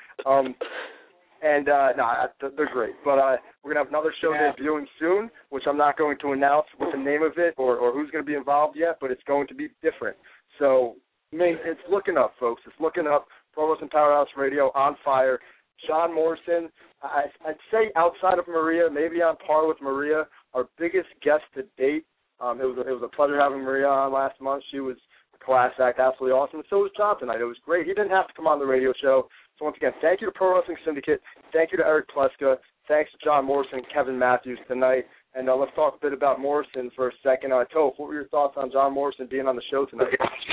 They're great. But we're going to have another show debuting soon, which I'm not going to announce what the name of it or who's going to be involved yet, but it's going to be different. So it's looking up, folks. It's looking up. Pro Wrestling Powerhouse Radio on fire. John Morrison, I'd say outside of Maria, maybe on par with Maria, our biggest guest to date. It was a pleasure having Maria on last month. She was a class act, absolutely awesome. And so was John tonight. It was great. He didn't have to come on the radio show. So once again, thank you to Pro Wrestling Syndicate. Thank you to Eric Pleska. Thanks to John Morrison and Kevin Matthews tonight. And let's talk a bit about Morrison for a second. Toph, what were your thoughts on John Morrison being on the show tonight?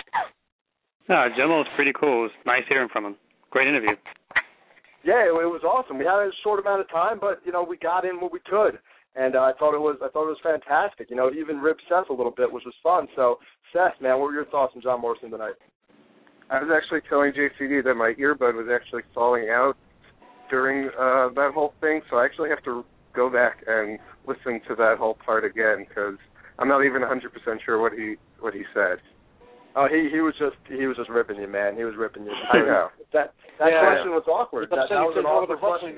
Jomo was pretty cool. It was nice hearing from him. Great interview. Yeah, it was awesome. We had a short amount of time, but we got in what we could, and I thought it was fantastic. He even ripped Seth a little bit, which was fun. So, Seth, man, what were your thoughts on John Morrison tonight? I was actually telling JCD that my earbud was actually falling out during that whole thing, so I actually have to go back and listen to that whole part again because I'm not even 100% sure what he said. Oh, he was just ripping you, man. He was ripping you. I know. That question was awkward. That was an awkward question.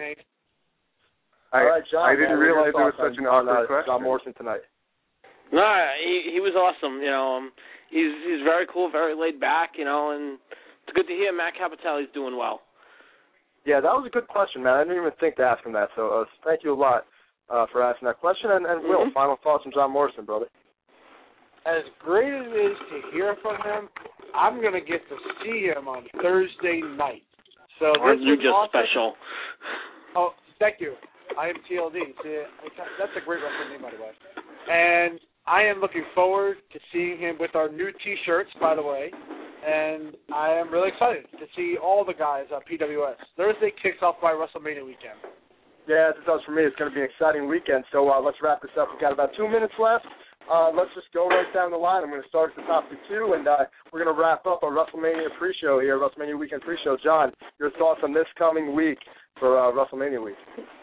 All right, John. I didn't realize it was such an awkward question. John Morrison tonight. No, he was awesome. He's very cool, very laid back. And it's good to hear Matt Capitelli's doing well. Yeah, that was a good question, man. I didn't even think to ask him that. So thank you a lot for asking that question. And Will, final thoughts on John Morrison, brother. As great as it is to hear from him, I'm going to get to see him on Thursday night. So aren't you just awesome. Special? Oh, thank you. I am TLD. See, that's a great wrestling name, by the way. And I am looking forward to seeing him with our new T-shirts, by the way. And I am really excited to see all the guys at PWS. Thursday kicks off by WrestleMania weekend. Yeah, this does for me. It's going to be an exciting weekend. So let's wrap this up. We've got about 2 minutes left. Let's just go right down the line. I'm going to start at the top of 2, and we're going to wrap up our WrestleMania pre-show here, WrestleMania weekend pre-show. John, your thoughts on this coming week for WrestleMania week?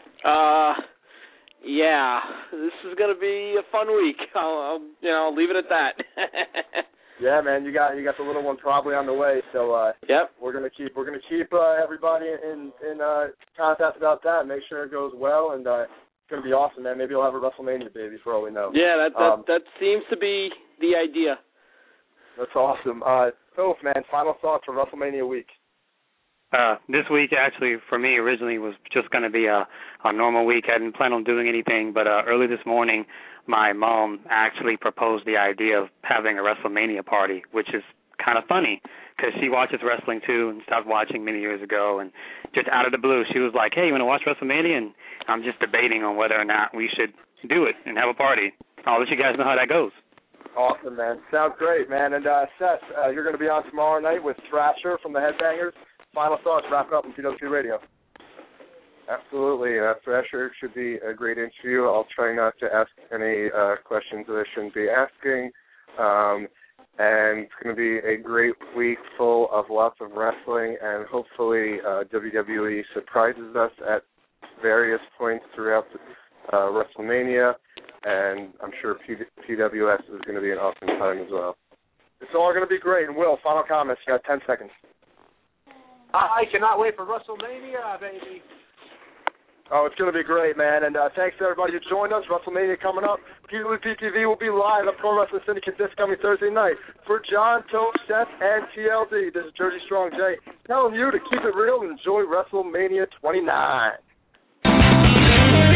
Yeah, this is going to be a fun week. I'll leave it at that. Yeah, man, you got the little one probably on the way, so yep. We're gonna keep everybody in contact about that. Make sure it goes well, and it's gonna be awesome, man. Maybe you'll have a WrestleMania baby for all we know. Yeah, that seems to be the idea. That's awesome. Toph, man, final thoughts for WrestleMania week. This week, actually, for me, originally was just going to be a normal week. I didn't plan on doing anything, but early this morning, my mom actually proposed the idea of having a WrestleMania party, which is kind of funny because she watches wrestling, too, and stopped watching many years ago. And just out of the blue, she was like, hey, you want to watch WrestleMania? And I'm just debating on whether or not we should do it and have a party. I'll let you guys know how that goes. Awesome, man. Sounds great, man. And Seth, you're going to be on tomorrow night with Thrasher from the Headbangers. Final thoughts, wrap up on PWP Radio. Absolutely. Thrasher should be a great interview. I'll try not to ask any questions that I shouldn't be asking. And it's going to be a great week full of lots of wrestling, and hopefully WWE surprises us at various points throughout WrestleMania, and I'm sure PWS is going to be an awesome time as well. It's all going to be great. And Will, final comments. You got 10 seconds. I cannot wait for WrestleMania, baby. Oh, it's going to be great, man. And thanks to everybody who joined us. WrestleMania coming up. PWP TV will be live at Pro Wrestling Syndicate this coming Thursday night. For John, Toad, Seth, and TLD, this is Jersey Strong Jay telling you to keep it real and enjoy WrestleMania 29.